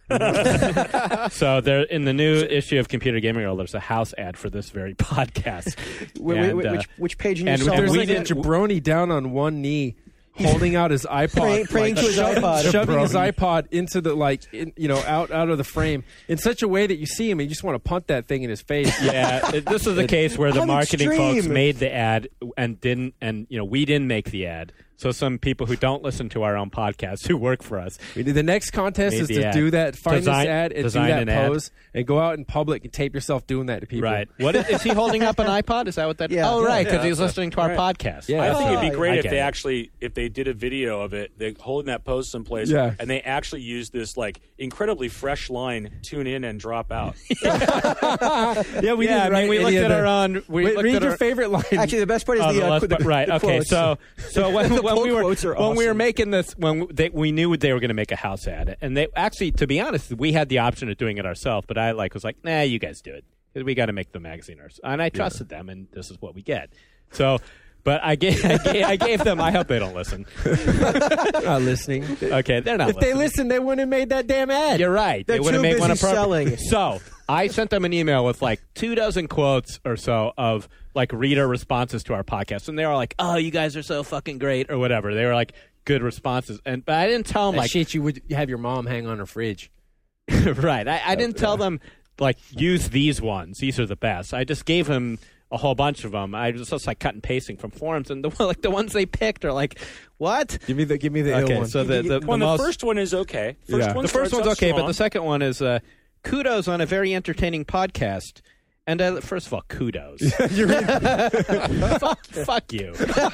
So there in the new issue of Computer Gaming Girl, there's a house ad for this very podcast. Wait, And, wait, uh, which which page in your and song? There's we like a didn't- jabroni down on one knee, holding out his iPod, Praying- praying like, to his shoving, iPod. shoving his Jabroni. iPod into the like, in, you know, out out of the frame in such a way that you see him and you just want to punt that thing in his face. Yeah, it- this is a case where the How marketing folks extreme. made the ad and didn't, and you know we didn't make the ad. So some people who don't listen to our own podcast who work for us, We did- The next contest Made is the to ad. do that, find Design- this ad, and do design that an ad. pose, and go out in public and tape yourself doing that to people. right? What is, is he holding up an iPod? Is that what that? Yeah. Oh, right, Yeah, because yeah, he's listening to our right. podcast. Yeah. I think it'd Oh, be great I if get they it. actually if they did a video of it, they holding that pose someplace, Yeah. and they actually use this like incredibly fresh line, tune in and drop out. Yeah, we yeah. did. I mean, we looked at our own. We Wait, looked read at your our, favorite line. Actually, the best part is Oh, the, the uh, last qu- the, part- right. the Okay. quotes. So, so when, The when we pull were quotes are when we were awesome. making this, when they, we knew they were going to make a house ad, and they actually, to be honest, we had the option of doing it ourselves, but I like was like, nah, you guys do it because we got to make the magazine ours, and I trusted them, and this is what we get. So, but I gave, I gave I gave them. I hope they don't listen. Not listening. Okay, they're not. If they listening. listened, they wouldn't have made that damn ad. You're right. They're they would have too made one busy appropriate. selling. So I sent them an email with like two dozen quotes or so of like reader responses to our podcast, and they were like, "Oh, you guys are so fucking great," or whatever. They were like good responses, and but I didn't tell them That like shit you would have your mom hang on her fridge. right. I, I didn't tell them like use these ones. These are the best. I just gave them a whole bunch of them. I was just like cut and pasting from forums, and the like the ones they picked are like, what? Give me the give me the Okay, ill one. so the the, the, Well, the most, first one is okay. First Yeah. one the first starts one's out okay, but strong. the second one is uh, kudos on a very entertaining podcast. And uh, first of all, kudos. You're in- fuck, fuck you.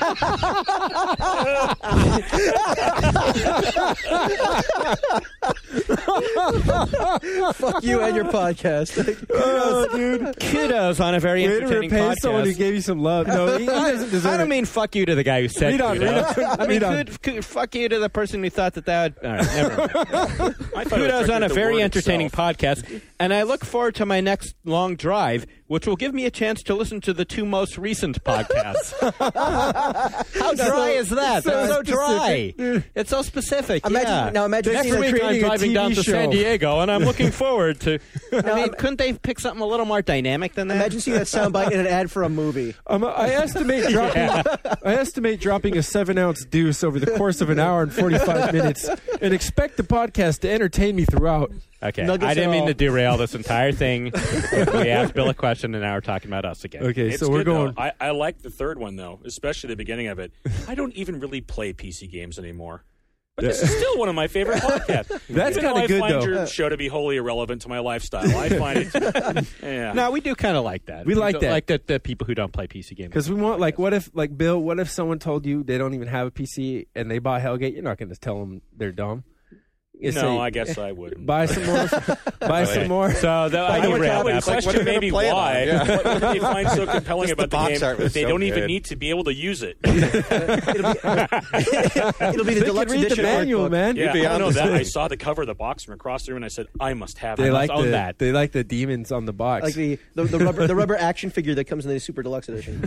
Fuck you and your podcast. Kudos, dude. Kudos on a very Way to entertaining repay podcast. someone who gave you some love. No, he, he doesn't deserve I don't it. mean fuck you to the guy who said Read on, kudos. read on, I mean, read on. kud- kud- fuck you to the person who thought that that would... All right, never mind. I thought it was Kudos on a the very word entertaining itself. podcast, and I look forward to my next long drive, which will give me a chance to listen to the two most recent podcasts. How dry is that? so That's so specific. dry. It's so specific. Imagine- yeah. now imagine next seeing week creating I'm a driving T V down to show. San Diego, and I'm looking forward to. I Now, mean, im- couldn't they pick something a little more dynamic than that? Imagine seeing that soundbite in an ad for a movie. Um, I estimate dropping. I estimate dropping a seven-ounce deuce over the course of an hour and forty-five minutes, and expect the podcast to entertain me throughout. Okay, Nuggets I didn't and mean all. to derail this entire thing. We asked Bill a question, and now we're talking about us again. Okay, It's so we're good, going. though. I, I like the third one though, especially the beginning of it. I don't even really play P C games anymore, but this is still one of my favorite podcasts. That's Even though kinda I good, find though. your show to be wholly irrelevant to my lifestyle. I find it. Yeah. No, we do kind of like that. We like do that. like the, the people who don't play P C games. Because we want, like, what if, like, Bill, what if someone told you they don't even have a P C and they buy Hellgate? You're not going to tell them they're dumb. You no, say, I guess I wouldn't. buy some more. Buy some more. So the, I I would, I derailed would that. Like, what question are they gonna maybe play it on? why. Yeah. What, what do they find so compelling Just about the the, box game art that was they so don't even good. need to be able to use it? It'll be the They deluxe can read the edition manual, art book. man. Yeah, I be don't know honest. that. I saw the cover of the box from across the room, and I said, I must have They it. like own the that. they like the demons on the box. Like the, the, the rubber the rubber action figure that comes in the super deluxe edition.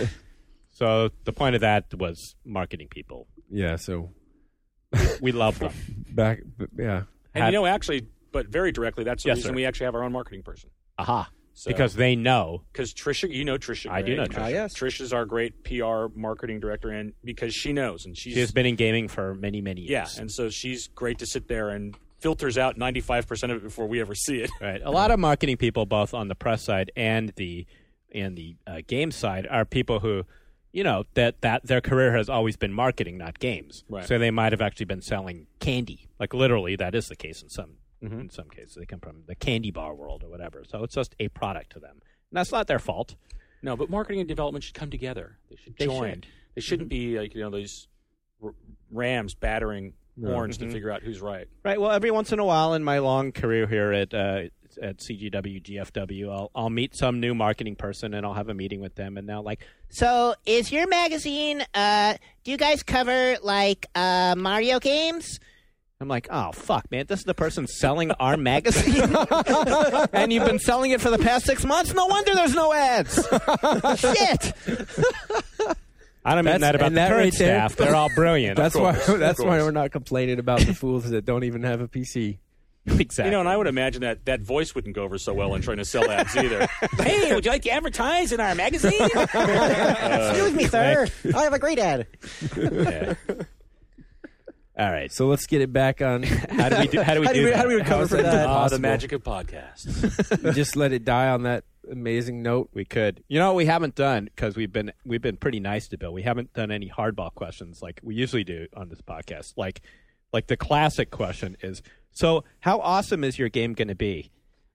So the point of that was marketing people. yeah. So We love them. back. Yeah. And Had- you know, actually, but very directly, that's the Yes, reason sir. we actually have our own marketing person. Aha. So, Because they know. because Trisha, you know Trisha. I do Gray. know Trisha. Ah, yes. Trisha's our great P R marketing director, and because she knows, and she's She has been in gaming for many, many yeah, years. and so she's great to sit there and filters out ninety-five percent of it before we ever see it. Right. A lot of marketing people, both on the press side and the and the uh, game side, are people who, you know, that, that their career has always been marketing, not games. Right. So they might have actually been selling candy. Like literally, that is the case in some Mm-hmm. in some cases. They come from the candy bar world or whatever. So it's just a product to them. And that's not their fault. No, but marketing and development should come together. They should They join. should. They shouldn't be like you know these r- rams battering horns to figure out who's right. Right. Well, every once in a while in my long career here at uh, at C G W, G F W, I'll, I'll meet some new marketing person and I'll have a meeting with them, and they'll like, So, is your magazine, uh, do you guys cover, like, uh, Mario games? I'm like, oh, fuck, man. This is the person selling our magazine? And you've been selling it for the past six months? No wonder there's no ads. Shit. I don't mean That's- that about and the that current right there- staff. They're all brilliant. That's Of why. course, of That's why course. we're not complaining about the fools that don't even have a P C. exactly. You know, and I would imagine that that voice wouldn't go over so well in trying to sell ads either. Hey, would you like to advertise in our magazine? Excuse me, sir. I have a great ad. Yeah. All right. So let's get it back on. How do we do? How do we How do do we- that? how do we recover How is from that that? Ah, the possible? magic of podcasts. Just let it die on that amazing note. We could. You know what we haven't done, because we've been we've been pretty nice to Bill. We haven't done any hardball questions like we usually do on this podcast. Like like the classic question is, so how awesome is your game going to be?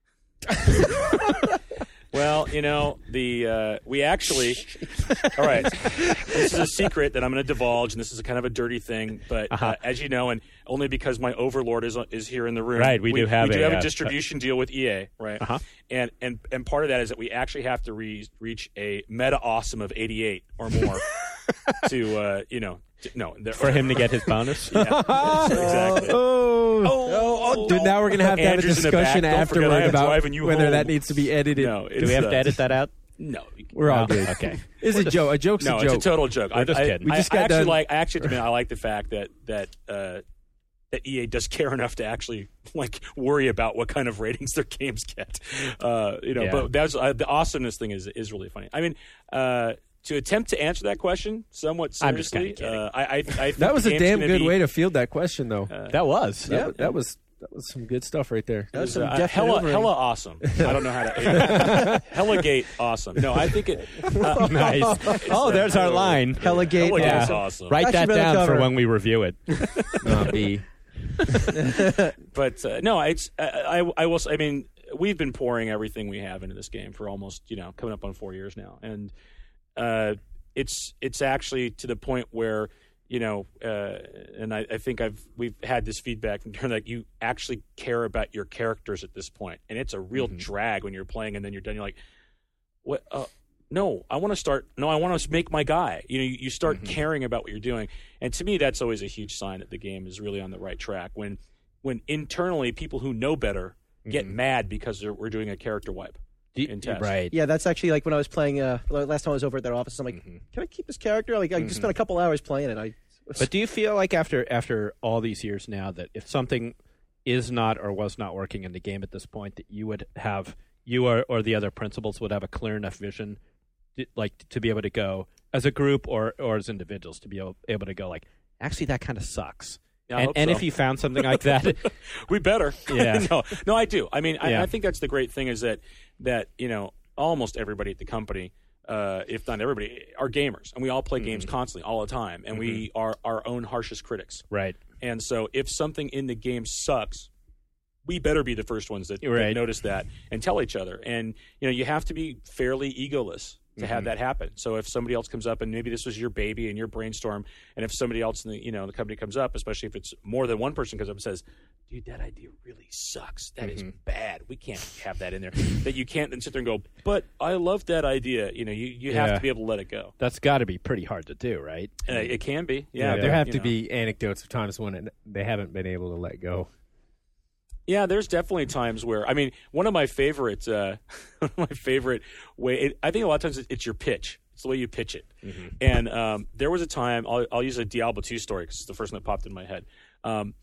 Well, you know, the uh, we actually. All right, this is a secret that I'm going to divulge, and this is a kind of a dirty thing. But uh, Uh-huh. as you know, and only because my overlord is is here in the room, Right, we do have we do a, have a uh, distribution deal with E A, right? Uh-huh. And and and part of that is that we actually have to re- reach a meta awesome of eighty-eight or more to uh, you know to, no there- For him to get his bonus? Yeah, exactly. Oh, Oh, oh, dude! Now we're gonna have to have a Andrew's in the back. discussion Don't forget I afterward am about driving you whether home. that needs to be edited. No, Do we have to edit that out? No, We're all No? good. Okay. It's a joke. A joke's no, a it's joke. a total joke. We're I just I- kidding. We I, just I got actually done- like. I actually admit I like the fact that that uh, that E A does care enough to actually like worry about what kind of ratings their games get. Uh, you know, Yeah. but that's uh, the awesomeness thing is is really funny. I mean. Uh, to attempt to answer that question somewhat I'm just seriously, kinda kidding. uh, I, I, I think That was the a game's damn gonna good be, way to field that question, though. That was. that, wa- that was that was some good stuff right there. That was Is, some uh, Jeff hella, maneuvering. hella awesome. I don't know how to. Hella gate awesome. No, I think it. Uh, Nice. Oh, there's our line. Hella gate. Hella Yeah. gate's awesome. Write That that should be on the down for cover. when we review it. Not B. But uh, no, it's I, I, I will. s- I mean, we've been pouring everything we have into this game for almost, you know, coming up on four years now. And uh, it's it's actually to the point where, you know, uh, and I, I think I've we've had this feedback from turn that you actually care about your characters at this point. And it's a real mm-hmm. drag when you're playing and then you're done. You're like, what? Uh, no, I want to start. No, I want to make my guy. You know, you, you start mm-hmm. caring about what you're doing. And to me, that's always a huge sign that the game is really on the right track. When when internally people who know better get mm-hmm. mad because we're doing a character wipe in test. Right. Yeah, that's actually like when I was playing, uh, last time I was over at that office, I'm like, mm-hmm. can I keep this character? Like, I mm-hmm. just spent a couple hours playing it. I. But do you feel like after after all these years now that if something is not or was not working in the game at this point, that you would have, you or, or the other principals would have a clear enough vision, to, like to be able to go, as a group or, or as individuals, to be able, able to go like, actually that kind of sucks. Yeah, I and hope and so. if you found something like that, we better. Yeah. no, no, I do. I mean, I, yeah. I think that's the great thing is that that you know almost everybody at the company, uh, if not everybody, are gamers, and we all play mm-hmm. games constantly, all the time, and mm-hmm. we are our own harshest critics. Right. And so, if something in the game sucks, we better be the first ones that, right. that notice that and tell each other. And you know, you have to be fairly egoless to have mm-hmm. that happen. So if somebody else comes up and maybe this was your baby and your brainstorm, and if somebody else in the you know the company comes up, especially if it's more than one person comes up and says, "Dude, that idea really sucks. That mm-hmm. is bad. We can't have that in there." That you can't then sit there and go, "But I love that idea." You know, you, you yeah. have to be able to let it go. That's got to be pretty hard to do, right? Uh, it can be. Yeah, yeah but, there have you to know. be anecdotes of times when it, they haven't been able to let go. Yeah, there's definitely times where I mean, one of my favorite, uh, one of my favorite way. It, I think a lot of times it's your pitch. It's the way you pitch it. Mm-hmm. And um, there was a time. I'll, I'll use a Diablo two story because it's the first one that popped in my head. Um,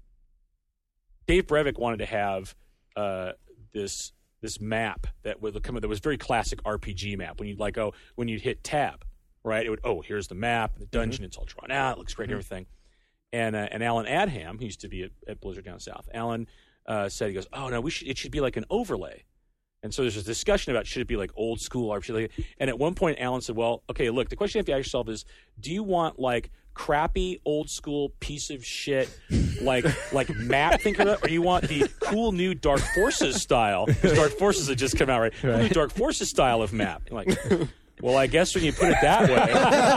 Dave Brevik wanted to have uh, this this map that would come that was very classic R P G map. When you like oh when you hit tab, right? It would oh here's the map, the dungeon. Mm-hmm. It's all drawn out. It looks great. Mm-hmm. And everything. And uh, and Alan Adham, who used to be at, at Blizzard down south, Alan. Uh, said he goes, oh no, we should. It should be like an overlay, and so there's this discussion about should it be like old school R P G. And at one point, Alan said, well, okay, look, the question you have to ask yourself is, do you want like crappy old school piece of shit like like map think of it, or do you want the cool new Dark Forces style? Because Dark Forces had just come out, right? Cool new Dark Forces style of map. And like. Well, I guess when you put it that way,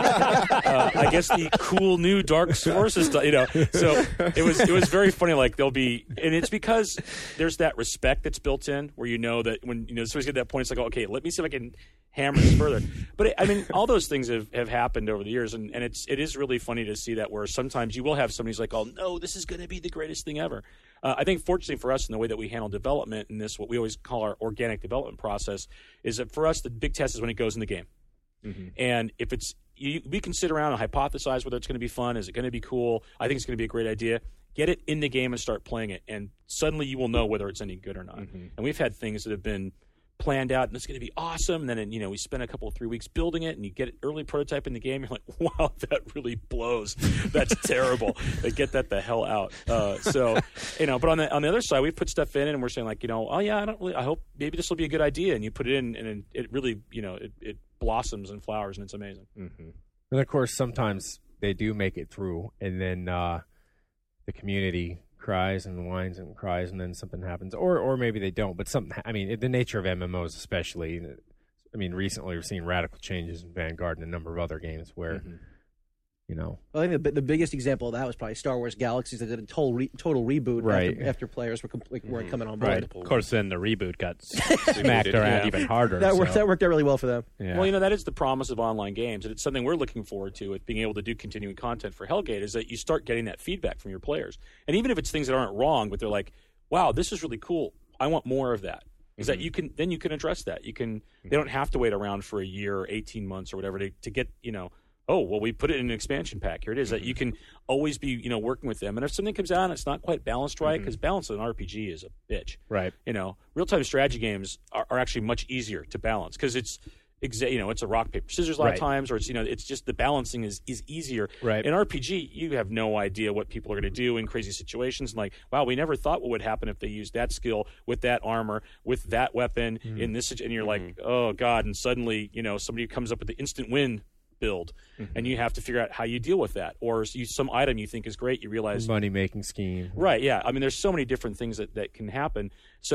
uh, I guess the cool new Dark Forces, you know. So it was it was very funny. Like there'll be, and it's because there's that respect that's built in, where you know that when you know somebody's at that point, it's like, okay, let me see if I can hammer this further. But it, I mean, all those things have, have happened over the years, and, and it's it is really funny to see that where sometimes you will have somebody's like, oh no, this is going to be the greatest thing ever. Uh, I think fortunately for us in the way that we handle development in this, what we always call our organic development process, is that for us the big test is when it goes in the game. Mm-hmm. And if it's, you, we can sit around and hypothesize whether it's going to be fun. Is it going to be cool? I think it's going to be a great idea. Get it in the game and start playing it, and suddenly you will know whether it's any good or not. Mm-hmm. And we've had things that have been planned out, and it's going to be awesome. And then, you know, we spend a couple of three weeks building it, and you get an early prototype in the game. You're like, wow, that really blows. That's terrible. They get that the hell out. Uh, so, you know, but on the on the other side, we've put stuff in, and we're saying like, you know, oh yeah, I don't really. I hope maybe this will be a good idea, and you put it in, and it really, you know, it. it blossoms and flowers, and it's amazing. Mm-hmm. And of course, sometimes they do make it through, and then uh, the community cries and whines and cries, and then something happens, or or maybe they don't. But something, I mean, the nature of M M Os, especially. I mean, recently we've seen radical changes in Vanguard and a number of other games where. Mm-hmm. You know, well, I think the, the biggest example of that was probably Star Wars Galaxies that did a total re, total reboot right. after, after players were compl- like, weren't coming on board. Right. Of course, then the reboot got smacked around yeah. even harder. That so. worked. That worked out really well for them. Yeah. Well, you know, that is the promise of online games, and it's something we're looking forward to with being able to do continuing content for Hellgate. Is that you start getting that feedback from your players, and even if it's things that aren't wrong, but they're like, "Wow, this is really cool. I want more of that." Is mm-hmm. that you can then you can address that. You can. Mm-hmm. They don't have to wait around for a year or eighteen months or whatever to to get you know. Oh, well, we put it in an expansion pack. Here it is. Mm-hmm. That you can always be, you know, working with them. And if something comes out and it's not quite balanced right, because mm-hmm. balance in an R P G is a bitch. Right. You know, real-time strategy games are, are actually much easier to balance because it's, exa- you know, it's a rock, paper, scissors a lot right. of times, or it's, you know, it's just the balancing is, is easier. Right. In R P G, you have no idea what people are going to do in crazy situations. And like, wow, we never thought what would happen if they used that skill with that armor, with that weapon mm-hmm. in this, and you're mm-hmm. like, oh, God. And suddenly, you know, somebody comes up with the instant win build, mm-hmm. and you have to figure out how you deal with that, or you, some item you think is great, you realize money making scheme, right? Yeah, I mean, there's so many different things that, that can happen. So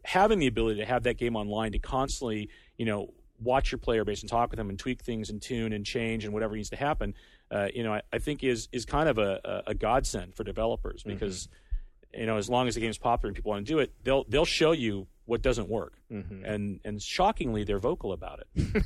having the ability to have that game online to constantly, you know, watch your player base and talk with them and tweak things and tune and change and whatever needs to happen, uh, you know, I, I think is is kind of a, a godsend for developers because, mm-hmm. you know, as long as the game's popular and people want to do it, they'll they'll show you what doesn't work, mm-hmm. and and shockingly, they're vocal about it.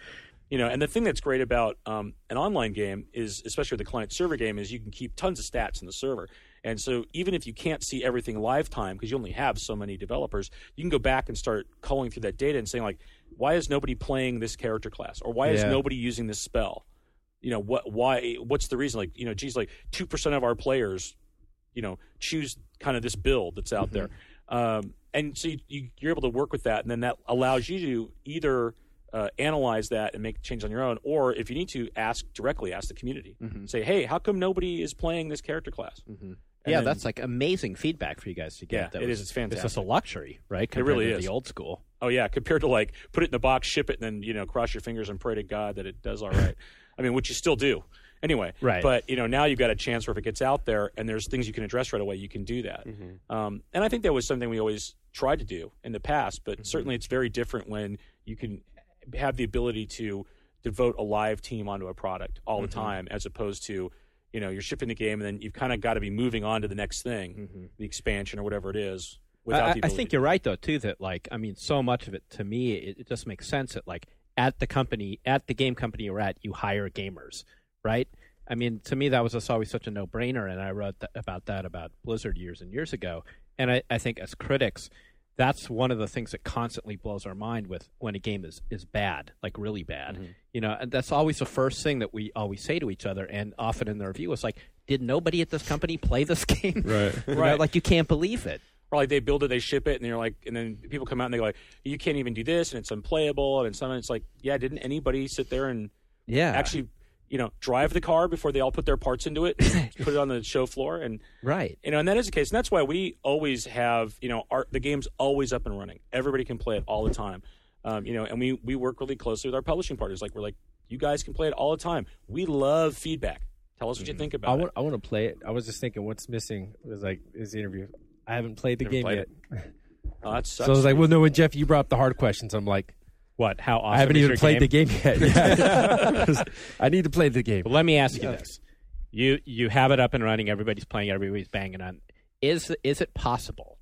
You know, and the thing that's great about um, an online game is, especially the client server game, is you can keep tons of stats in the server. And so even if you can't see everything live time because you only have so many developers, you can go back and start culling through that data and saying, like, why is nobody playing this character class? Or why is Yeah. nobody using this spell? You know, what? Why? What's the reason? Like, you know, geez, like two percent of our players, you know, choose kind of this build that's out Mm-hmm. there. Um, and so you, you, you're able to work with that, and then that allows you to either uh, analyze that and make changes on your own, or if you need to, ask directly, ask the community. Mhm. Say, hey, how come nobody is playing this character class? Mm-hmm. And Yeah, then- that's like amazing feedback for you guys to get. Yeah, that it was, is. It's fantastic. It's just a luxury, right? It Compared really to is. the old school. Oh yeah, compared to like put it in the box, ship it, and then you know cross your fingers and pray to God that it does all right. I mean, which you still do anyway. Right. But you know now you've got a chance where if it gets out there and there's things you can address right away, you can do that. Mm-hmm. Um, and I think that was something we always tried to do in the past, but Mm-hmm. certainly it's very different when you can have the ability to devote a live team onto a product all the Mhm. time, as opposed to you know you're shipping the game and then you've kind of got to be moving on to the next thing, Mm-hmm. the expansion or whatever it is. Without I, the I ability think to- you're right, though, too, that, like, I mean, so much of it, to me, it, it just makes sense that, like, at the company, at the game company you're at, you hire gamers, right? I mean, to me, that was just always such a no-brainer, and I wrote th- about that about Blizzard years and years ago. And I, I think as critics, that's one of the things that constantly blows our mind with when a game is, is bad, like really bad. Mm-hmm. You know, and that's always the first thing that we always say to each other, and often in the review, it's like, did nobody at this company play this game? Right. You know, Right. like, you can't believe it. Or like they build it, they ship it, and you're like, and then people come out and they go like, you can't even do this, and it's unplayable, and some it's like, yeah, didn't anybody sit there and Yeah. actually, you know, drive the car before they all put their parts into it, and put it on the show floor, and Right. you know, and that is the case, and that's why we always have, you know, our the game's always up and running. Everybody can play it all the time, um, you know, and we we work really closely with our publishing partners. Like we're like, you guys can play it all the time. We love feedback. Tell us what you think about I it. want, I want to play it. I was just thinking, what's missing? It was like his interview. I haven't played the Never game played yet. it. Oh, that sucks. So I was like, well, no, when Jeff, you brought up the hard questions, I'm like, What? How awesome I haven't is even your played game? the game yet. Yeah. I need to play the game. But let me ask you this: you you have it up and running. Everybody's playing. Everybody's banging on. Is is it possible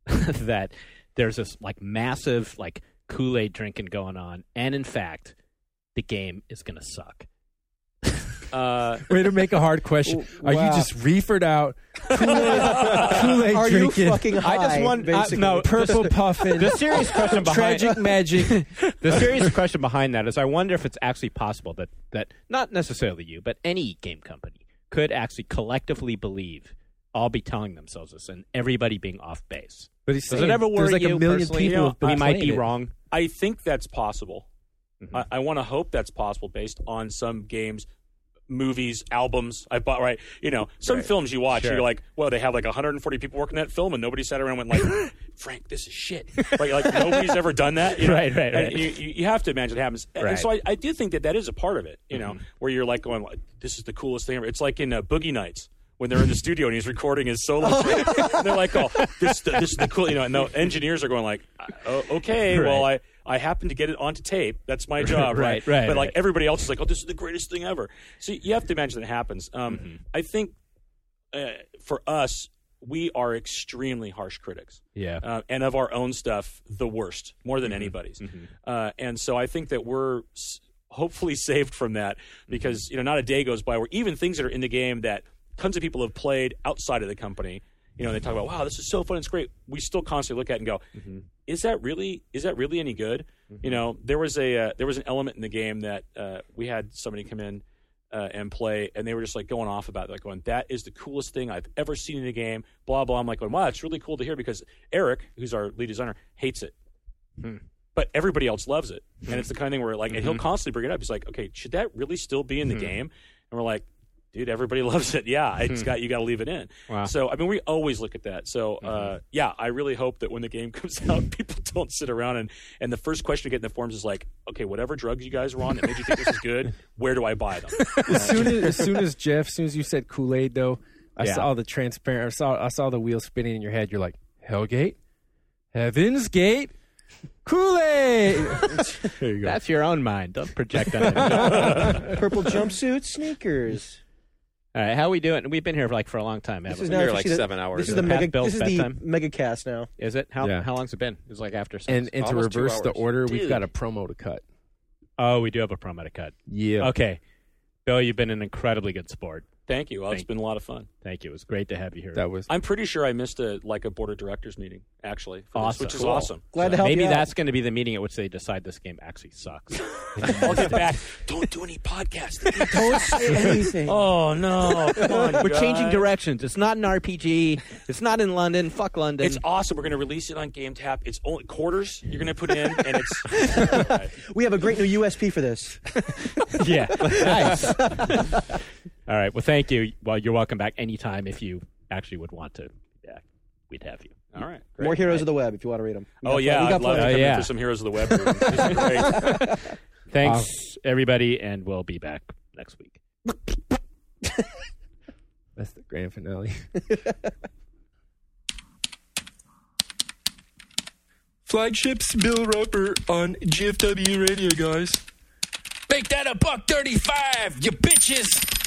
that there's this like massive like Kool-Aid drinking going on, and in fact, the game is going to suck? Uh, Way to make a hard question. Are Wow. you just reefered out Kool-Aid, Kool-Aid Are you drinking? fucking high? I just want uh, basically? no Purple the, puffin. The serious question behind Tragic magic. the serious question behind that is, I wonder if it's actually possible that that not necessarily you, but any game company could actually collectively believe, all be telling themselves this, and everybody being off base. But he's Does saying it ever worry there's like you a million personally? people You know, who've been we might be playing it. wrong. I think that's possible. Mhm. I, I want to hope that's possible based on some games, movies, albums I bought. Right, you know, some Right. films you watch, Sure. you're like, well, they have like one hundred forty people working that film, and nobody sat around and went like, Frank, this is shit. Like, like nobody's ever done that. You know? Right, right, And right. You, you you have to imagine it happens. And Right. so I, I do think that that is a part of it. You know, Mhm. where you're like going, like, this is the coolest thing ever. It's like in uh, Boogie Nights. When they're in the studio and he's recording his solo, track, and they're like, "Oh, this, this is the cool," you know. And the engineers are going like, oh, "Okay, well, I, I happen to get it onto tape. That's my job, right?" Right, right, But like right. everybody else is like, "Oh, this is the greatest thing ever." So you have to imagine that happens. Um, Mm-hmm. I think uh, for us, we are extremely harsh critics, Yeah. uh, and of our own stuff, the worst, more Mm-hmm. than anybody's. Uh, and so I think that we're s- hopefully saved from that because Mm-hmm. you know, not a day goes by where even things that are in the game that tons of people have played outside of the company, you know, they talk about, wow, this is so fun, it's great. We still constantly look at it and go, Mm-hmm. is that really is that really any good? You know, there was a uh, there was an element in the game that uh, we had somebody come in uh, and play, and they were just like going off about it, like going, that is the coolest thing I've ever seen in a game. Blah blah. I'm like going, wow, it's really cool to hear because Eric, who's our lead designer, hates it. Hmm. But everybody else loves it, and it's the kind of thing where like, and he'll Mm-hmm. constantly bring it up. He's like, okay, should that really still be in the game? And we're like, dude, everybody loves it. Yeah, it's got you got to leave it in. Wow. So I mean, we always look at that. So uh, yeah, I really hope that when the game comes out, people don't sit around and and the first question you get in the forums is like, okay, whatever drugs you guys were on that made you think this is good, where do I buy them? As soon as, as soon as Jeff, as soon as you said Kool-Aid, though, I Yeah. saw the transparent. I saw I saw the wheel spinning in your head. You're like, Hellgate. Heaven's Gate Kool-Aid. There you go. That's your own mind. Don't project on it. Purple jumpsuit, sneakers. All right, how are we doing? We've been here for like for a long time. This Haven't is we? now here like officially the- seven hours. This is Is the it past mega. Bill's This is the bedtime? mega cast now. Is it? How Yeah. how long's it been? It was like after six. And, and to Almost two reverse the hours. order, we've Dude. got a promo to cut. Oh, we do have a promo to cut. Yeah. Okay. Bill, you've been an incredibly good sport. Thank you. Well, it's Thank- been a lot of fun. Thank you. It was great to have you here. That was I'm pretty sure I missed a like a board of directors meeting actually, for this, Awesome. which is Cool. awesome. Glad to help Maybe you out. that's going to be the meeting at which they decide this game actually sucks. I'll get back. Don't do any podcasts. Don't say anything. Oh no! Come on, we're guys. changing directions. It's not an R P G. It's not in London. Fuck London. It's awesome. We're going to release it on GameTap. It's only quarters you're going to put in, and it's. We have a great new U S P for this. yeah, nice. All right. Well, thank you. Well, you're welcome back anytime if you actually would want to. Yeah, we'd have you. All right. More heroes of the web if you want to read them. Oh yeah, we got I'd love to plenty. come Oh, yeah. in for some Heroes of the Web. readings. This is great. Thanks, everybody, and we'll be back next week. that's the grand finale. Flagships Bill Roper on G F W Radio, guys. Make that a buck thirty-five, you bitches.